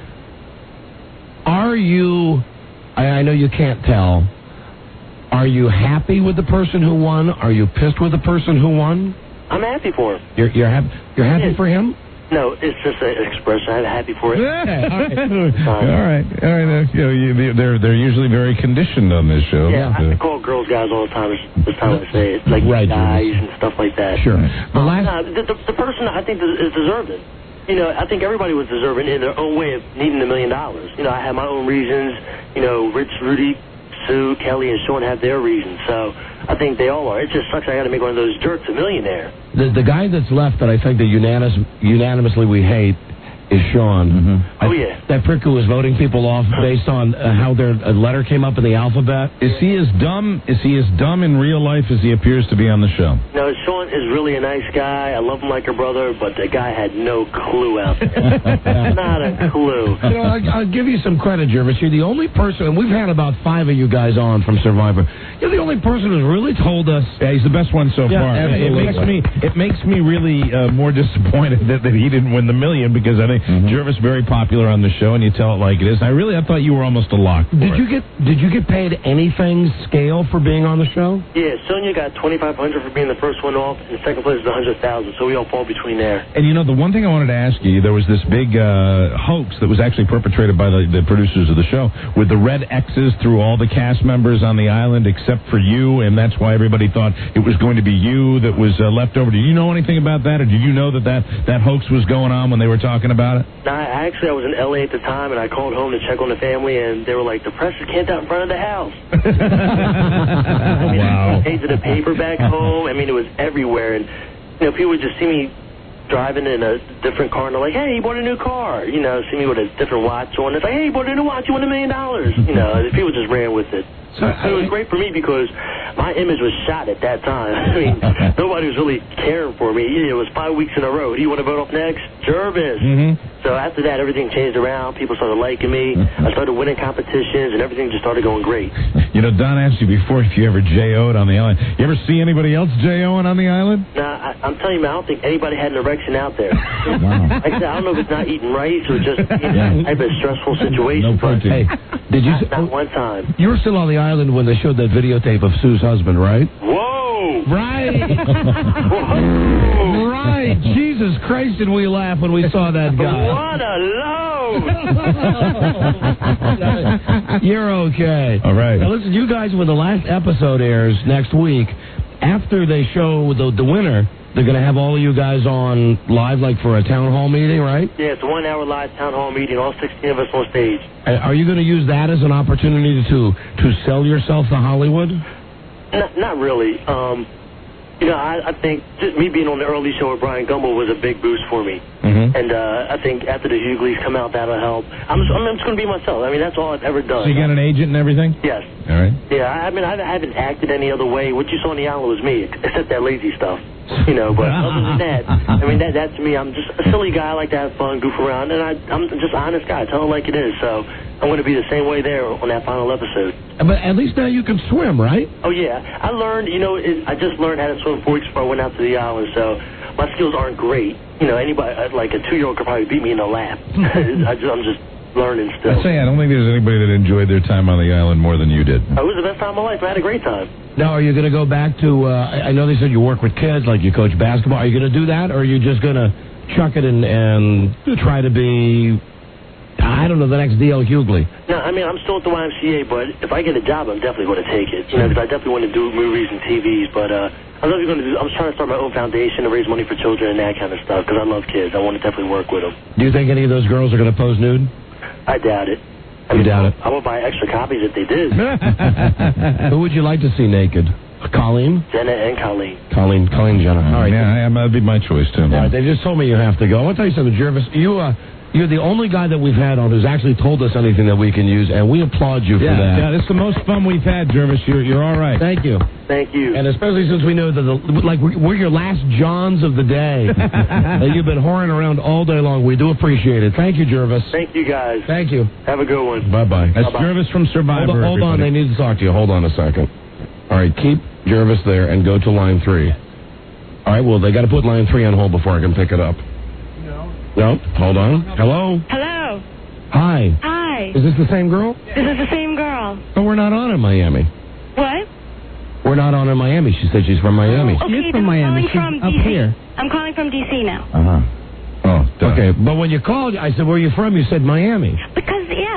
Are you, I know you can't tell, are you happy with the person who won? Are you pissed with the person who won? I'm happy for him. You're happy for him? No, it's just an expression. I'm happy for it. All right. They're usually very conditioned on this show. Yeah, I call girls guys all the time. It's time I say it. Like guys and stuff like that. Sure. The person I think is deserving. I think everybody was deserving in their own way of needing $1 million. I have my own reasons. Rich, Rudy, Sue, Kelly, and Sean have their reasons. So I think they all are. It just sucks I got to make one of those jerks a millionaire. The guy that's left that I think that unanimously we hate is Sean. Mm-hmm. Oh, yeah. That prick who was voting people off based on how their letter came up in the alphabet. Is he as dumb in real life as he appears to be on the show? No, Sean is really a nice guy. I love him like a brother, but the guy had no clue out there. Not a clue. I'll give you some credit, Jervis. You're the only person, and we've had about 5 of you guys on from Survivor. You're the only person who's really told us. Yeah, he's the best one so far. Absolutely. It makes me really more disappointed that he didn't win the $1 million, because I think family. Jervis, very popular on the show, and you tell it like it is. I thought you were almost a lock for Did it. you get paid anything scale for being on the show? Yeah, Sonia got $2,500 for being the first one off, and second place is $100,000, so we all fall between there. And the one thing I wanted to ask you, there was this big hoax that was actually perpetrated by the producers of the show with the red X's through all the cast members on the island except for you, and that's why everybody thought it was going to be you that was left over. Did you know anything about that, or did you know that hoax was going on when they were talking about it? No, I was in L.A. at the time, and I called home to check on the family, and they were like, the press camped out in front of the house. Wow. Page of the paper back home. I mean, it was everywhere, and people would just see me driving in a different car, and they're like, hey, you bought a new car. See me with a different watch on. It's like, hey, you bought a new watch, you won $1 million. People just ran with it. So it was great for me because my image was shot at that time. I mean, nobody was really caring for me. It was 5 weeks in a row. Do you want to vote off next? Jervis. So after that, everything changed around. People started liking me. I started winning competitions, and everything just started going great. Don asked you before if you ever J.O.'d on the island. You ever see anybody else J.O.ing on the island? Nah, I'm telling you, man, I don't think anybody had an erection out there. Like I said, I don't know if it's not eating rice or just type of stressful situation. No protein. Hey, did you? Not one time. You were still on the island when they showed that videotape of Sue's husband, right? Whoa! Right. Whoa! Right. Jesus Christ, did we laugh when we saw that guy? What a load! You're okay. All right. Now listen, you guys, when the last episode airs next week, after they show the winner, they're going to have all of you guys on live, like for a town hall meeting, right? Yeah, it's a 1 hour live town hall meeting, all 16 of us on stage. Are you going to use that as an opportunity to sell yourself to Hollywood? Not really. I think just me being on the early show with Brian Gumbel was a big boost for me. And I think after the Hughleys come out, that'll help. I'm just going to be myself. I mean, that's all I've ever done. So you got an agent and everything? Yes. All right. Yeah, I mean, I haven't acted any other way. What you saw on the island was me, except that lazy stuff. But other than that, I mean, that's me. I'm just a silly guy. I like to have fun, goof around, and I'm just an honest guy. Tell it like it is. So I'm going to be the same way there on that final episode. But at least now you can swim, right? Oh, yeah. I learned, I just learned how to swim 4 weeks before I went out to the island, so my skills aren't great. Anybody, like a 2-year-old could probably beat me in a lap. I'm just learning still. I don't think there's anybody that enjoyed their time on the island more than you did. It was the best time of my life. I had a great time. Now, are you going to go back to, I know they said you work with kids, like you coach basketball. Are you going to do that, or are you just going to chuck it and try to be, I don't know, the next D.L. Hughley? No, I mean, I'm still at the YMCA, but if I get a job, I'm definitely going to take it. Because I definitely want to do movies and TVs, but I'm trying to start my own foundation to raise money for children and that kind of stuff, because I love kids. I want to definitely work with them. Do you think any of those girls are going to pose nude? I doubt it. You doubt it? I would buy extra copies if they did. Who would you like to see naked? Colleen? Jenna and Colleen. Colleen Jenner. All right. Yeah, that'd be my choice, too. Yeah, they just told me you have to go. I want to tell you something, Jervis. You're the only guy that we've had on who's actually told us anything that we can use, and we applaud you for that. Yeah, this is the most fun we've had, Jervis. You're all right. Thank you. Thank you. And especially since we know that we're your last Johns of the day. That you've been whoring around all day long. We do appreciate it. Thank you, Jervis. Thank you, guys. Thank you. Have a good one. Bye-bye. That's Jervis from Survivor. Hold on. They need to talk to you. Hold on a second. All right, keep Jervis there and go to line 3. All right, well, they got to put line 3 on hold before I can pick it up. No? Hold on. Hello? Hello. Hi. Hi. Is this the same girl? This is the same girl. Oh, we're not on in Miami. What? We're not on in Miami. She said she's from Miami. Okay, She's from Miami. She's from up DC. here. I'm calling from DC now. Uh-huh. Oh, okay. But when you called, I said, where are you from? You said Miami. Because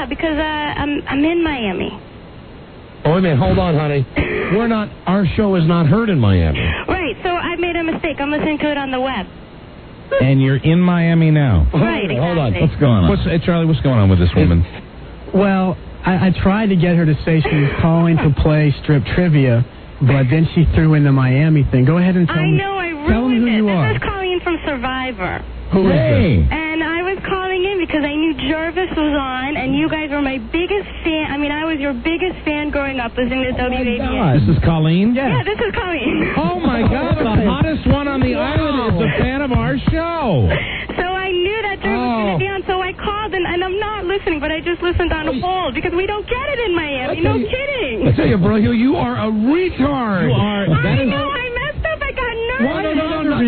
I'm in Miami. Oh, wait a minute. Hold on, honey. Our show is not heard in Miami. Right, so I made a mistake. I'm listening to it on the web. And you're in Miami now. Right, exactly. Hold on. What's going on? Charlie, what's going on with this woman? Well, I tried to get her to say she was calling to play strip trivia, but then she threw in the Miami thing. Go ahead and tell me. I know, I tell me ruined who it. you are. This is Colleen from Survivor. Who is this? And I was calling in because I knew Jervis was on, and you guys were my biggest fan. I mean, I was your biggest fan growing up listening to WABA. This is Colleen? Yeah, this is Colleen. Oh, my God. The hottest one on the island is a fan of our show. So I knew that Jervis was going to be on, so I called, and I'm not listening, but I just listened on hold because we don't get it in Miami. No kidding. I tell you, bro, you are a retard. You are. I know, I messed up. I got nervous. No.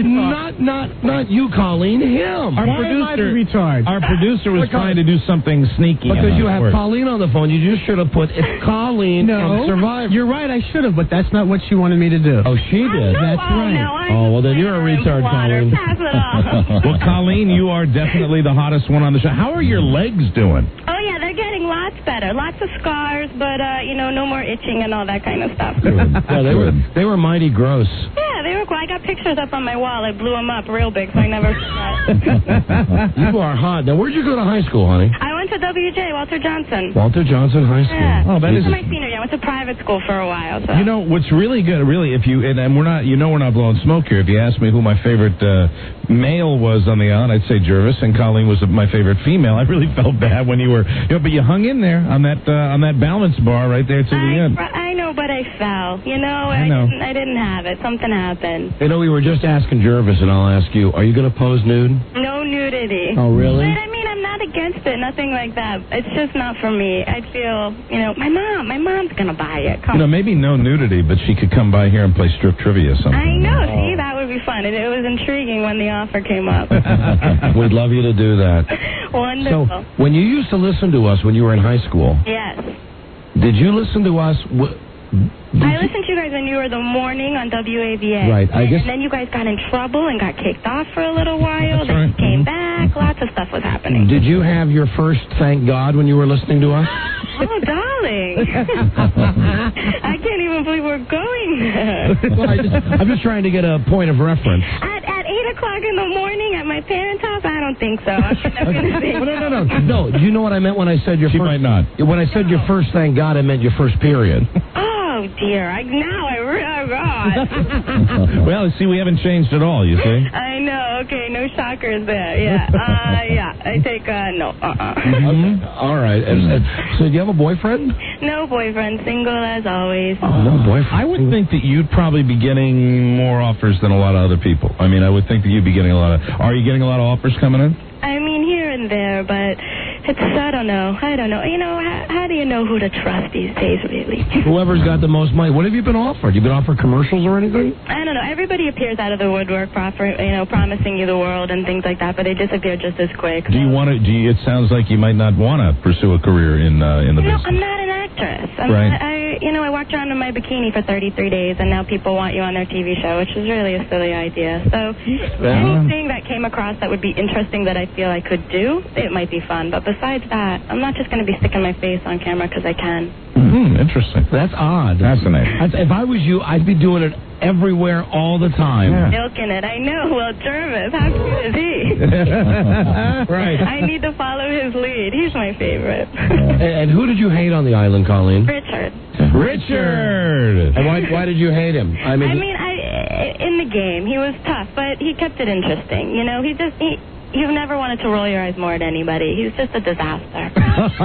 Not you, Colleen. Him. Why am I the retard? Our producer was trying to do something sneaky. Because you have Colleen on the phone. You just should have put it's Colleen from Survivor. You're right. I should have, but that's not what she wanted me to do. Oh, she did. That's right. Oh, well, then you're a retard, Colleen. Pass it off. Well, Colleen, you are definitely the hottest one on the show. How are your legs doing? Oh, yeah, they're getting lots better. Lots of scars, but, no more itching and all that kind of stuff. Yeah, they were mighty gross. Yeah, they were cool. I got pictures up on my wall. I blew them up real big, so I never forgot. You are hot. Now, where'd you go to high school, honey? I went to WJ, Walter Johnson. Walter Johnson High School. Yeah. Oh, that This is... my senior year. I went to private school for a while. So. You know what's really good, really, if you and we're not, we're not blowing smoke here. If you ask me who my favorite male was on the island, I'd say Jervis, and Colleen was my favorite female. I really felt bad when you were, but you hung in there on that balance bar right there to the end. I know, but I fell. I know. I didn't have it. Something happened. We were just asking Jervis, and I'll ask you, are you going to pose nude? No nudity. Oh, really? But, I'm not against it. Nothing like that. It's just not for me. I feel, my mom's going to buy it. Maybe no nudity, but she could come by here and play strip trivia or something. I know. See, that would be fun. It was intriguing when the offer came up. We'd love you to do that. Wonderful. So, when you used to listen to us when you were in high school, Yes. did you listen to us? I listened to you guys when you were the morning on WAVA. Right, I guess- And then you guys got in trouble and got kicked off for a little while. Then you came back. Lots of stuff was happening. Did you have your first thank God when you were listening to us? Oh, darling. I can't even believe we're going there. Well, I'm just trying to get a point of reference. At 8 o'clock in the morning at my parents' house? I don't think so. I'm not going to say No, do you know what I meant when I said your She first... might not. When I said your first thank God, I meant your first period. Oh, dear. Oh, God. Well, see, we haven't changed at all, you see. I know. Okay, no shockers there. Yeah. I take, no. Okay. All right. So do you have a boyfriend? No boyfriend. Single as always. Oh, no boyfriend. I would think that you'd probably be getting more offers than a lot of other people. I mean, I would think that you'd be getting a lot of... Are you getting a lot of offers coming in? I mean, here and there, but it's, I don't know. How do you know who to trust these days, really? Whoever's got the most money. What have you been offered? You been offered commercials or anything? I don't know. Everybody appears out of the woodwork, promising you the world and things like that, but they disappear just as quick. Do you want to... it sounds like you might not want to pursue a career in the business. I'm not an actress. I walked around in my bikini for 33 days, and now people want you on their TV show, which is really a silly idea. So anything that came across that would be interesting that I feel I could do, it might be fun. But besides that, I'm not just going to be sticking my face on camera because I can. Interesting. That's odd. Fascinating. If I was you, I'd be doing it everywhere all the time. Milking it. I know. Well, Jervis, how cute is he? Right. I need to follow his lead. He's my favorite. And who did you hate on the island, Colleen? Richard. And why did you hate him? I mean, in the game, he was tough, but he kept it interesting. You've never wanted to roll your eyes more at anybody. He's just a disaster.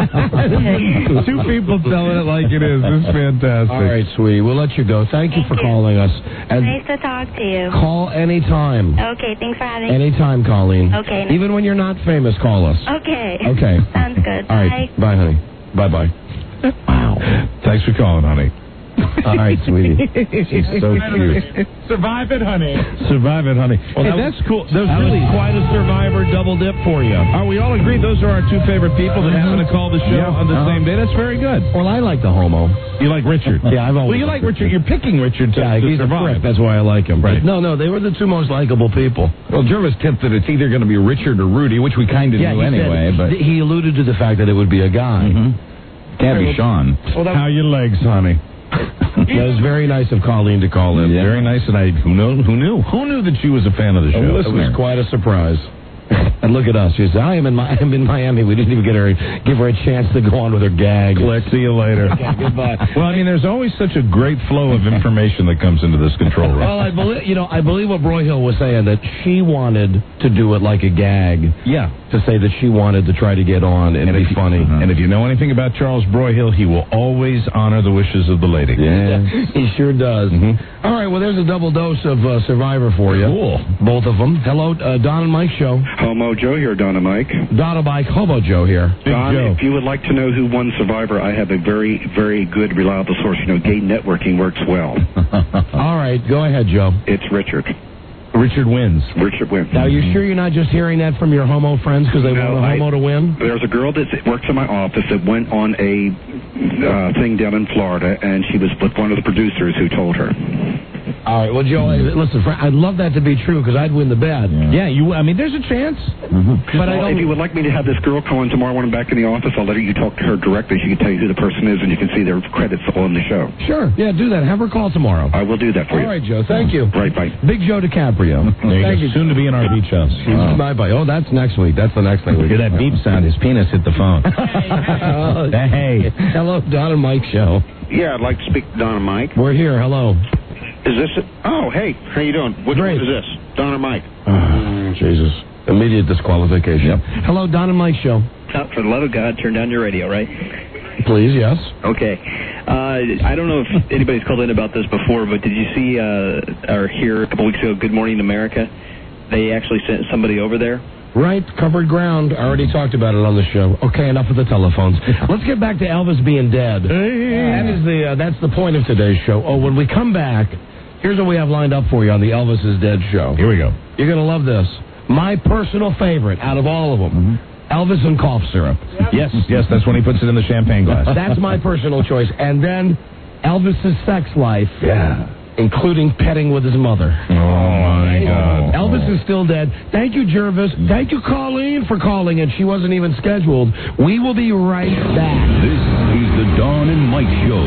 Two people telling it like it is. This is fantastic. All right, sweetie. We'll let you go. Thank you for calling us. And nice to talk to you. call anytime. Okay, thanks for having me. Anytime, Colleen. Okay. Even when you're not famous, call us. Okay. Okay. Sounds good. All right. Bye, honey. Bye-bye. Wow. Thanks for calling, honey. All right, sweetie. She's so cute. Survive it, honey. Survive it, honey. Well, Hey, that's cool. That was really quite a Survivor double dip for you. We all agree those are our two favorite people that happen to call the show on the same day. That's very good. Well, I like the homo. You like Richard? Yeah, I've always. Well, you like Richard. You're picking Richard to, Yeah, to he's a survive. prick. That's why I like him. Right. No, they were the two most likable people. Well, Jervis tipped that it's either going to be Richard or Rudy, which we kind of knew he anyway. said, But he alluded to the fact that it would be a guy. can't be Sean. How your legs, honey? That was very nice of Colleen to call in. Yeah. Very nice, and who knew that she was a fan of the show? It was quite a surprise. And look at us. She says, I'm in Miami. We didn't even give her a chance to go on with her gag. Click. See you later. Okay, goodbye. Well, I mean, there's always such a great flow of information that comes into this control room. Well, I believe what Broyhill was saying, that she wanted to do it like a gag. Yeah. To say that she wanted to try to get on and be funny. And if you know anything about Charles Broyhill, he will always honor the wishes of the lady. Yeah, he sure does. All right, well, there's a double dose of Survivor for you. Cool. Both of them. Hello, Don and Mike show. Homo Joe here, Don and Mike. Don and Mike, Hobo Joe here. Don, Joe. if you would like to know who won Survivor, I have a very, very good, reliable source. Gay networking works well. All right, go ahead, Joe. It's Richard. Richard wins. Richard wins. Now, are you sure you're not just hearing that from your homo friends because they want a homo to win? There's a girl that works in my office that went on a thing down in Florida, and she was with one of the producers who told her. All right, well, Joe, listen, I'd love that to be true because I'd win the bet. Yeah, there's a chance. But if you would like me to have this girl call in tomorrow when I'm back in the office, I'll let you talk to her directly. She can tell you who the person is, and you can see their credits on the show. Sure, yeah, do that. Have her call tomorrow. I will do that for you. All right, Joe, thank you. Right, bye. Big Joe DiCaprio. Thank you. Soon to be in our beach house. Bye-bye. Oh, that's next week. That's the next thing we hear that beep sound. His penis hit the phone. Hey. Hello, Don and Mike show. Yeah, I'd like to speak to Don and Mike. We're here. Hello. Is this it? Oh, hey, how you doing? Which one is this? Don or Mike? Jesus. Immediate disqualification. Yep. Hello, Don and Mike show. For the love of God, turn down your radio, right? Please, yes. Okay. I don't know if anybody's called in about this before, but did you see or hear a couple weeks ago, Good Morning America? They actually sent somebody over there. Right, covered ground. I already talked about it on the show. Okay, enough of the telephones. Let's get back to Elvis being dead. That's the point of today's show. Oh, when we come back, here's what we have lined up for you on the Elvis is Dead show. Here we go. You're going to love this. My personal favorite out of all of them, Elvis and cough syrup. Yes, that's when he puts it in the champagne glass. That's my personal choice. And then Elvis's sex life. Yeah. Including petting with his mother. Oh, my God. Elvis is still dead. Thank you, Jervis. Thank you, Colleen, for calling, and she wasn't even scheduled. We will be right back. This is the Don and Mike Show.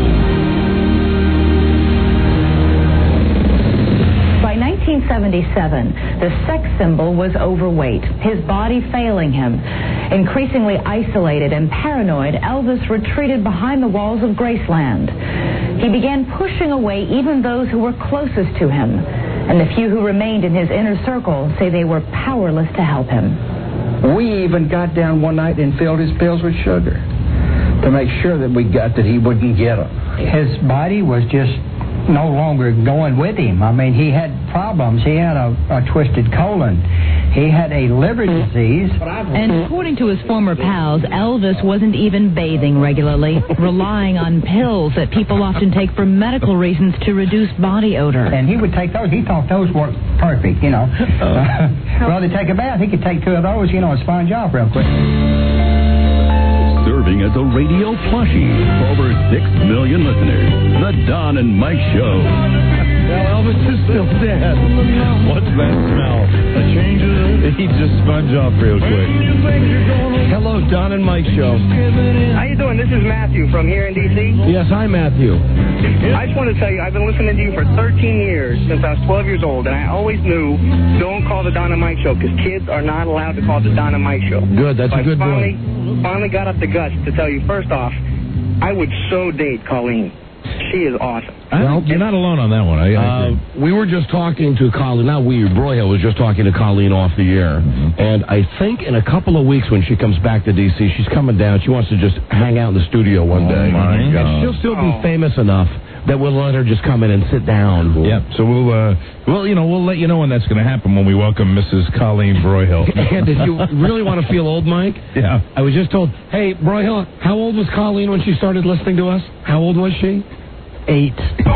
By 1977, the sex symbol was overweight, his body failing him. Increasingly isolated and paranoid, Elvis retreated behind the walls of Graceland. He began pushing away even those who were closest to him, and the few who remained in his inner circle say they were powerless to help him. We even got down one night and filled his pills with sugar to make sure that he wouldn't get them. His body was just no longer going with him. I mean, he had problems. He had a twisted colon. He had a liver disease. And according to his former pals, Elvis wasn't even bathing regularly, relying on pills that people often take for medical reasons to reduce body odor. And he would take those. He thought those worked perfect, Rather than take a bath, he could take 2 of those, and sponge off real quick. Serving as a radio plushie for over 6 million listeners. The Don and Mike Show. Well, Elvis is still dead. What's that smell? He just sponge off real quick. Hello, Don and Mike Show. How you doing? This is Matthew from here in D.C. Yes, hi, Matthew. I just want to tell you, I've been listening to you for 13 years, since I was 12 years old, and I always knew, don't call the Don and Mike Show, because kids are not allowed to call the Don and Mike Show. Good, that's a good point. Finally got up the guts to tell you, first off, I would so date Colleen. She is awesome. Well, you're not alone on that one. I agree. We were just talking to Colleen. Not we, Broyhill was just talking to Colleen off the air. And I think in a couple of weeks when she comes back to D.C., she's coming down. She wants to just hang out in the studio one day. My God. And she'll still be famous enough that we'll let her just come in and sit down. Yep. So we'll let you know when that's going to happen when we welcome Mrs. Colleen Broyhill. And if you really want to feel old, Mike, yeah. I was just told, hey, Broyhill, how old was Colleen when she started listening to us? How old was she? 8.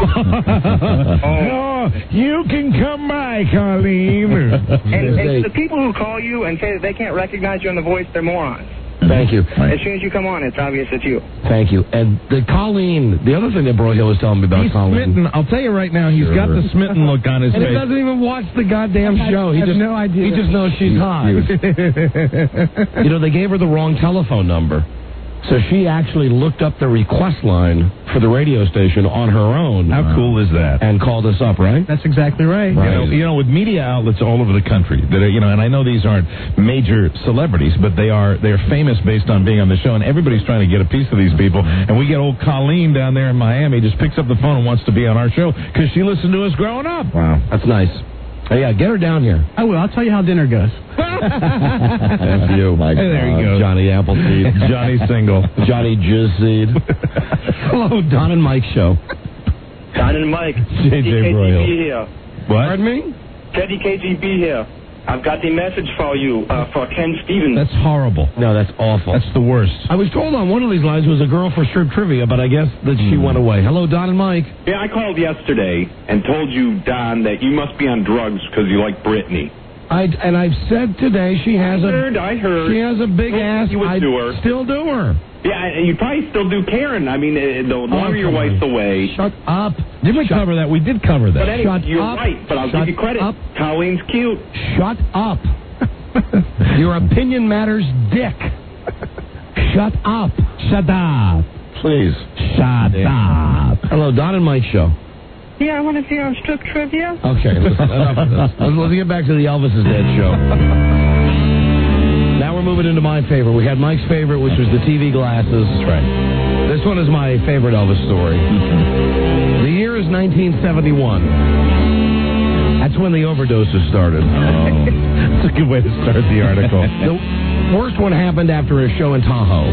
Oh, you can come by, Colleen. And the people who call you and say that they can't recognize you on the voice, they're morons. Thank you. As soon as you come on, it's obvious it's you. Thank you. And the Colleen, the other thing that Broyhill was telling me about Colleen. Smitten. I'll tell you right now, he's got the smitten look on his face. And he doesn't even watch the goddamn show. He has no idea. He just knows she's hot. They gave her the wrong telephone number. So she actually looked up the request line for the radio station on her own. How cool is that? And called us up, right? That's exactly right. With media outlets all over the country that are, and I know these aren't major celebrities, but they're famous based on being on the show, and everybody's trying to get a piece of these people. And we get old Colleen down there in Miami, just picks up the phone and wants to be on our show because she listened to us growing up. Wow, that's nice. Hey, yeah, get her down here. I will. I'll tell you how dinner goes. That's you, Mike. Hey, there you go. Johnny Appleseed. Johnny Single. Johnny Jizzseed. Hello, Don and Mike Show. Don and Mike. JJ Broyhill. here. What? Pardon me? Teddy KGB here. I've got the message for you, for Ken Stevens. That's horrible. No, that's awful. That's the worst. I was told on one of these lines was a girl for Strip Trivia, but I guess that she went away. Hello, Don and Mike. Yeah, I called yesterday and told you, Don, that you must be on drugs because you like Britney. I've said today she has I heard. She has a big ass. You would do her. Still do her. Yeah, and you'd probably still do Karen. I mean, the longer your wife's away. Shut up. Didn't we cover that? We did cover that. But anyway, Shut you're up. right, but I'll Shut give you credit. Up. Colleen's cute. Shut up. Your opinion matters, dick. Shut up. Shut up. Please. Shut up. Hello, Don and Mike show. Yeah, I want to be on Strip Trivia. Okay, enough of this. Let's get back to the Elvis is Dead show. Now we're moving into my favorite. We had Mike's favorite, which was the TV glasses. That's right. This one is my favorite Elvis story. The year is 1971. That's when the overdoses started. That's a good way to start the article. The worst one happened after a show in Tahoe.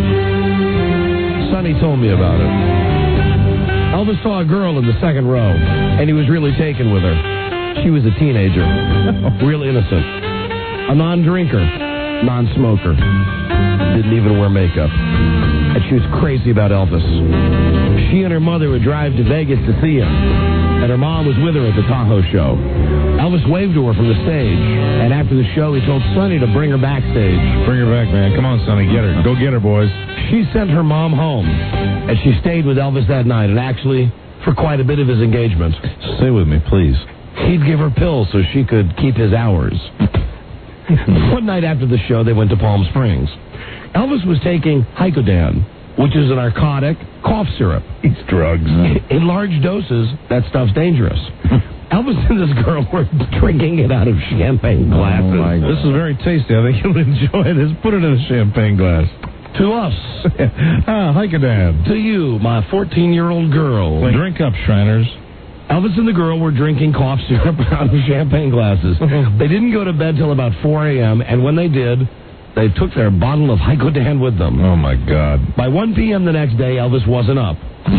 Sonny told me about it. Elvis saw a girl in the second row, and he was really taken with her. She was a teenager, real innocent, a non-drinker, non-smoker, didn't even wear makeup, and she was crazy about Elvis. She and her mother would drive to Vegas to see him, and her mom was with her at the Tahoe show. Elvis waved to her from the stage, and after the show, he told Sonny to bring her backstage. Bring her back, man. Come on, Sonny, get her. Go get her, boys. She sent her mom home, and she stayed with Elvis that night, and actually for quite a bit of his engagement. Stay with me, please. He'd give her pills so she could keep his hours. One night after the show, they went to Palm Springs. Elvis was taking Hycodan, which is a narcotic cough syrup. It's drugs. In large doses, that stuff's dangerous. Elvis and this girl were drinking it out of champagne glasses. Oh my God. This is very tasty. I think you'll enjoy this. Put it in a champagne glass. To us. Hycodan. To you, my 14-year-old girl. Well, drink up, Shriners. Elvis and the girl were drinking cough syrup out of champagne glasses. They didn't go to bed till about 4 a.m., and when they did, they took their bottle of Hycodan with them. Oh, my God. By 1 p.m. the next day, Elvis wasn't up.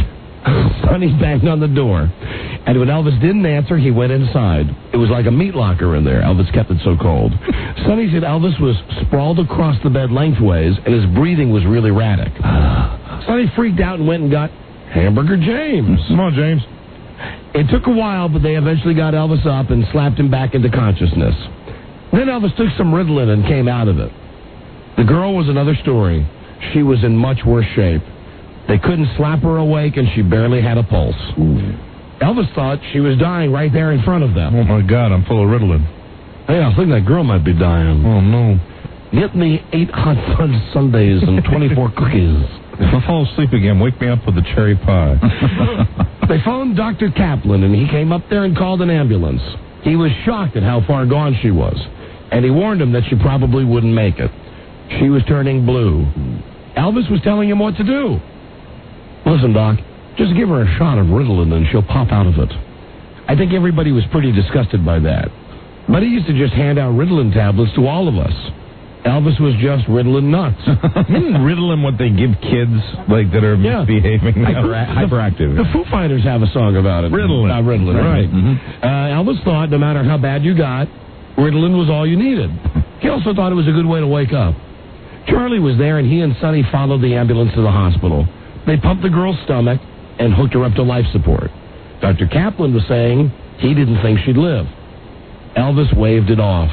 Sonny banged on the door, and when Elvis didn't answer, he went inside. It was like a meat locker in there. Elvis kept it so cold. Sonny said Elvis was sprawled across the bed lengthways, and his breathing was really erratic. Sonny freaked out and went and got Hamburger James. Come on, James. It took a while, but they eventually got Elvis up and slapped him back into consciousness. Then Elvis took some Ritalin and came out of it. The girl was another story. She was in much worse shape. They couldn't slap her awake, and she barely had a pulse. Ooh. Elvis thought she was dying right there in front of them. Oh, my God, I'm full of Ritalin. Hey, I think that girl might be dying. Oh, no. Get me 8 hot fudge sundaes and 24 cookies. If I fall asleep again, wake me up with a cherry pie. They phoned Dr. Kaplan, and he came up there and called an ambulance. He was shocked at how far gone she was, and he warned him that she probably wouldn't make it. She was turning blue. Elvis was telling him what to do. Listen, Doc, just give her a shot of Ritalin and she'll pop out of it. I think everybody was pretty disgusted by that. But he used to just hand out Ritalin tablets to all of us. Elvis was just Ritalin nuts. Isn't Ritalin what they give kids like that are misbehaving? Hyperactive. The Foo Fighters have a song about it. Ritalin. Ritalin, right. Mm-hmm. Elvis thought no matter how bad you got, Ritalin was all you needed. He also thought it was a good way to wake up. Charlie was there, and he and Sonny followed the ambulance to the hospital. They pumped the girl's stomach and hooked her up to life support. Dr. Kaplan was saying he didn't think she'd live. Elvis waved it off.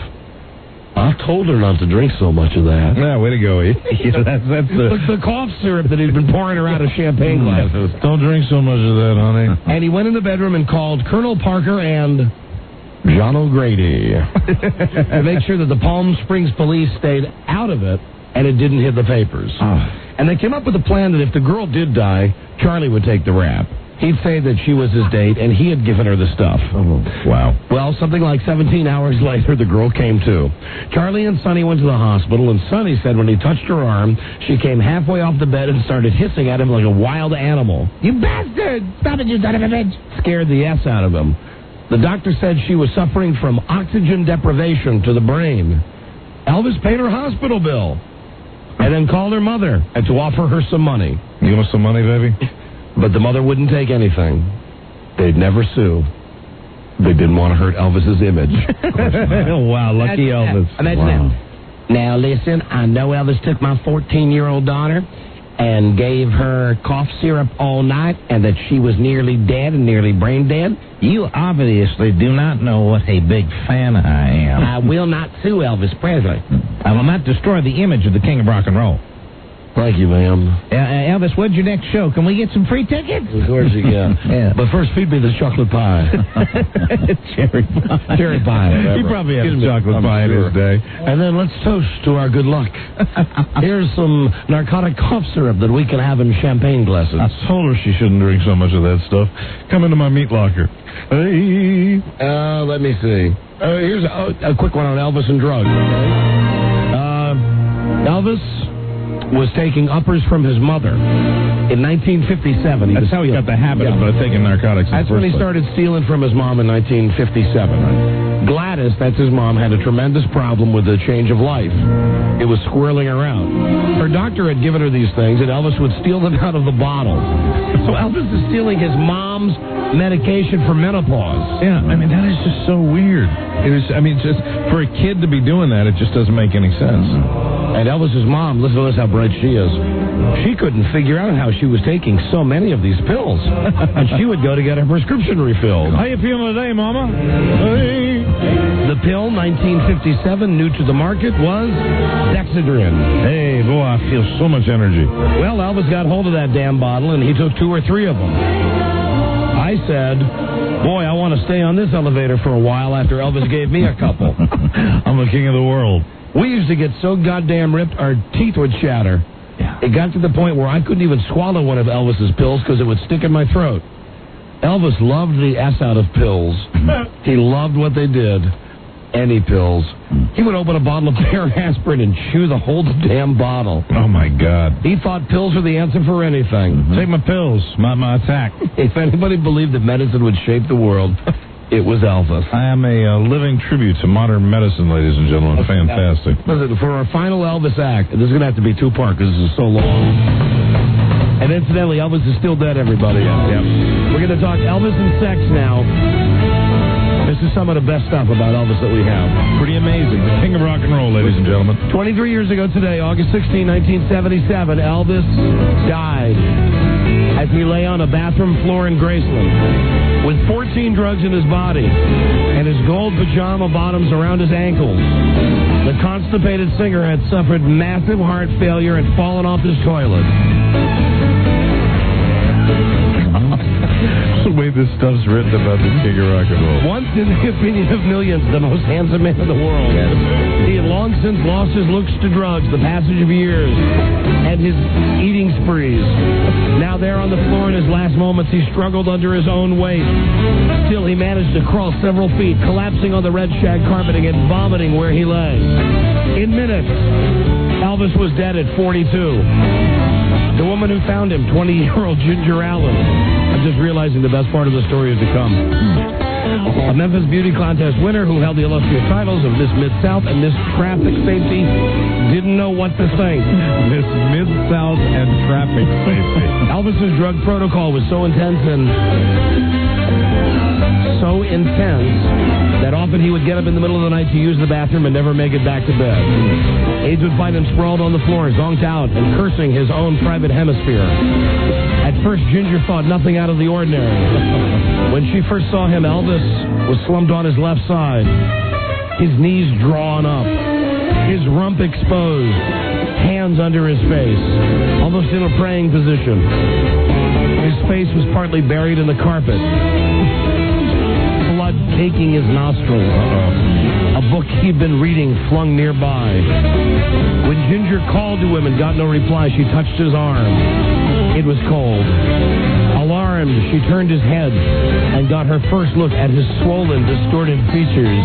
I told her not to drink so much of that. Yeah, way to go. That's the cough syrup that he'd been pouring her out of champagne glasses. Don't drink so much of that, honey. And he went in the bedroom and called Colonel Parker and John O'Grady to make sure that the Palm Springs police stayed out of it and it didn't hit the papers. And they came up with a plan that if the girl did die, Charlie would take the rap. He'd say that she was his date, and he had given her the stuff. Oh, wow. Well, something like 17 hours later, the girl came to. Charlie and Sonny went to the hospital, and Sonny said when he touched her arm, she came halfway off the bed and started hissing at him like a wild animal. You bastard! Stop it, you son of a bitch! Scared the S out of him. The doctor said she was suffering from oxygen deprivation to the brain. Elvis paid her hospital bill, and then called her mother and to offer her some money. You want some money, baby? But the mother wouldn't take anything. They'd never sue. They didn't want to hurt Elvis's image. Wow, lucky Elvis. That's Wow. Now, listen, I know Elvis took my 14-year-old daughter and gave her cough syrup all night and that she was nearly dead and nearly brain dead. You obviously do not know what a big fan I am. I will not sue Elvis Presley. I will not destroy the image of the king of rock and roll. Thank you, ma'am. Elvis, when's your next show? Can we get some free tickets? Of course you can. Yeah. But first, feed me the chocolate pie. Cherry pie. Cherry pie. Whatever. He probably had Excuse me, chocolate I'm pie in sure. his day. And then let's toast to our good luck. Here's some narcotic cough syrup that we can have in champagne glasses. I told her she shouldn't drink so much of that stuff. Come into my meat locker. Hey. Let me see. Here's a quick one on Elvis and drugs. Elvis was taking uppers from his mother in 1957. That's how he got the habit of taking narcotics. That's when he started stealing from his mom in 1957. Gladys, that's his mom, had a tremendous problem with the change of life. It was swirling around. Her doctor had given her these things, and Elvis would steal them out of the bottle. So Elvis is stealing his mom's medication for menopause. Yeah, I mean, that is just so weird. It is, I mean, just for a kid to be doing that, it just doesn't make any sense. And Elvis's mom, listen to this, how bright she is. She couldn't figure out how she was taking so many of these pills. And she would go to get her prescription refilled. How you feeling today, Mama? Hey. The pill, 1957, new to the market, was Dexedrine. Hey, boy, I feel so much energy. Well, Elvis got hold of that damn bottle, and he took 2 or 3 of them. I said, boy, I want to stay on this elevator for a while after Elvis gave me a couple. I'm the king of the world. We used to get so goddamn ripped, our teeth would shatter. Yeah. It got to the point where I couldn't even swallow one of Elvis's pills because it would stick in my throat. Elvis loved the ass out of pills. He loved what they did. Any pills. He would open a bottle of Pear aspirin and chew the whole damn bottle. Oh, my God. He thought pills were the answer for anything. Take my pills, my attack. If anybody believed that medicine would shape the world, it was Elvis. I am a living tribute to modern medicine, ladies and gentlemen. Fantastic. Listen, for our final Elvis act, this is going to have to be 2-part because this is so long. And incidentally, Elvis is still dead, everybody. Yeah. We're going to talk Elvis and sex now. This is some of the best stuff about Elvis that we have. Pretty amazing. The king of rock and roll, ladies and gentlemen. 23 years ago today, August 16, 1977, Elvis died as he lay on a bathroom floor in Graceland with 14 drugs in his body and his gold pajama bottoms around his ankles. The constipated singer had suffered massive heart failure and fallen off his toilet. The way this stuff's written about the king of rock and roll. Once, in the opinion of millions, the most handsome man in the world. Yes. He had long since lost his looks to drugs, the passage of years, and his eating sprees. Now there on the floor in his last moments, he struggled under his own weight. Still, he managed to crawl several feet, collapsing on the red shag carpeting and vomiting where he lay. In minutes, Elvis was dead at 42. The woman who found him, 20-year-old Ginger Allen. I'm just realizing the best part of the story is to come. A Memphis Beauty Contest winner who held the illustrious titles of Miss Mid-South and Miss Traffic Safety didn't know what to think. Miss Mid-South and Traffic Safety. Elvis's drug protocol was so intense that often he would get up in the middle of the night to use the bathroom and never make it back to bed. Aides would find him sprawled on the floor, zonked out, and cursing his own private hemisphere. At first, Ginger thought nothing out of the ordinary. When she first saw him, Elvis was slumped on his left side, his knees drawn up, his rump exposed, hands under his face, almost in a praying position. His face was partly buried in the carpet. Blood caking his nostrils. A book he'd been reading flung nearby. When Ginger called to him and got no reply, she touched his arm. It was cold. Alarmed, she turned his head and got her first look at his swollen, distorted features.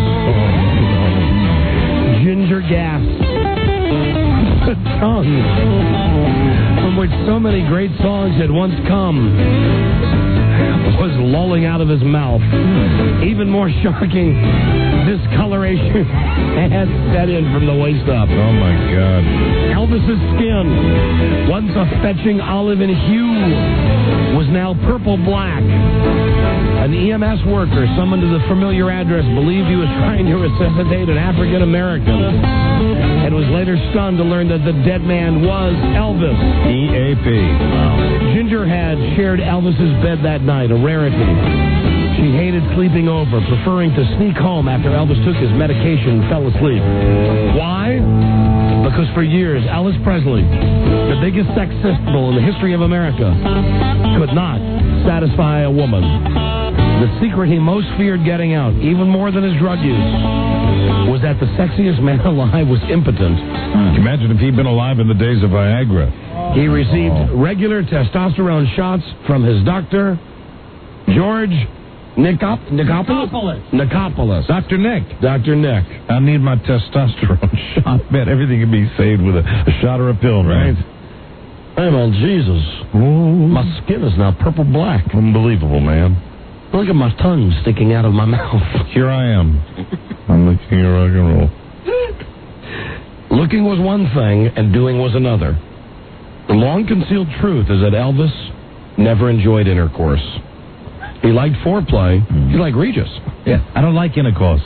Ginger gasped. The tongue from which so many great songs had once come was lolling out of his mouth. Even more shocking, discoloration had set in from the waist up. Oh, my God. Elvis's skin, once a fetching olive in hue, was now purple-black. An EMS worker summoned to the familiar address believed he was trying to resuscitate an African-American and was later stunned to learn that the dead man was Elvis. EAP. Wow. Ginger had shared Elvis's bed that night, a rarity. She hated sleeping over, preferring to sneak home after Elvis took his medication and fell asleep. Why? Because for years, Elvis Presley, the biggest sex symbol in the history of America, could not satisfy a woman. The secret he most feared getting out, even more than his drug use, was that the sexiest man alive was impotent. Imagine if he'd been alive in the days of Viagra. He received regular testosterone shots from his doctor, George Nicopolis. Dr. Nick. Dr. Nick. I need my testosterone shot. Bet everything can be saved with a shot or a pill, right? Hey, man, Jesus. Ooh. My skin is now purple-black. Unbelievable, man. Look at my tongue sticking out of my mouth. Here I am. I'm the king of rock and roll. Looking was one thing, and doing was another. The long-concealed truth is that Elvis never enjoyed intercourse. He liked foreplay. He liked Regis. Yeah, I don't like intercourse.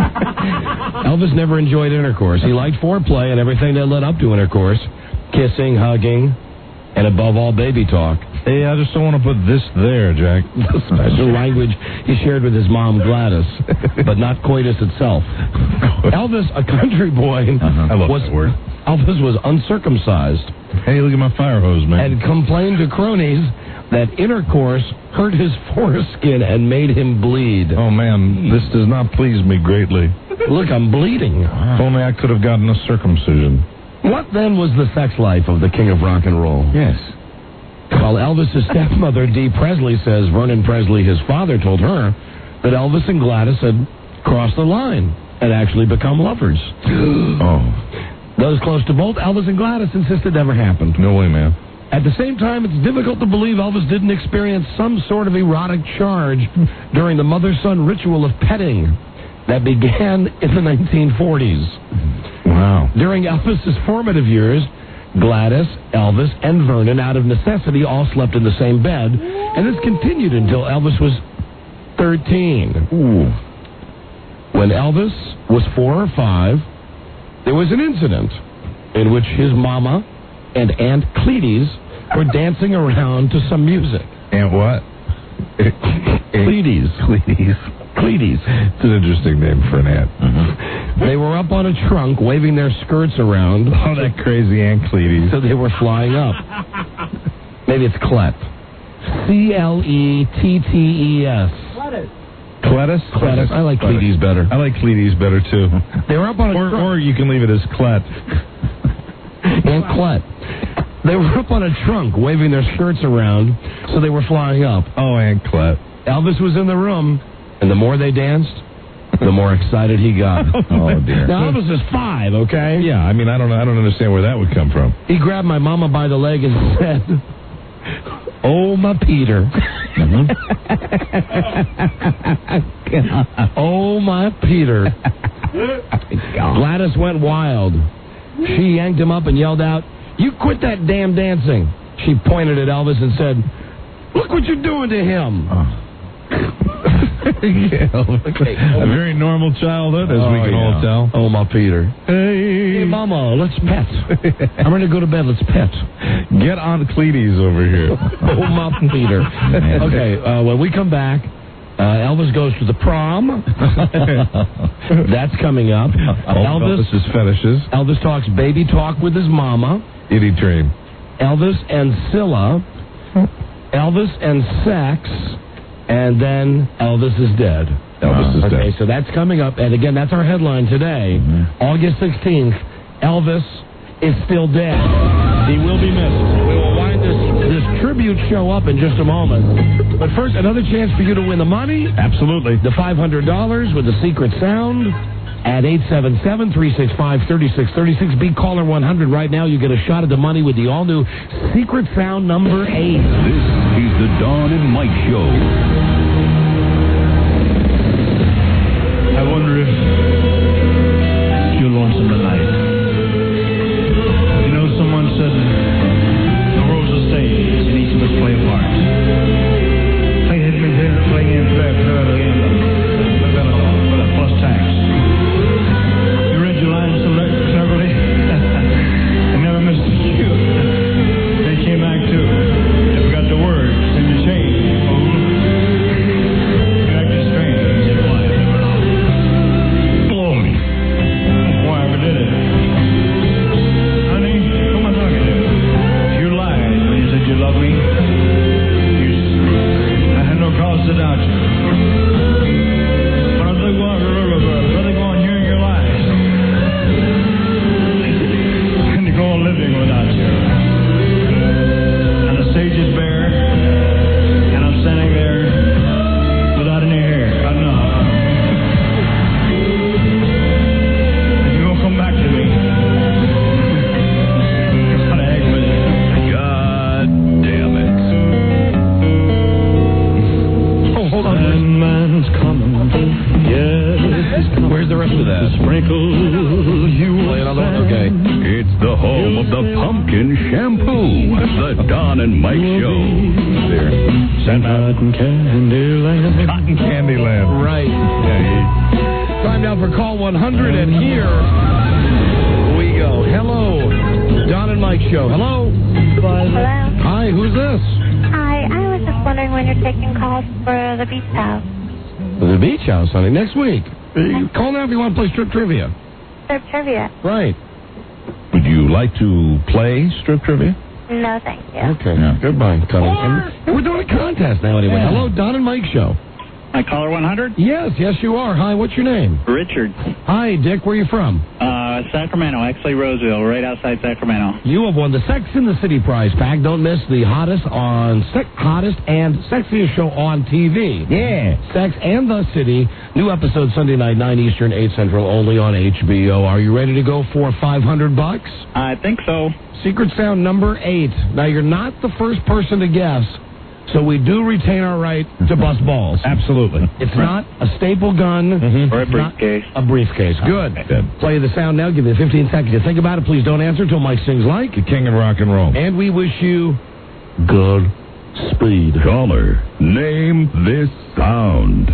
Elvis never enjoyed intercourse. He liked foreplay and everything that led up to intercourse. Kissing, hugging, and above all, baby talk. Hey, I just don't want to put this there, Jack. The special language he shared with his mom, Gladys, but not coitus itself. Elvis, a country boy, I love that word. Elvis was uncircumcised. Hey, look at my fire hose, man. And complained to cronies that intercourse hurt his foreskin and made him bleed. Oh, man, this does not please me greatly. Look, I'm bleeding. If only I could have gotten a circumcision. What then was the sex life of the king of rock and roll? Yes. While Elvis's stepmother, Dee Presley, says Vernon Presley, his father, told her that Elvis and Gladys had crossed the line and actually become lovers. Oh. Those close to both Elvis and Gladys insist it never happened. No way, man. At the same time, it's difficult to believe Elvis didn't experience some sort of erotic charge during the mother-son ritual of petting that began in the 1940s. Wow. During Elvis's formative years, Gladys, Elvis, and Vernon, out of necessity, all slept in the same bed, and this continued until Elvis was 13. Ooh. When Elvis was 4 or 5, there was an incident in which his mama and Aunt Cleeties were dancing around to some music. Aunt what? Cleeties. Cleeties. It's an interesting name for an aunt. They were up on a trunk waving their skirts around. Oh, that crazy Aunt Cleeties. So they were flying up. Maybe it's Clet. Clettetts. Cletus? Cletus. I like Cleeties better. I like Cleeties better, too. They were up on a trunk. Or you can leave it as Clet. Aunt Clet. They were up on a trunk waving their skirts around, so they were flying up. Oh, Aunt Clet. Elvis was in the room, and the more they danced, the more excited he got. Oh, dear. Now, Elvis is 5, okay? Yeah, I mean, I don't understand where that would come from. He grabbed my mama by the leg and said, "Oh, my Peter." Oh, my Peter. Gladys went wild. She yanked him up and yelled out, "You quit that damn dancing." She pointed at Elvis and said, "Look what you're doing to him." A very normal childhood, as we can all tell. Oh, my Peter. Hey, Mama, let's pet. I'm ready to go to bed. Let's pet. Get on Cleeties over here. Oh, my Peter. Okay, when we come back, Elvis goes to the prom. That's coming up. Elvis's fetishes. Elvis talks baby talk with his mama. Itty train. Elvis and Scylla. Elvis and sex. And then Elvis is dead. Elvis is dead. Okay, so that's coming up. And again, that's our headline today. August 16th, Elvis is still dead. He will be missed. We will wind this tribute show up in just a moment. But first, another chance for you to win the money. Absolutely. The $500 with the secret sound. at 877-365-3636. Be caller 100 right now. You get a shot at the money with the all-new Secret Sound number 8. This is the Dawn and Mike Show. I wonder if you're lonesome tonight. You know, someone said the world's a stage and each of us play a part. Play hit me here, play in, play again. With a plus tax. You read your lines so cleverly. I never missed a cue. They came back too. You forgot the words and you changed, fool. You acted strange. Why? I never know. Blow me. Why I ever did it. Honey, who am I talking to? You lied when you said you love me. I had no cause to doubt you. But I think rather go on hearing your lies than to go on living without you. And the stage is bare, and I'm standing there without any hair. I know. And you won't come back to me. What the heck with you? God damn it. Oh, hold on. Man's coming. Yes, he's coming. Where's the rest of that? Sprinkle you. Play another one? Okay. It's the home of the pumpkin shampoo. The Dawn and Mike Show. There. Cotton Candyland. Cotton Candyland. Right. Yeah, Time now for call 100, and here we go. Hello. Don and Mike Show. Hello. Hello. Hi, who's this? Hi, I was just wondering when you're taking calls for the beach house. The Beach House, honey, next week. Call now if you want to play strip trivia. Strip trivia. Right. Would you like to play strip trivia? No, thank you. Okay. Goodbye, Connie. And we're doing a contest now anyway. Yeah. Hello, Don and Mike Show. My caller 100? Yes, you are. Hi, what's your name? Richard. Hi, Dick. Where are you from? Sacramento, actually Roseville, right outside Sacramento. You have won the Sex in the City prize pack. Don't miss the hottest and sexiest show on TV. Yeah. Sex and the City. New episode Sunday night, 9 Eastern, 8 Central, only on HBO. Are you ready to go for $500? I think so. Secret Sound number 8. Now, you're not the first person to guess, so we do retain our right to bust balls. Absolutely. It's not a staple gun. Or a It's not briefcase. a briefcase. Good. Play the sound now. Give you 15 seconds to think about it. Please don't answer until Mike sings like. The king of rock and roll. And we wish you good speed. Caller, name this sound.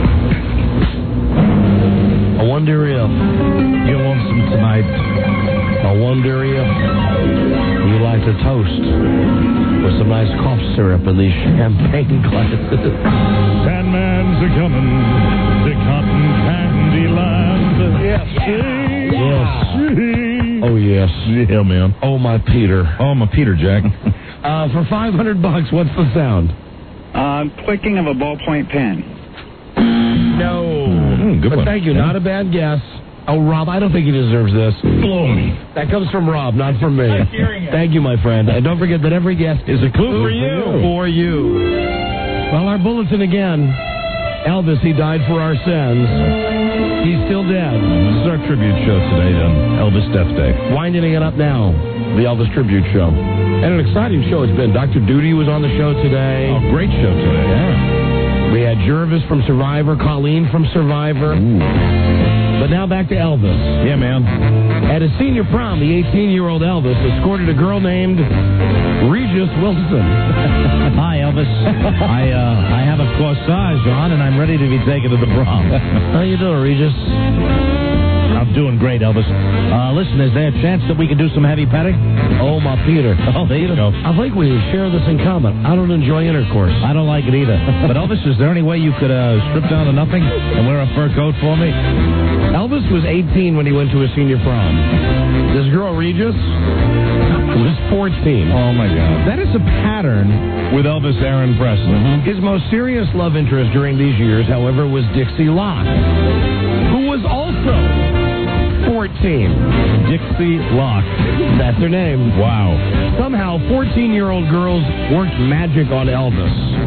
I wonder if You're lonesome tonight. I wonder if you like to toast with some nice cough syrup in these champagne glasses. Sandman's a-coming to Cotton Candy Land. Yes. Yes. Oh, yes. Yeah, man. Oh, my Peter. Oh, my Peter Jack. For $500, what's the sound? Clicking of a ballpoint pen. No. Good But one. thank you. Yeah. Not a bad guess. Oh, Rob, I don't think he deserves this. Blow me. That comes from Rob, not from me. Thank you, my friend. And don't forget that every guest is a clue for you. For you. Well, our bulletin again. Elvis, he died for our sins. He's still dead. This is our tribute show today on Elvis Death Day. Winding it up now. The Elvis Tribute Show. And an exciting show it's been. Dr. Duty was on the show today. Oh, great show today. Yeah. We had Jervis from Survivor, Colleen from Survivor. But now back to Elvis. Yeah, man. At his senior prom, the 18-year-old Elvis escorted a girl named Regis Wilson. Hi, Elvis. I have a corsage on, and I'm ready to be taken to the prom. How you doing, Regis? I'm doing great, Elvis. Listen, is there a chance that we can do some heavy petting? Oh, my Peter. Oh, there you go. I think we share this in common. I don't enjoy intercourse. I don't like it either. But Elvis, is there any way you could strip down to nothing and wear a fur coat for me? Elvis was 18 when he went to his senior prom. This girl, Regis, was 14. Oh, my God. That is a pattern with Elvis Aaron Presley. His most serious love interest during these years, however, was Dixie Locke, who was also 14. Dixie Locke. That's her name. Wow. Somehow, 14-year-old girls worked magic on Elvis.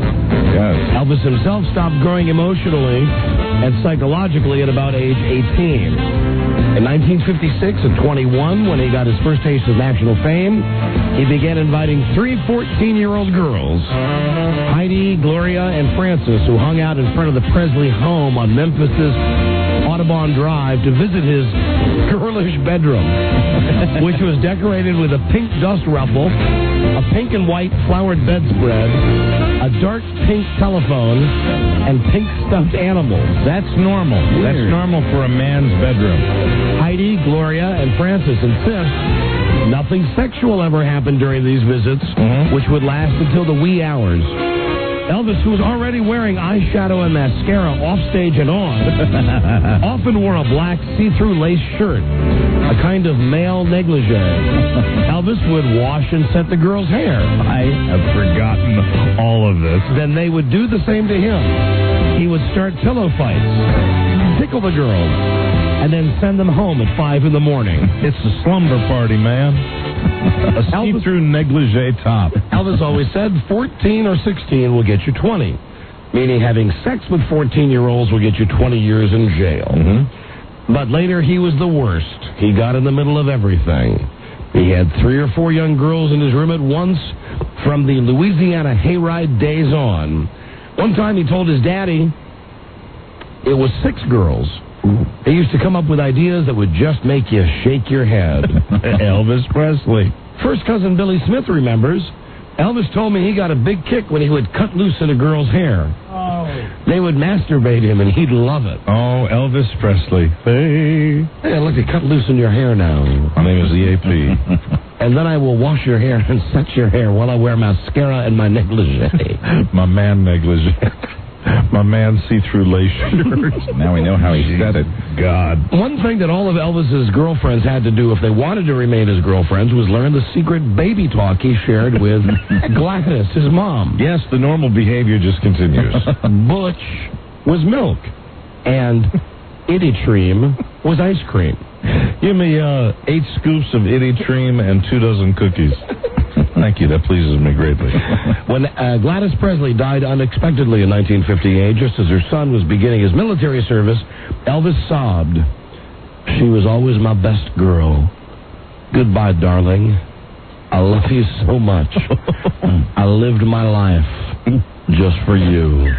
Yes. Elvis himself stopped growing emotionally and psychologically at about age 18. In 1956, at 21, when he got his first taste of national fame, he began inviting 3 14-year-old girls, Heidi, Gloria, and Frances, who hung out in front of the Presley home on Memphis's Audubon Drive to visit his girlish bedroom, which was decorated with a pink dust ruffle, a pink and white flowered bedspread, a dark pink telephone, and pink stuffed animals. That's normal. Weird. That's normal for a man's bedroom. Heidi, Gloria, and Frances insist nothing sexual ever happened during these visits, which would last until the wee hours. Elvis, who was already wearing eyeshadow and mascara offstage and on, often wore a black see-through lace shirt, a kind of male negligee. Elvis would wash and set the girls' hair. I have forgotten all of this. Then they would do the same to him. He would start pillow fights, tickle the girls, and then send them home at 5 in the morning. It's a slumber party, man. A see-through negligee top. Elvis always said 14 or 16 will get you 20, meaning having sex with 14-year-olds will get you 20 years in jail. But later he was the worst. He got in the middle of everything. He had 3 or 4 young girls in his room at once from the Louisiana hayride days on. One time he told his daddy it was 6 girls. He used to come up with ideas that would just make you shake your head. Elvis Presley. First cousin Billy Smith remembers, Elvis told me he got a big kick when he would cut loose in a girl's hair. They would masturbate him, and he'd love it. Oh, Elvis Presley. Hey. Hey, look, cut loose in your hair now. My name is EAP. And then I will wash your hair and set your hair while I wear mascara and my negligee. My man negligee. My man see-through lace shirt. Now we know how he said it. God. One thing that all of Elvis's girlfriends had to do if they wanted to remain his girlfriends was learn the secret baby talk he shared with Gladys, his mom. Yes, the normal behavior just continues. Butch was milk, and Idiotream was ice cream. Give me 8 scoops of Idiotream and 2 dozen cookies. Thank you. That pleases me greatly. When Gladys Presley died unexpectedly in 1958, just as her son was beginning his military service, Elvis sobbed. She was always my best girl. Goodbye, darling. I love you so much. I lived my life just for you.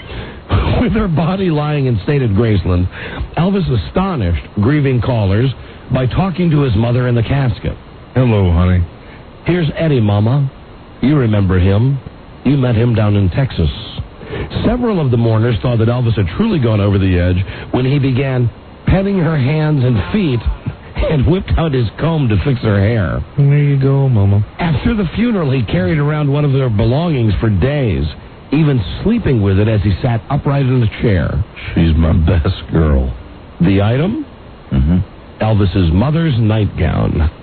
With her body lying in state at Graceland, Elvis astonished grieving callers by talking to his mother in the casket. Hello, honey. Here's Eddie, Mama. You remember him. You met him down in Texas. Several of the mourners thought that Elvis had truly gone over the edge when he began petting her hands and feet and whipped out his comb to fix her hair. There you go, Mama. After the funeral, he carried around one of their belongings for days, even sleeping with it as he sat upright in a chair. She's my best girl. The item? Elvis's mother's nightgown.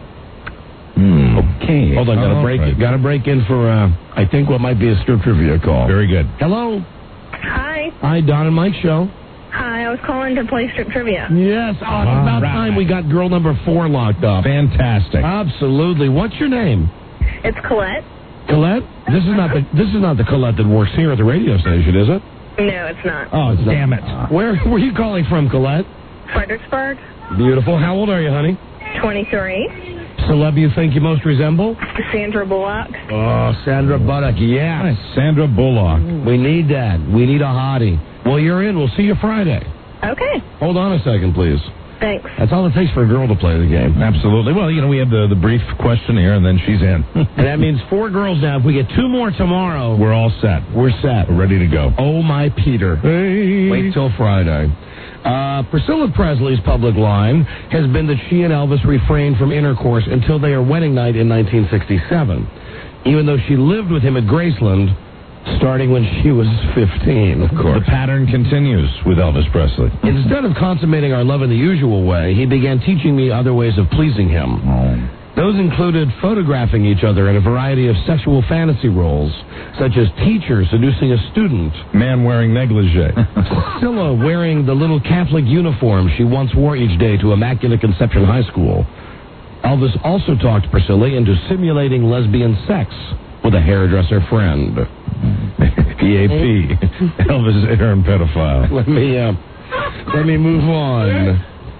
Okay. Hold on, got to break in for I think what might be a strip trivia call. Very good. Hello. Hi. Hi, Don and Mike show. Hi, I was calling to play strip trivia. Yes. It's about time we got girl number 4 locked up. Fantastic. Absolutely. What's your name? It's Colette. Colette? This is not the Colette that works here at the radio station, is it? No, it's not. Oh, damn it. Where were you calling from, Colette? Fredericksburg. Beautiful. How old are you, honey? 23. Celeb you think you most resemble? Sandra Bullock. Oh, Sandra Bullock, yes. Nice. Sandra Bullock. We need that. We need a hottie. Well, you're in. We'll see you Friday. Okay. Hold on a second, please. Thanks. That's all it takes for a girl to play the game. Absolutely. Well, we have the brief questionnaire, and then she's in. And that means 4 girls now. If we get 2 more tomorrow, we're all set. We're set. We're ready to go. Oh, my Peter. Hey. Wait till Friday. Priscilla Presley's public line has been that she and Elvis refrained from intercourse until their wedding night in 1967, even though she lived with him at Graceland starting when she was 15. Of course. The pattern continues with Elvis Presley. Instead of consummating our love in the usual way, he began teaching me other ways of pleasing him. Those included photographing each other in a variety of sexual fantasy roles, such as teacher seducing a student, man wearing negligee, Priscilla wearing the little Catholic uniform she once wore each day to Immaculate Conception High School. Elvis also talked Priscilla into simulating lesbian sex with a hairdresser friend. PAP. Elvis Aaron pedophile. Let me move on.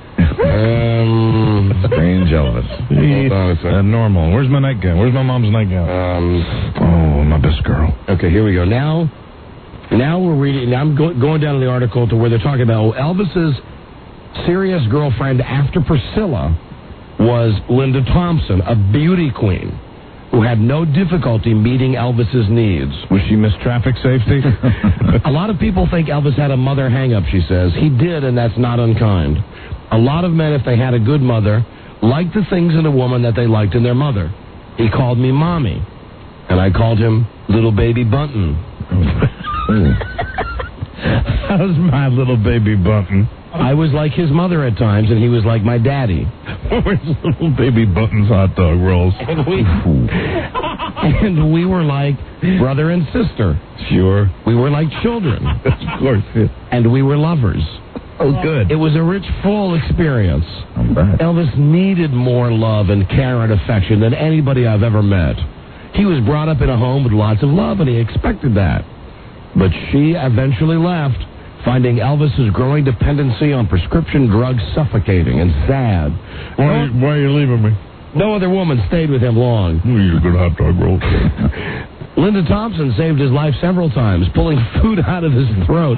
Strange Elvis. Hold on a second. Normal. Where's my nightgown? Where's my mom's nightgown? Oh, my best girl. Okay, here we go. Now we're reading. Now I'm going down to the article to where they're talking about Elvis's serious girlfriend after Priscilla was Linda Thompson, a beauty queen who had no difficulty meeting Elvis's needs. Was she Miss Traffic Safety? A lot of people think Elvis had a mother hang-up, she says. He did, and that's not unkind. A lot of men, if they had a good mother, liked the things in a woman that they liked in their mother. He called me Mommy, and I called him Little Baby Bunton. How's my little baby Bunton? I was like his mother at times, and he was like my daddy. Where's Little Baby Bunton's hot dog rolls? And we were like brother and sister. Sure. We were like children. Of course. And we were lovers. Oh, good. It was a rich, full experience. Elvis needed more love and care and affection than anybody I've ever met. He was brought up in a home with lots of love, and he expected that. But she eventually left, finding Elvis's growing dependency on prescription drugs suffocating and sad. Why are you leaving me? No other woman stayed with him long. You're a good hot dog roll. Linda Thompson saved his life several times, pulling food out of his throat.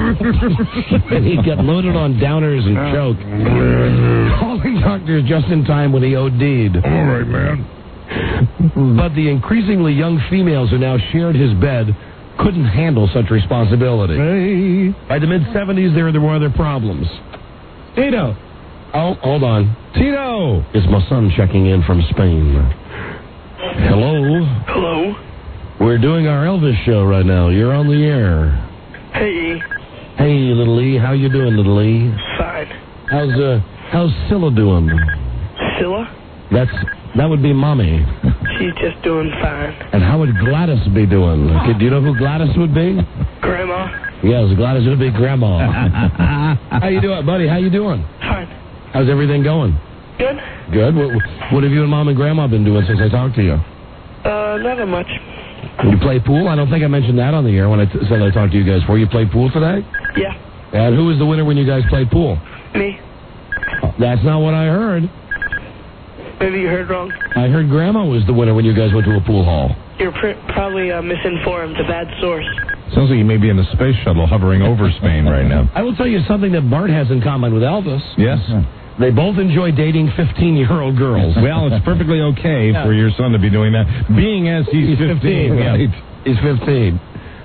And he'd get loaded on downers and choke. Calling doctors just in time when he OD'd. All right, man. But the increasingly young females who now shared his bed couldn't handle such responsibility. Hey. By the mid-'70s, there were other problems. Tito. Oh, hold on. Tito. It's my son checking in from Spain. Hello? Hello? We're doing our Elvis show right now. You're on the air. Hey. Hey, little E. How you doing, little E? Fine. How's Scylla doing? Scylla? That would be Mommy. She's just doing fine. And how would Gladys be doing? Okay, do you know who Gladys would be? Grandma? Yes, Gladys would be Grandma. How you doing, buddy? How you doing? Fine. How's everything going? Good. Good. What have you and Mom and Grandma been doing since I talked to you? Not that much. You play pool? I don't think I mentioned that on the air when I said I talked to you guys before. You play pool today? Yeah. And who was the winner when you guys played pool? Me. That's not what I heard. Maybe you heard wrong. I heard Grandma was the winner when you guys went to a pool hall. You're probably misinformed. A bad source. Sounds like you may be in a space shuttle hovering over Spain right now. I will tell you something that Bart has in common with Elvis. Yes? They both enjoy dating 15-year-old girls. Well, it's perfectly okay for your son to be doing that, being as he's 15. Right? He's 15.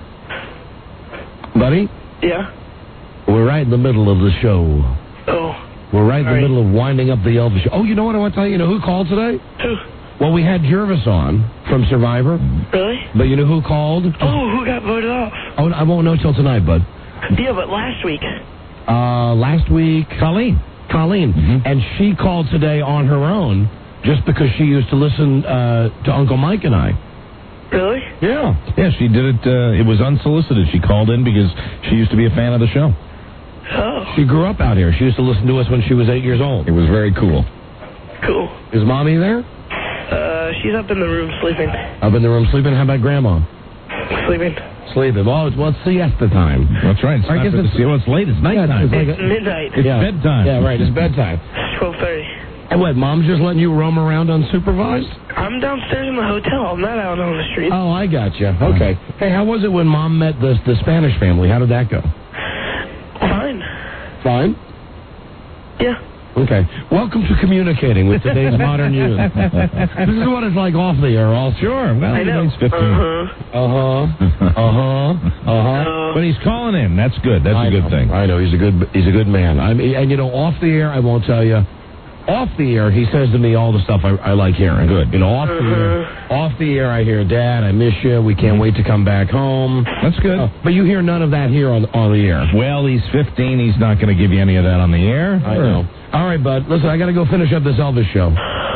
Buddy? Yeah? We're right in the middle of the show. Oh. We're right in the middle of winding up the Elvis show. Oh, you know what I want to tell you? You know who called today? Who? Well, we had Jervis on from Survivor. Really? But you know who called? Oh, who got voted off? Oh, I won't know till tonight, bud. Yeah, but last week. Last week, Colleen. Mm-hmm. And she called today on her own just because she used to listen to Uncle Mike and I. Really? Yeah. Yeah, she did it. It was unsolicited. She called in because she used to be a fan of the show. Oh. She grew up out here. She used to listen to us when she was 8 years old. It was very cool. Cool. Is Mommy there? She's up in the room sleeping. Up in the room sleeping? How about Grandma? Sleeping. Sleeping. Well, it's siesta time. That's right. It's late. It's nighttime. It's midnight. It's bedtime. Yeah, right. It's bedtime. 12:30. And what, Mom's just letting you roam around unsupervised? I'm downstairs in the hotel. I'm not out on the street. Oh, I got you. Okay. Hey, how was it when Mom met the Spanish family? How did that go? Fine. Fine? Yeah. Okay. Welcome to communicating with today's modern youth. This is what it's like off the air, also. Sure. Well, I know. he's 15. But he's calling in. That's good. That's a good thing. I know. He's a good man. And you know, off the air, I won't tell you. Off the air, he says to me all the stuff I like hearing. Good. You know, off the air, I hear, Dad, I miss you. We can't wait to come back home. That's good. But you hear none of that here on the air. Well, he's 15. He's not going to give you any of that on the air. I know. All right, bud. Listen, I got to go finish up this Elvis show.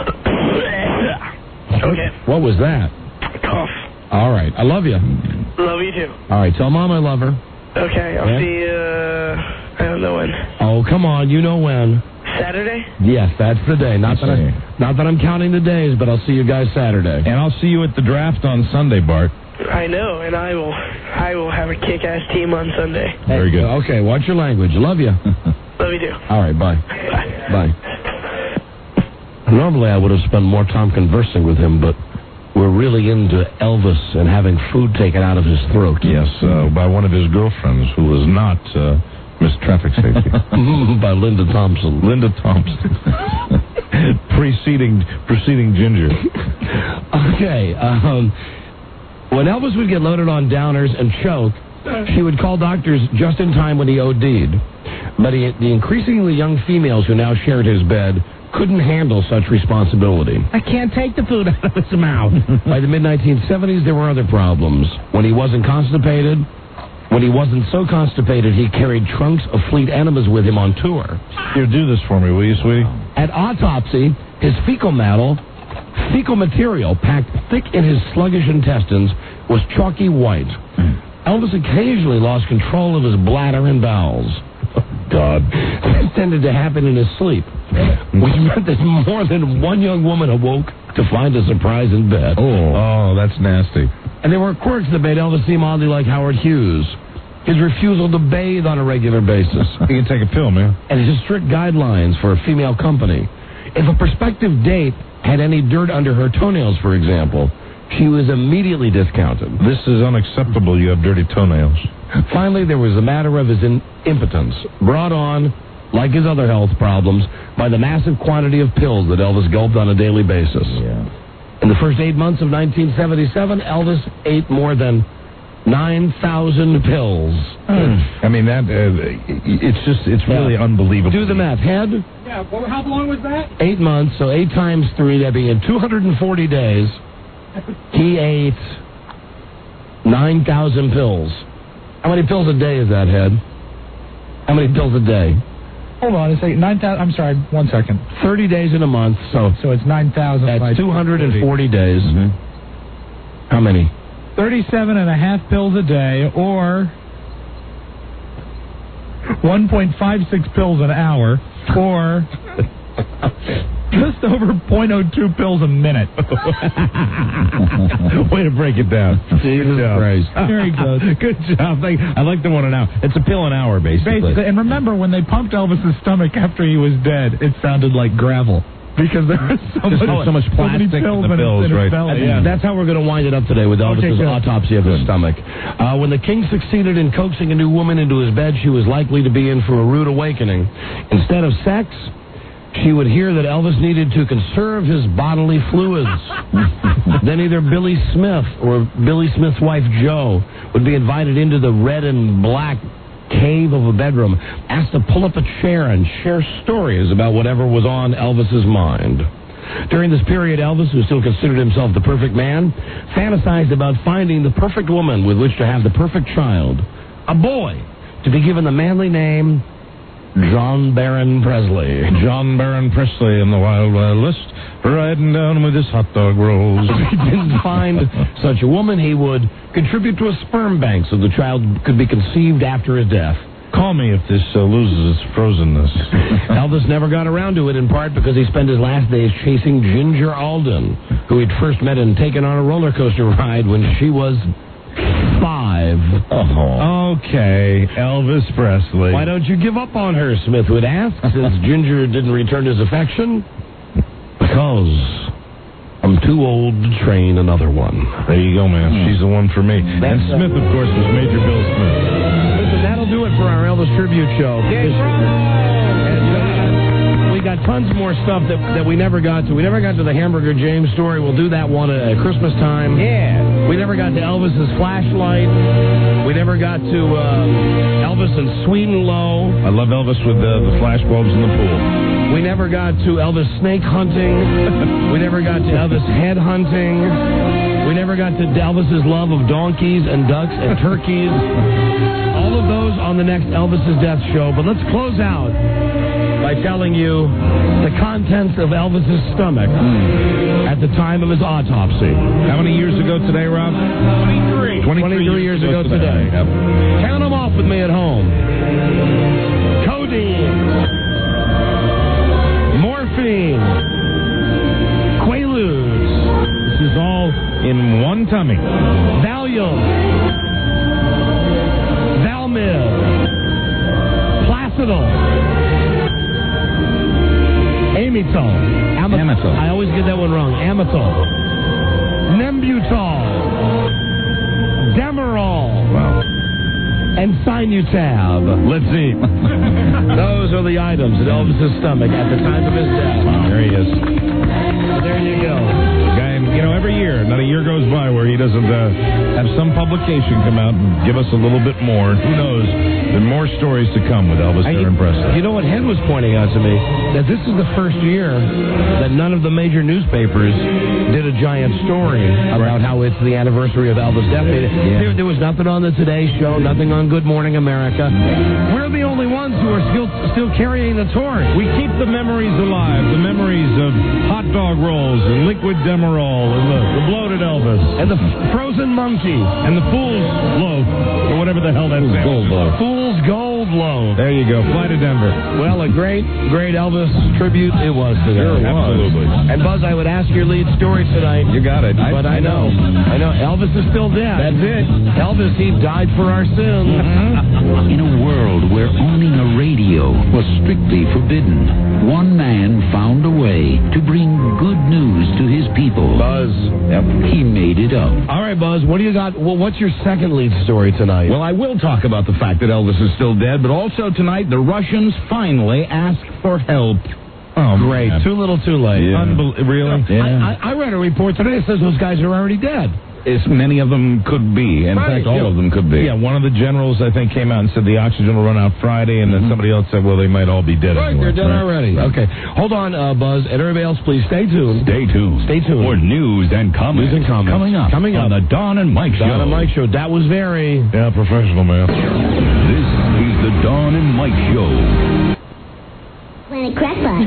Okay. What was that? Cough. All right. I love you. Love you too. All right. Tell Mom I love her. Okay. I'll see you. I don't know when. Oh, come on. You know when. Saturday? Yes, that's the day. Not that I'm counting the days, but I'll see you guys Saturday. And I'll see you at the draft on Sunday, Bart. I know, and I will have a kick-ass team on Sunday. Very good. Okay, watch your language. Love you. Love you too. All right, bye. Bye. Normally, I would have spent more time conversing with him, but we're really into Elvis and having food taken out of his throat. Yes, by one of his girlfriends who was not Miss Traffic Safety. By Linda Thompson. Linda Thompson. preceding Ginger. Okay. When Elvis would get loaded on downers and choke, she would call doctors just in time when he OD'd. But the increasingly young females who now shared his bed couldn't handle such responsibility. I can't take the food out of his mouth. By the mid-1970s, there were other problems. When he wasn't so constipated, he carried trunks of Fleet enemas with him on tour. Here, do this for me, will you, sweetie? At autopsy, his fecal material packed thick in his sluggish intestines was chalky white. Elvis occasionally lost control of his bladder and bowels. God. This tended to happen in his sleep, which meant that more than one young woman awoke to find a surprise in bed. Oh, that's nasty. And there were quirks that made Elvis seem oddly like Howard Hughes. His refusal to bathe on a regular basis. You can take a pill, man. And his strict guidelines for a female company. If a prospective date had any dirt under her toenails, for example, she was immediately discounted. This is unacceptable. You have dirty toenails. Finally, there was the matter of his impotence, brought on, like his other health problems, by the massive quantity of pills that Elvis gulped on a daily basis. Yeah. In the first 8 months of 1977, Elvis ate more than 9,000 pills. I mean, it's really unbelievable. Do the math. Head? Yeah, how long was that? 8 months, so 8 times 3, that'd be in 240 days. He ate 9,000 pills. How many pills a day is that, Head? How many pills a day? Hold on, it's 9,000. I'm sorry, 1 second. 30 days in a month, so it's 9,000. That's 240 days. Mm-hmm. How many? 37.5 pills a day, or 1.56 pills an hour, or just over 0.02 pills a minute. Way to break it down. Jesus Christ. Very good. Good job. I like the one an hour. It's a pill an hour, basically. And remember, when they pumped Elvis's stomach after he was dead, it sounded like gravel. Because there was so much plastic in the pills, right? Yeah. That's how we're going to wind it up today with Elvis's autopsy of his stomach. When the king succeeded in coaxing a new woman into his bed, she was likely to be in for a rude awakening. Instead of sex, she would hear that Elvis needed to conserve his bodily fluids. Then either Billy Smith or Billy Smith's wife, Jo, would be invited into the red and black cave of a bedroom, asked to pull up a chair and share stories about whatever was on Elvis's mind. During this period, Elvis, who still considered himself the perfect man, fantasized about finding the perfect woman with which to have the perfect child, a boy, to be given the manly name John Barron Presley. John Barron Presley in the Wild Wild West, riding down with his hot dog rolls. If he didn't find such a woman, he would contribute to a sperm bank so the child could be conceived after his death. Call me if this loses its frozenness. Elvis never got around to it, in part because he spent his last days chasing Ginger Alden, who he'd first met and taken on a roller coaster ride when she was 5. Oh. Okay, Elvis Presley. Why don't you give up on her, Smith would ask, since Ginger didn't return his affection? Because I'm too old to train another one. There you go, man. She's the one for me. And Smith, of course, was Major Bill Smith. Listen, that'll do it for our Elvis Tribute Show. We got tons more stuff that we never got to. We never got to the Hamburger James story. We'll do that one at Christmas time. Yeah. We never got to Elvis's flashlight. We never got to Elvis and Sweet and Low. I love Elvis with the flashbulbs in the pool. We never got to Elvis snake hunting. We never got to Elvis head hunting. We never got to Elvis's love of donkeys and ducks and turkeys. All of those on the next Elvis's Death Show. But let's close out by telling you the contents of Elvis's stomach at the time of his autopsy. How many years ago today, Rob? 23 years ago today. Yep. Count them off with me at home. Codeine. Morphine. Quaaludes. This is all in one tummy. Valium. Valmid. Placidol. Amitol. Amitol. I always get that one wrong. Amitol. Nembutol. Demerol. Wow. And Sinutab. Let's see. Those are the items in Elvis's stomach at the time of his death. Wow, there he is. So there you go. Guy, every year, not a year goes by where he doesn't have some publication come out and give us a little bit more. Who knows? There are more stories to come with Elvis Aaron Presley. You know what Head was pointing out to me? That this is the first year that none of the major newspapers did a giant story about how it's the anniversary of Elvis' death. Yeah. There was nothing on the Today Show, nothing on Good Morning America. We're the only ones who are still carrying the torch. We keep the memories alive, the memories of hot dog rolls and liquid Demerol and the bloated Elvis. And the frozen monkey. And the Fool's Loaf, or whatever the hell that is. Gold Loaf. Fool's Gold Loaf. There you go. Fly to Denver. Well, a great Elvis tribute it was today. Sure was. Absolutely. And Buzz, I would ask your lead story tonight. You got it. But I know. Elvis is still dead. That's it. Elvis, he died for our sins. Mm-hmm. In a world where owning a radio was strictly forbidden, one man found a way to bring good news to his people. Buzz. Yep. He made it up. All right, Buzz, what do you got? Well, what's your second lead story tonight? Well, I will talk about the fact that Elvis is still dead, but also tonight the Russians finally asked for help. Oh, great. Man. Too little, too late. Yeah. Really? Yeah. I read a report today that says those guys are already dead. Many of them could be. In fact, all of them could be. Yeah, one of the generals, I think, came out and said the oxygen will run out Friday, and then somebody else said, well, they might all be dead anyway. They're dead already. Okay. Hold on, Buzz. And everybody else, please stay tuned. Stay tuned. Stay tuned. For news and comments. News and comments. Coming up. On the Don and Mike Show. Don and Mike Show. That was very... Yeah, professional, man. This is the Don and Mike Show. Planet Crackpot.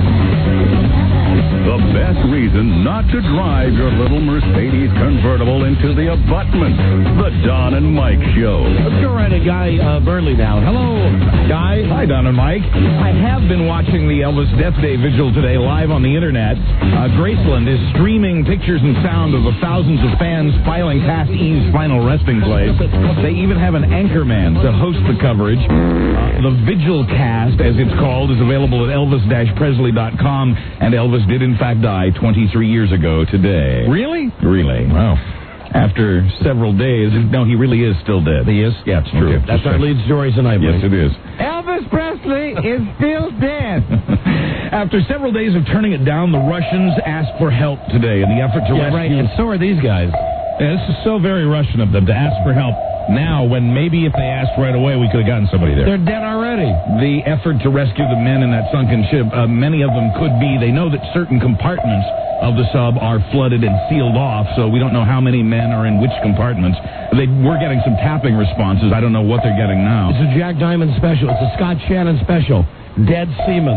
The best reason not to drive your little Mercedes convertible into the abutment. The Don and Mike Show. Let's go right at Guy Burley now. Hello, Guy. Hi, Don and Mike. I have been watching the Elvis Death Day Vigil today live on the Internet. Graceland is streaming pictures and sound of the thousands of fans filing past Eve's final resting place. They even have an anchorman to host the coverage. The Vigil Cast, as it's called, is available at elvis-presley.com, and Elvis did in fact die 23 years ago today. Really? Really. Wow. After several days. No, he really is still dead. He is? Yeah, it's true. Okay. That's our lead story tonight, buddy. Yes, it is. Elvis Presley is still dead. After several days of turning it down, the Russians asked for help today in the effort to rescue... Right, and so are these guys. Yeah, this is so very Russian of them to ask for help now, when maybe if they asked right away, we could have gotten somebody there. They're dead already. The effort to rescue the men in that sunken ship, many of them could be. They know that certain compartments of the sub are flooded and sealed off, so we don't know how many men are in which compartments. We're getting some tapping responses. I don't know what they're getting now. It's a Jack Diamond special. It's a Scott Shannon special. Dead seamen.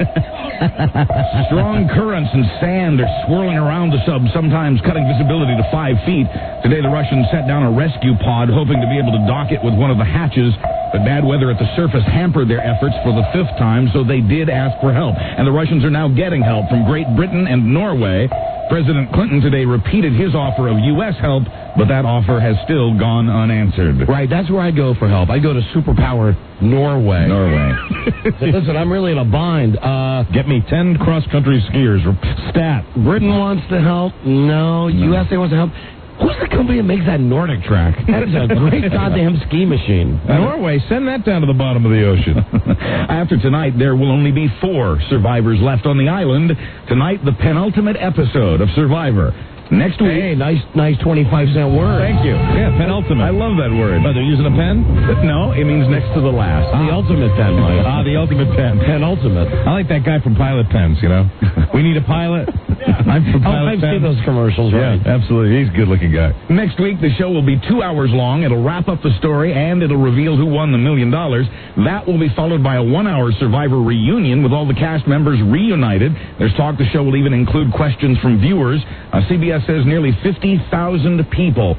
Strong currents and sand are swirling around the sub, sometimes cutting visibility to 5 feet. Today, the Russians set down a rescue pod, hoping to be able to dock it with one of the hatches. But bad weather at the surface hampered their efforts for the 5th time, so they did ask for help. And the Russians are now getting help from Great Britain and Norway. President Clinton today repeated his offer of U.S. help, but that offer has still gone unanswered. Right, that's where I go for help. I go to superpower Norway. Listen, I'm really in a bind. Get me 10 cross-country skiers. Stat. Britain wants to help. No. USA wants to help. Who's the company that makes that Nordic track? That is a great goddamn ski machine. Norway, send that down to the bottom of the ocean. After tonight, there will only be 4 survivors left on the island. Tonight, the penultimate episode of Survivor. Next week. Hey, nice 25-cent word. Thank you. Yeah, penultimate. I love that word. Oh, they're using a pen? No, it means next to the last. The ultimate pen, Mike. The ultimate pen. Penultimate. I like that guy from Pilot Pens, you know. We need a pilot. I'm from Pilot I've Pens. seen those commercials, right? Yeah, absolutely. He's a good-looking guy. Next week, the show will be 2 hours long. It'll wrap up the story, and it'll reveal who won the $1 million. That will be followed by a 1-hour Survivor reunion with all the cast members reunited. There's talk the show will even include questions from viewers. CBS says nearly 50,000 people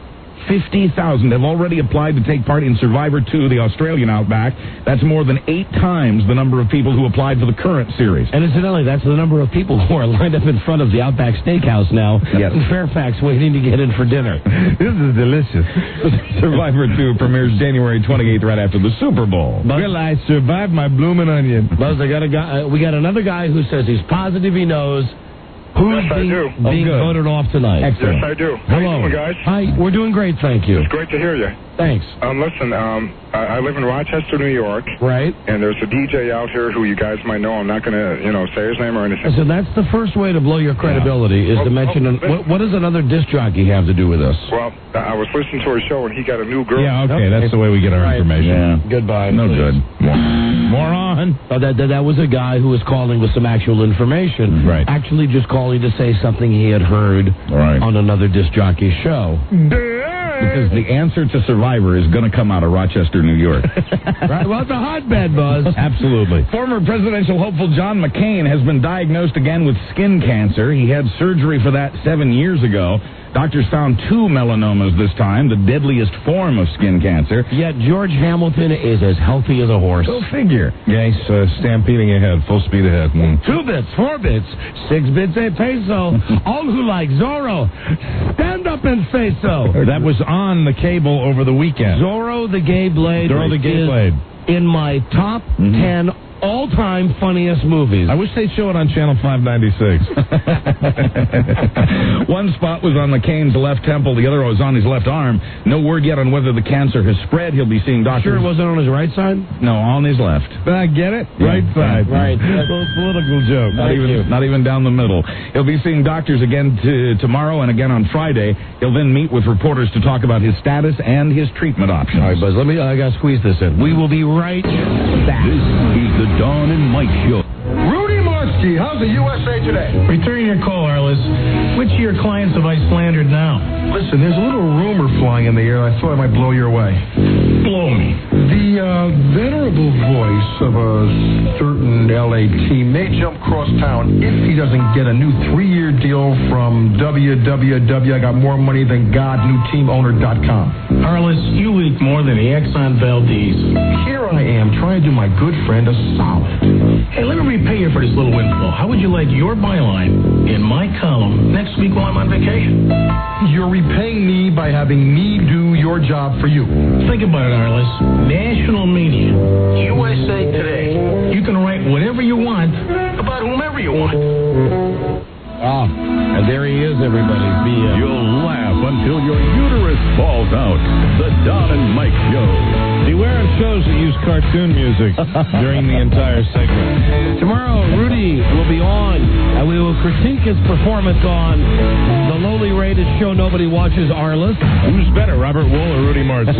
50,000 have already applied to take part in Survivor 2, the Australian Outback. That's more than 8 times the number of people who applied for the current series. And incidentally, that's the number of people who are lined up in front of the Outback Steakhouse now in Fairfax waiting to get in for dinner. This is delicious. Survivor 2 premieres January 28th, right after the Super Bowl. Will I survive my bloomin' onion? Buzz, we got another guy who says he's positive he knows who's being voted off tonight. Excellent. Yes, I do. How Hello. you doing, guys? Hi, we're doing great, thank you. It's great to hear you. Thanks. Listen, I live in Rochester, New York. Right. And there's a DJ out here who you guys might know. I'm not going to, say his name or anything. So that's the first way to blow your credibility is to mention what does another disc jockey have to do with us? Well, I was listening to his show and he got a new girl. Yeah, okay, that's the way we get our information. Yeah. Goodbye. No please. good. Moron. Oh, that was a guy who was calling with some actual information. Right. Actually just calling to say something he had heard on another disc jockey show. Because the answer to Survivor is going to come out of Rochester, New York. Right. Well, it's a hotbed, Buzz. Absolutely. Former presidential hopeful John McCain has been diagnosed again with skin cancer. He had surgery for that 7 years ago. Doctors found 2 melanomas this time, the deadliest form of skin cancer. Yet George Hamilton is as healthy as a horse. Go figure. Yeah, he's stampeding ahead, full speed ahead. 2 bits, 4 bits, 6 bits a peso. All who like Zorro, stand up and say so. That was on the cable over the weekend. Zorro the Gay Blade is in my top 10 all-time funniest movies. I wish they'd show it on Channel 596. One spot was on McCain's left temple, the other was on his left arm. No word yet on whether the cancer has spread. He'll be seeing doctors. Sure it wasn't on his right side? No, on his left. I get it? Right side. Right. Political joke. Not even down the middle. He'll be seeing doctors again tomorrow and again on Friday. He'll then meet with reporters to talk about his status and his treatment options. All right, Buzz, I got to squeeze this in. We will be right back. This is the Dawn and Mike Show. Rudy Marski, how's the USA Today? Returning your call, Arliss. Which of your clients have I slandered now? Listen, there's a little rumor flying in the air. I thought it might blow your way. Blow me. The venerable voice of a certain LA team may jump cross town if he doesn't get a new 3-year deal from www. I got more money than God, newteamowner.com. Arliss, you leak more than the Exxon Valdez. Here I am trying to do my good friend a solid. Hey, let me repay you for this little windfall. How would you like your byline in my column next week while I'm on vacation? You're repaying me by having me do your job for you. Think about it, Arliss. National media. USA Today. You can write whatever you want about whomever you want. And there he is, everybody. You'll laugh until your uterus falls out. The Don and Mike Show. Beware of shows that use cartoon music during the entire segment. Tomorrow, Rudy will be on, and we will critique his performance on the lowly rated show nobody watches, Arliss. Who's better, Robert Wool or Rudy Martin?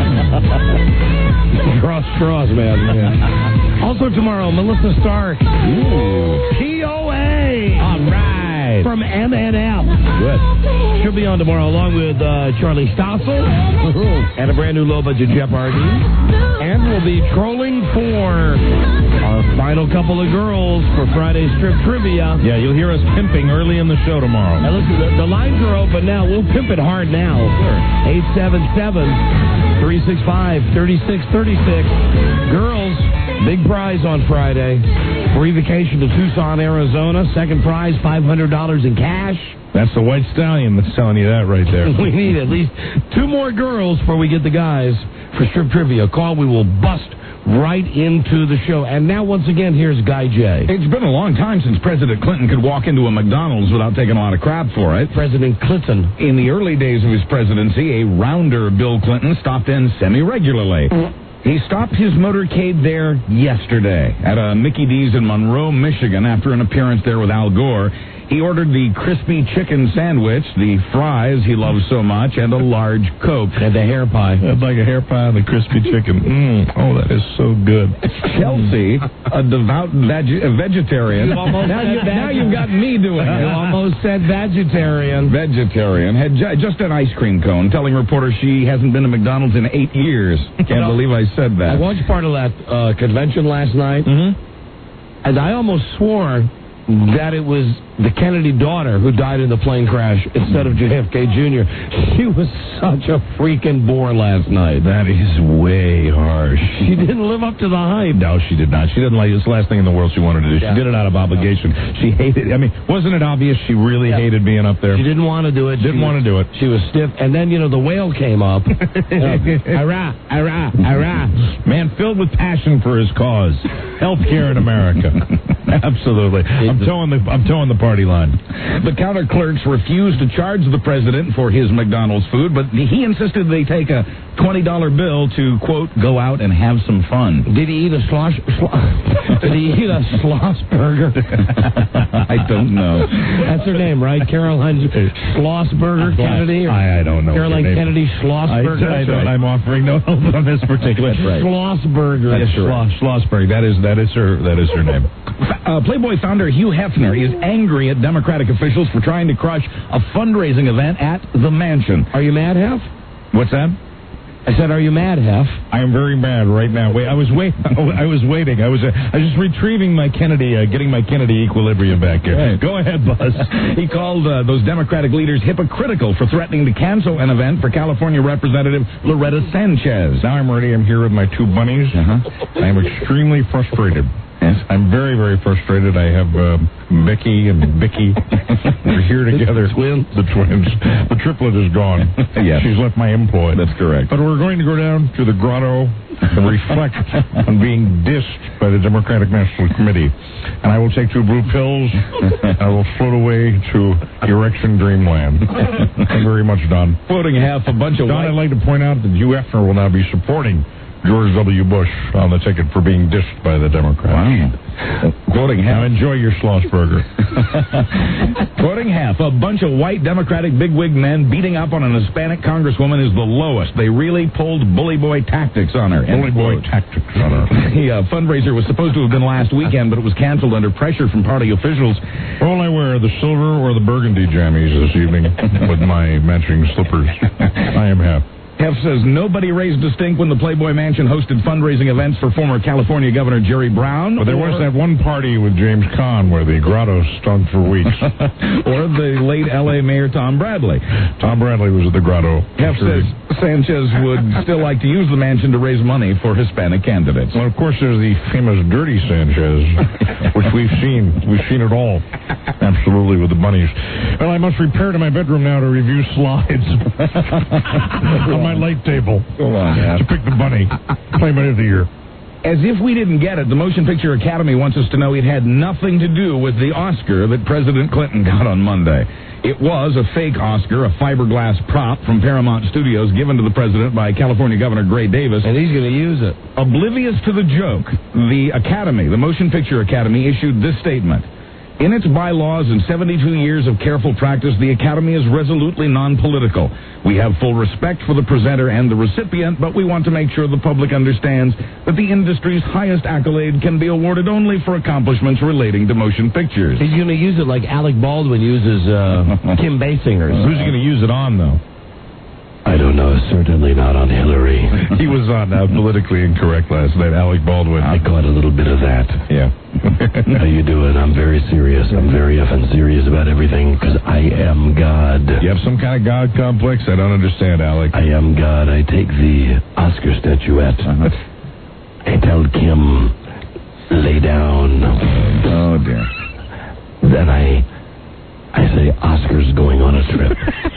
Cross straws, man. Yeah. Also tomorrow, Melissa Stark. TOA. All right. From MNM. Good. She'll be on tomorrow along with Charlie Stossel and a brand new low budget Jeopardy. And we'll be trolling for our final couple of girls for Friday's Strip Trivia. Yeah, you'll hear us pimping early in the show tomorrow. Now listen, the lines are open now. We'll pimp it hard now. Sure. 877-365-3636. Girls, big prize on Friday. Free vacation to Tucson, Arizona. Second prize, $500 in cash. That's the White Stallion that's telling you that right there. We need at least 2 more girls before we get the guys for Strip Trivia. Call, we will bust right into the show. And now, once again, here's Guy J. It's been a long time since President Clinton could walk into a McDonald's without taking a lot of crap for it. President Clinton. In the early days of his presidency, a rounder Bill Clinton stopped in semi-regularly. He stopped his motorcade there yesterday at a Mickey D's in Monroe, Michigan, after an appearance there with Al Gore. He ordered the crispy chicken sandwich, the fries he loves so much, and a large Coke. And the hair pie. I'd like a hair pie and the crispy chicken. Oh, that is so good. Chelsea, a devout vegetarian. Now you've got me doing it. You almost said vegetarian. Vegetarian. Had just an ice cream cone, telling reporters she hasn't been to McDonald's in 8 years. Can't believe I said that. I watched part of that convention last night, and I almost swore that it was the Kennedy daughter who died in the plane crash instead of JFK Jr. She was such a freaking bore last night. That is way harsh. She didn't live up to the hype. No, she did not. She didn't like it. It's the last thing in the world she wanted to do. She did it out of obligation. She hated. I mean, wasn't it obvious she really hated being up there? She didn't want to do it. Didn't want to do it. She was stiff. And then, the whale came up. Man, filled with passion for his cause. Healthcare in America. Absolutely. I'm towing the party line. The counter clerks refused to charge the president for his McDonald's food, but he insisted they take a $20 bill to, quote, go out and have some fun. Did he eat a Did he eat a Schlossberger? I don't know. That's her name, right? Caroline Schlossberger Kennedy? I don't know. Caroline Kennedy Schlossberger? I don't. I'm offering no help on this particular. Schlossberger. Yes, Schlossberg. That is her name. Playboy founder Hugh Hefner is angry at Democratic officials for trying to crush a fundraising event at the mansion. Are you mad, Hef? What's that? I said, are you mad, Hef? I am very mad right now. Wait, I was waiting. I was just retrieving my Kennedy, getting my Kennedy equilibrium back here. Right. Go ahead, Buzz. He called those Democratic leaders hypocritical for threatening to cancel an event for California Representative Loretta Sanchez. Now I'm ready. I'm here with my two bunnies. I am extremely frustrated. Yes. I'm very, very frustrated. I have Becky and Bicky. We're here together. The twins. The triplet is gone. Yes. She's left my employ. That's correct. But we're going to go down to the grotto and reflect on being dissed by the Democratic National Committee. And I will take 2 blue pills, and I will float away to Erection Dreamland. Thank you very much, Don. Floating half a bunch of Don, I'd like to point out that Hugh Hefner will now be supporting George W. Bush on the ticket for being dissed by the Democrats. Wow. Quoting half. Now enjoy your Schlossberger. Quoting half. A bunch of white Democratic bigwig men beating up on an Hispanic congresswoman is the lowest. They really pulled bully boy tactics on her. Bully boy tactics on her. The fundraiser was supposed to have been last weekend, but it was canceled under pressure from party officials. All I wear the silver or the burgundy jammies this evening with my matching slippers. I am happy. Hef says nobody raised a stink when the Playboy Mansion hosted fundraising events for former California Governor Jerry Brown. But there was that one party with James Caan where the grotto stunk for weeks. Or the late L.A. Mayor Tom Bradley. Tom Bradley was at the grotto. Hef says Sanchez would still like to use the mansion to raise money for Hispanic candidates. Well, of course, there's the famous Dirty Sanchez, which we've seen. We've seen it all. Absolutely, with the bunnies. Well, I must repair to my bedroom now to review slides on my light table to pick the bunny. Playmate of the Year. As if we didn't get it, the Motion Picture Academy wants us to know it had nothing to do with the Oscar that President Clinton got on Monday. It was a fake Oscar, a fiberglass prop from Paramount Studios given to the president by California Governor Gray Davis. And he's going to use it. Oblivious to the joke, the Academy, the Motion Picture Academy, issued this statement. In its bylaws and 72 years of careful practice, the Academy is resolutely non-political. We have full respect for the presenter and the recipient, but we want to make sure the public understands that the industry's highest accolade can be awarded only for accomplishments relating to motion pictures. He's going to use it like Alec Baldwin uses Kim Basinger. Who's he going to use it on, though? I don't know. Certainly not on Hillary. He was on Politically Incorrect last night, Alec Baldwin. I caught a little bit of that. Yeah. How you doing? I'm very serious. I'm very effing serious about everything because I am God. You have some kind of God complex? I don't understand, Alec. I am God. I take the Oscar statuette. I tell Kim, lay down. Oh, dear. Then I say, Oscar's going on a trip.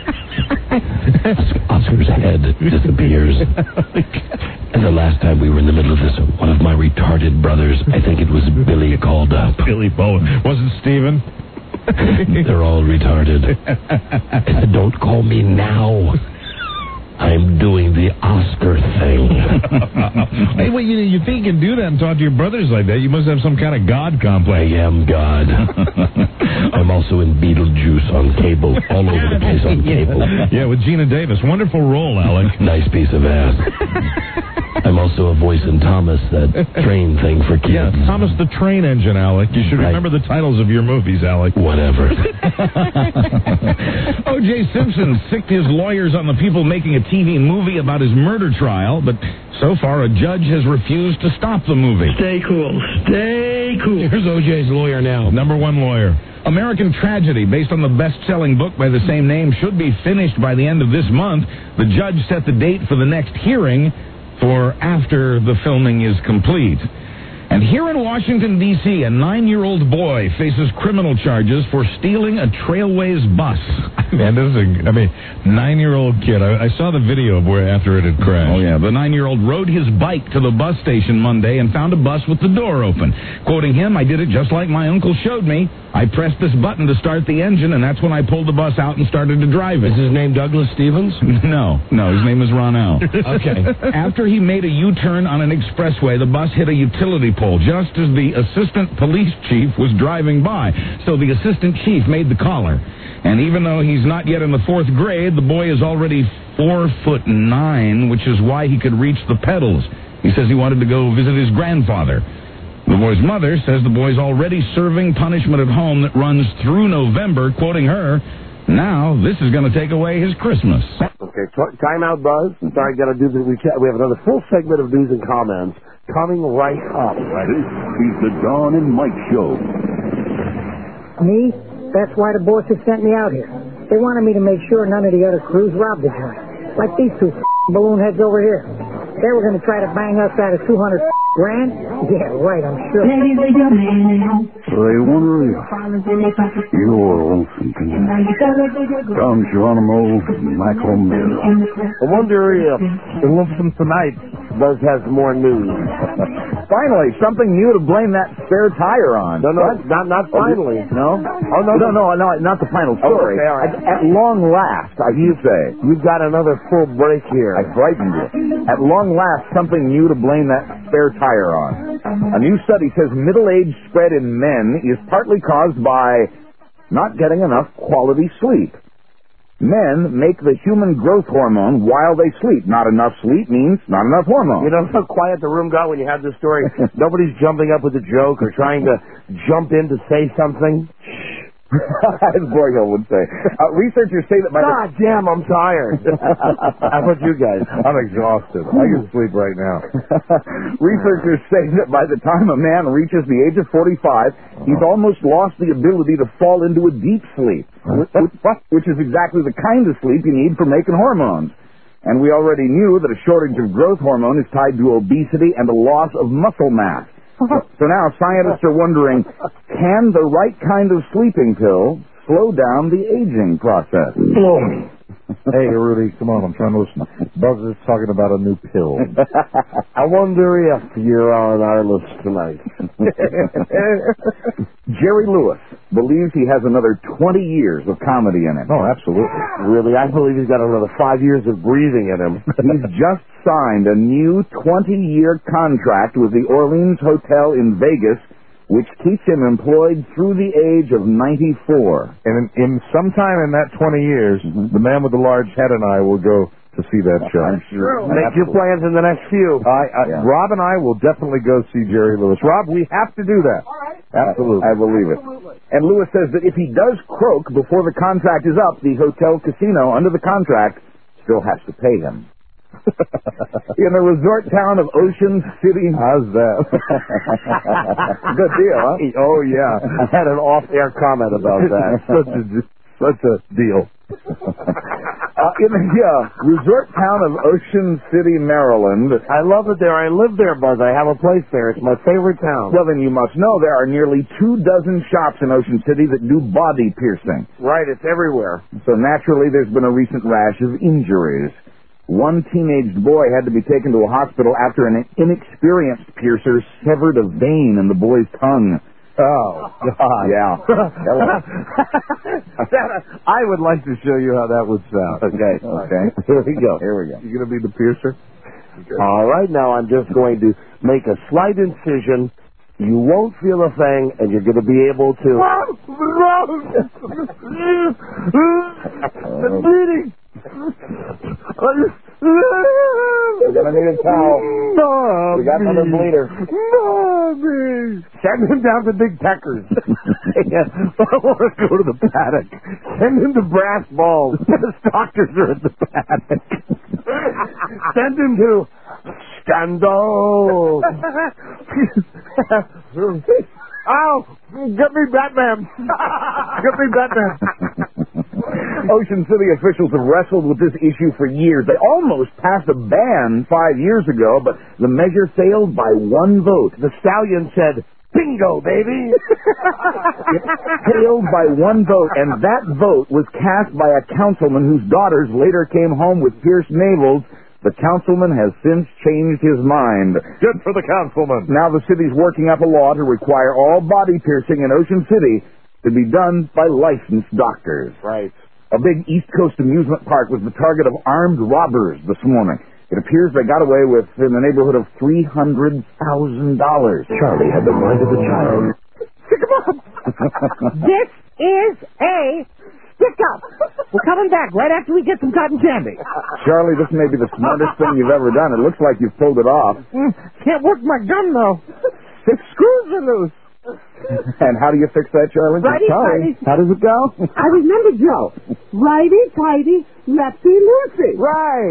Oscar's head disappears. And the last time we were in the middle of this, one of my retarded brothers, I think it was Billy, called up. Billy Bowen. Wasn't Steven? They're all retarded. I said, don't call me now. I'm doing the Oscar thing. Hey, well, you think you can do that and talk to your brothers like that? You must have some kind of God complex. I am God. I'm also in Beetlejuice on cable, all over the place on cable. Yeah, with Gina Davis. Wonderful role, Alec. Nice piece of ass. I'm also a voice in Thomas, that train thing for kids. Yeah, Thomas the Train Engine, Alec. You should remember the titles of your movies, Alec. Whatever. O.J. Simpson sicked his lawyers on the people making a TV movie about his murder trial, but so far a judge has refused to stop the movie. Stay cool. Stay cool. Here's O.J.'s lawyer now. Number one lawyer. American Tragedy, based on the best-selling book by the same name, should be finished by the end of this month. The judge set the date for the next hearing for after the filming is complete. And here in Washington, D.C., a 9-year-old boy faces criminal charges for stealing a Trailways bus. Man, this is 9-year-old kid. I saw the video of where after it had crashed. Oh, yeah. The 9-year-old rode his bike to the bus station Monday and found a bus with the door open. Quoting him, "I did it just like my uncle showed me. I pressed this button to start the engine, and that's when I pulled the bus out and started to drive it." Is his name Douglas Stevens? No, his name is Ronell. Okay. After he made a U-turn on an expressway, the bus hit a utility pole just as the assistant police chief was driving by. So the assistant chief made the collar. And even though he's not yet in the 4th grade, the boy is already 4'9", which is why he could reach the pedals. He says he wanted to go visit his grandfather. The boy's mother says the boy's already serving punishment at home that runs through November, quoting her, "Now this is going to take away his Christmas." Okay, time out, Buzz. I'm sorry, got to do this. We have another full segment of news and comments coming right up. This is the Dawn and Mike Show. Me? That's why the bosses sent me out here. They wanted me to make sure none of the other crews robbed the joint. Like these two balloon heads over here. They were going to try to bang us out of $200 grand? Yeah, right, I'm sure. Ladies and gentlemen, They wonder if you're Olsenton. Tom Geronimo, Michael Miller. I wonder if the Wolfson tonight Buzz has more news. Finally, something new to blame that spare tire on. No, not finally. No? Oh, no, not the final story. Okay, all right. At long last, I should say. You've got another full break here. I frightened you. At long last, something new to blame that spare tire on. A new study says middle age spread in men is partly caused by not getting enough quality sleep. Men make the human growth hormone while they sleep. Not enough sleep means not enough hormone. You know how quiet the room got when you had this story? Nobody's jumping up with a joke or trying to jump in to say something? As Borgo would say. Researchers say that by God damn, I'm tired. How about you guys? I'm exhausted. I can sleep right now. Researchers say that by the time a man reaches the age of 45, he's almost lost the ability to fall into a deep sleep, which is exactly the kind of sleep you need for making hormones. And we already knew that a shortage of growth hormone is tied to obesity and a loss of muscle mass. So now scientists are wondering, can the right kind of sleeping pill slow down the aging process? Hey, Rudy, come on, I'm trying to listen. Buzz is talking about a new pill. I wonder if you're on our list tonight. Jerry Lewis believes he has another 20 years of comedy in him. Oh, absolutely. Really, I believe he's got another 5 years of breathing in him. He's just signed a new 20-year contract with the Orleans Hotel in Vegas, which keeps him employed through the age of 94. And in sometime in that 20 years, the man with the large head and I will go to see that show. I'm sure. Make your plans in the next few. Rob and I will definitely go see Jerry Lewis. Rob, we have to do that. All right. Absolutely. I believe it. And Lewis says that if he does croak before the contract is up, the hotel casino under the contract still has to pay him. In the resort town of Ocean City. How's that? Good deal, huh? Oh, yeah. I had an off-air comment about that. Such a deal. In the resort town of Ocean City, Maryland. I love it there. I live there, Buzz. I have a place there. It's my favorite town. Well, then you must know there are nearly 24 shops in Ocean City that do body piercing. Right, it's everywhere. So naturally, there's been a recent rash of injuries. One teenaged boy had to be taken to a hospital after an inexperienced piercer severed a vein in the boy's tongue. Oh, God. Yeah. I would like to show you how that would sound. Okay. Here we go. You going to be the piercer? All right, now I'm just going to make a slight incision. You won't feel a thing, and you're going to be able to... I'm bleeding. We're going to need a towel. Mommy. We got another bleeder. Mommy. Send him down to Big Peckers. I want to go to the paddock. Send him to Brass Balls. The doctors are at the paddock. Send him to Scandal. Oh, get me Batman. Get me Batman. Ocean City officials have wrestled with this issue for years. They almost passed a ban 5 years ago, but the measure failed by one vote. The Stallion said, bingo, baby. It failed by one vote, and that vote was cast by a councilman whose daughters later came home with pierced navels. The councilman has since changed his mind. Good for the councilman. Now the city's working up a law to require all body piercing in Ocean City to be done by licensed doctors. Right. A big East Coast amusement park was the target of armed robbers this morning. It appears they got away with in the neighborhood of $300,000. Charlie had the mind of a child. Stick 'em up. This is a stick-up. We're coming back right after we get some cotton candy. Charlie, this may be the smartest thing you've ever done. It looks like you've pulled it off. Can't work my gun, though. 6 screws are loose. And how do you fix that, Charlie? Righty-tighty. How does it go? I remember, Joe. Righty-tighty, lefty-loosey. Right.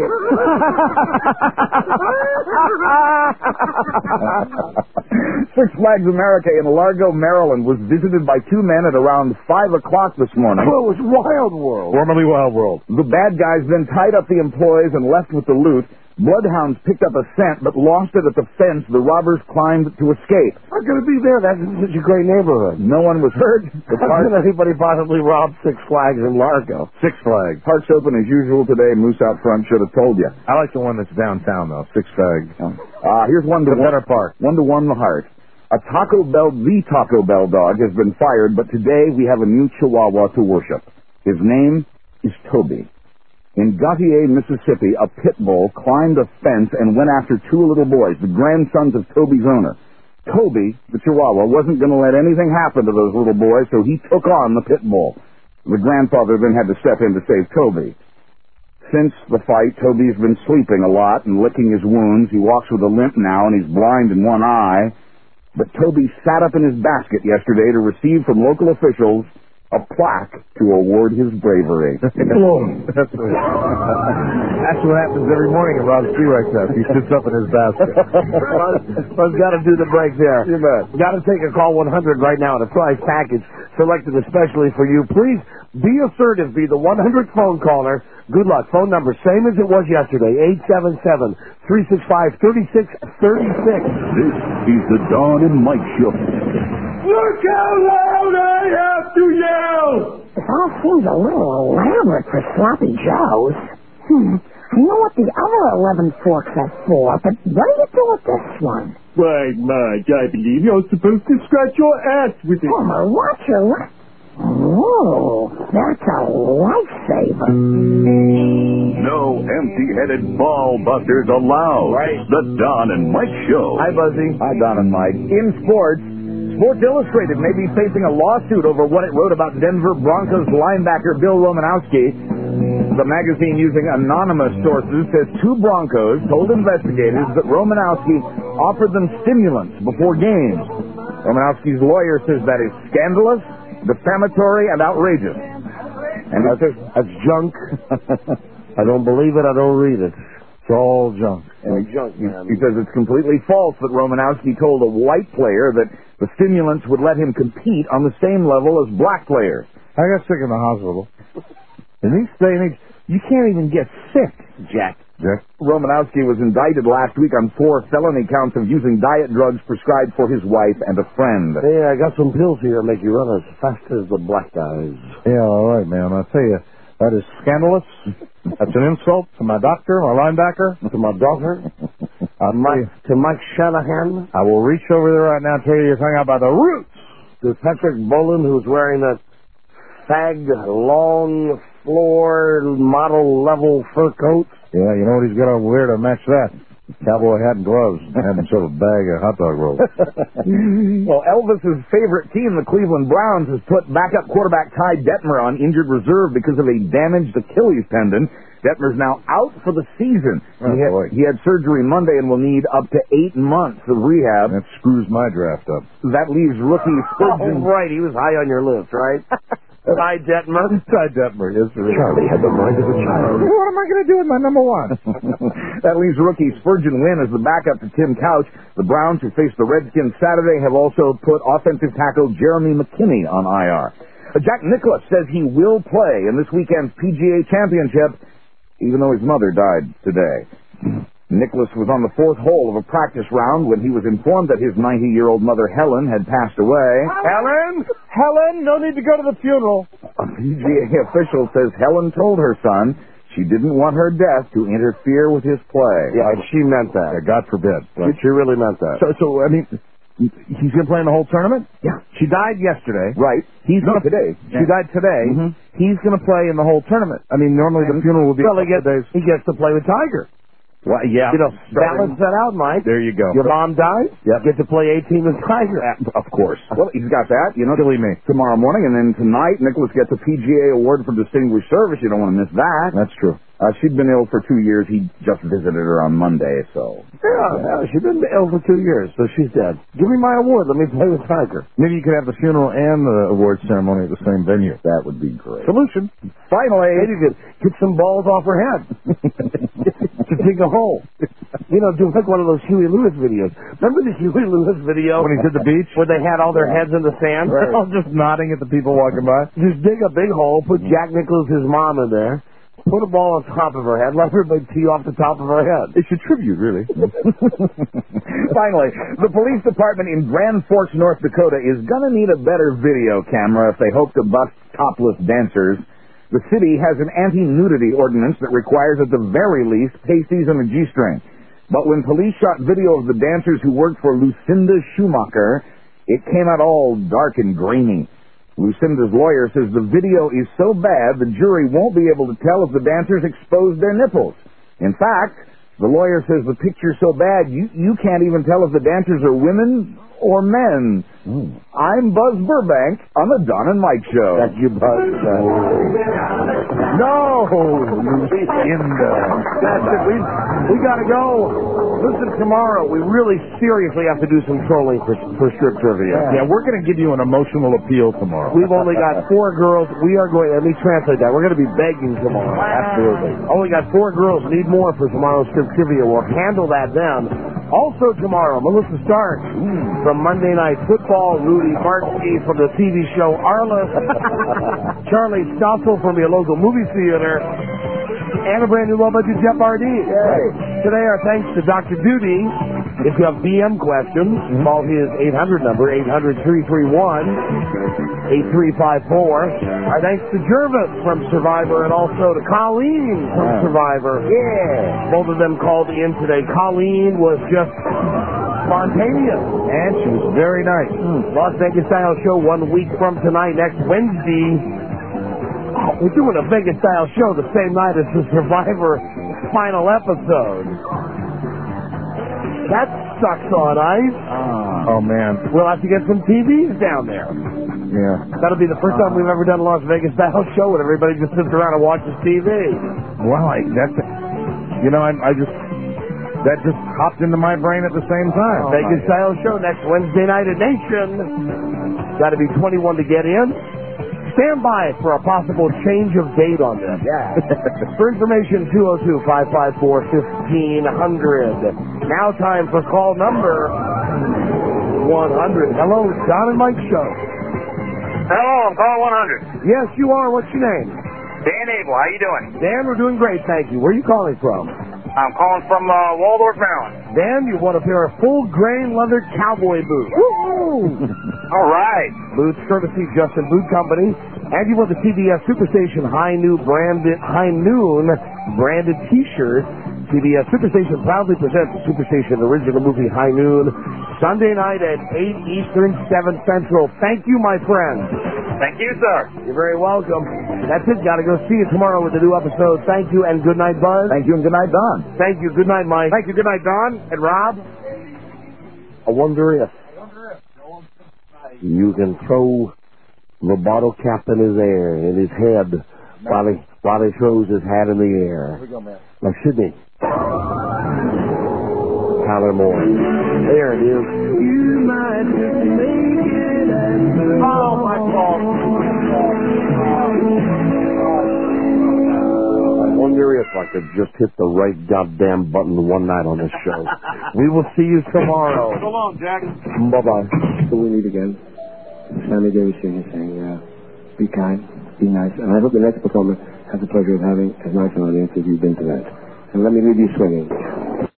Six Flags America in Largo, Maryland was visited by 2 men at around 5 o'clock this morning. Oh, it was Wild World. Formerly Wild World. The bad guys then tied up the employees and left with the loot. Bloodhounds picked up a scent but lost it at the fence. The robbers climbed to escape. How could it be there? That's such a great neighborhood. No one was hurt. How can anybody possibly rob Six Flags in Largo? Six Flags. Park's open as usual today. Moose out front should have told you. I like the one that's downtown, though. Six Flags. Here's one to better park. One to warm the heart. The Taco Bell dog has been fired, but today we have a new Chihuahua to worship. His name is Toby. In Gautier, Mississippi, a pit bull climbed a fence and went after 2 little boys, the grandsons of Toby's owner. Toby, the Chihuahua, wasn't going to let anything happen to those little boys, so he took on the pit bull. The grandfather then had to step in to save Toby. Since the fight, Toby's been sleeping a lot and licking his wounds. He walks with a limp now, and he's blind in one eye. But Toby sat up in his basket yesterday to receive from local officials a plaque to award his bravery. That's what happens every morning at Rob's T-Rex house. He sits up in his basket. I've got to do the break there. You bet. Got to take a call 100 right now. The prize package selected especially for you. Please be assertive. Be the 100th phone caller. Good luck. Phone number, same as it was yesterday, 877-365-3636. This is the Dawn and Mike Show. Look how loud I have to yell! It all seems a little elaborate for Sloppy Joe's. I know what the other 11 forks are for, but what do you do with this one? Why, Mike, I believe you're supposed to scratch your ass with it. Homer, watch your lap. Oh, that's a lifesaver. No empty-headed ball busters allowed. Right. The Don and Mike Show. Hi, Buzzy. Hi, Don and Mike. In sports, Sports Illustrated may be facing a lawsuit over what it wrote about Denver Broncos linebacker Bill Romanowski. The magazine, using anonymous sources, says 2 Broncos told investigators that Romanowski offered them stimulants before games. Romanowski's lawyer says that is scandalous, defamatory, and outrageous. And that's junk. I don't believe it. I don't read it. It's all junk. Junk, man. He says it's completely false that Romanowski told a white player that the stimulants would let him compete on the same level as black players. I got sick in the hospital. In these day and age, you can't even get sick, Jack. Romanowski was indicted last week on 4 felony counts of using diet drugs prescribed for his wife and a friend. Hey, I got some pills here that make you run as fast as the black guys. Yeah, all right, man. I'll tell you, that is scandalous. That's an insult to my doctor, my linebacker, to my daughter, to Mike Shanahan. I will reach over there right now and tear your thing out by the roots. To Patrick Boland, who's wearing that fag, long floor, model level fur coat. Yeah, you know what he's got over there to match that? Cowboy hat and gloves, and himself a bag of hot dog rolls. Well, Elvis's favorite team, the Cleveland Browns, has put backup quarterback Ty Detmer on injured reserve because of a damaged Achilles tendon. Detmer's now out for the season. He had surgery Monday and will need up to 8 months of rehab. That screws my draft up. That leaves rookie Spurgeon. Oh, right, he was high on your list, right? Ty Detmer. Ty Detmer, yes, sir. Charlie had the mind of a child. What am I going to do with my number one? That leaves rookie Spurgeon Wynn as the backup to Tim Couch. The Browns, who face the Redskins Saturday, have also put offensive tackle Jeremy McKinney on IR. Jack Nicklaus says he will play in this weekend's PGA Championship, even though his mother died today. Nicklaus was on the fourth hole of a practice round when he was informed that his 90-year-old mother, Helen, had passed away. Helen, no need to go to the funeral. A PGA official says Helen told her son she didn't want her death to interfere with his play. Yeah, she meant that. Yeah, God forbid. She really meant that. So I mean, he's going to play in the whole tournament? Yeah. She died yesterday. Right. Today. She died today. Mm-hmm. He's going to play in the whole tournament. I mean, normally the funeral will be he gets to play with Tiger. Well, yeah. Balance that out, Mike. There you go. Your mom dies? Yep. Get to play 18 with Tiger. Of course. Well, he's got that, Silly me. tomorrow morning. And then tonight, Nicholas gets a PGA Award for Distinguished Service. You don't want to miss that. That's true. She'd been ill for 2 years. He just visited her on Monday, so. Yeah, she's been ill for 2 years, so she's dead. Give me my award. Let me play with Tiger. Maybe you could have the funeral and the award ceremony at the same venue. That would be great. Solution. Finally. Maybe you could get some balls off her head to dig a hole. Do like one of those Huey Lewis videos. Remember the Huey Lewis video? When he's at the beach? Where they had all their heads in the sand? Right. All just nodding at the people walking by. Just dig a big hole, put Jack Nicklaus' mom in there, put a ball on top of her head, let everybody tee off the top of her head. It's a tribute, really. Finally, the police department in Grand Forks, North Dakota is going to need a better video camera if they hope to bust topless dancers. The city has an anti-nudity ordinance that requires at the very least pasties and a G-string. But when police shot video of the dancers who worked for Lucinda Schumacher, it came out all dark and grainy. Lucinda's lawyer says the video is so bad the jury won't be able to tell if the dancers exposed their nipples. In fact, the lawyer says the picture's so bad you can't even tell if the dancers are women or men. I'm Buzz Burbank on the Don and Mike Show. That's you, Buzz. No, Lucinda. That's it. We got to go. Listen, tomorrow we really seriously have to do some trolling for strip trivia. Yeah, we're going to give you an emotional appeal tomorrow. We've only got 4 girls. We are going, let me translate that. We're going to be begging tomorrow. Absolutely. Only got 4 girls. Need more for tomorrow's strip trivia. We'll handle that then. Also tomorrow, Melissa Stark from Monday Night Football, Rudy Martzke from the TV show Arliss, Charlie Stossel from your local movie theater, and a brand new low-budget Jeopardy. Today, our thanks to Dr. Duty. If you have BM questions, call his 800 number, 800-331-8354. Our thanks to Jervis from Survivor and also to Colleen from Survivor. Both of them called in today. Colleen was just spontaneous. And she was very nice. Las Vegas Style Show 1 week from tonight, next Wednesday. We're doing a Vegas-style show the same night as the Survivor final episode. That sucks on ice. Oh, man. We'll have to get some TVs down there. Yeah. That'll be the first time we've ever done a Las Vegas-style show when everybody just sits around and watches TV. Well, that just hopped into my brain at the same time. Vegas-style show next Wednesday night at Nation. Got to be 21 to get in. Stand by for a possible change of date on this. For information, 202-554-1500. Now time for call number 100. Hello, Don and Mike Show. Hello, I'm calling 100. Yes, you are. What's your name? Dan Abel. How you doing? Dan, we're doing great, thank you. Where are you calling from? I'm calling from Waldorf, Maryland. Dan, you want a pair of full-grain leather cowboy boots. Woo! All right. Boots courtesy Justin Boot Company. And you want the CBS Superstation High Noon branded T-shirt. CBS Superstation proudly presents the Superstation original movie High Noon Sunday night at 8 Eastern, 7 Central. Thank you, my friend. Thank you, sir. You're very welcome. That's it. Got to go see you tomorrow with the new episode. Thank you, and good night, Buzz. Thank you, and good night, Don. Thank you. Good night, Mike. Thank you. Good night, Don. And Rob? I wonder if you can throw the bottle cap in his air, in his head, while he throws his hat in the air. Here we go, man. Like Sydney. Tyler Moore. There it is. You might just make it. Oh, my fault. I wonder if I could just hit the right goddamn button one night on this show. We will see you tomorrow. So long, Jack. Bye-bye. So we meet again. Sammy Davis Jr. saying, be kind, be nice, and I hope the next performer has the pleasure of having as nice an audience as you've been tonight. And let me leave you swinging.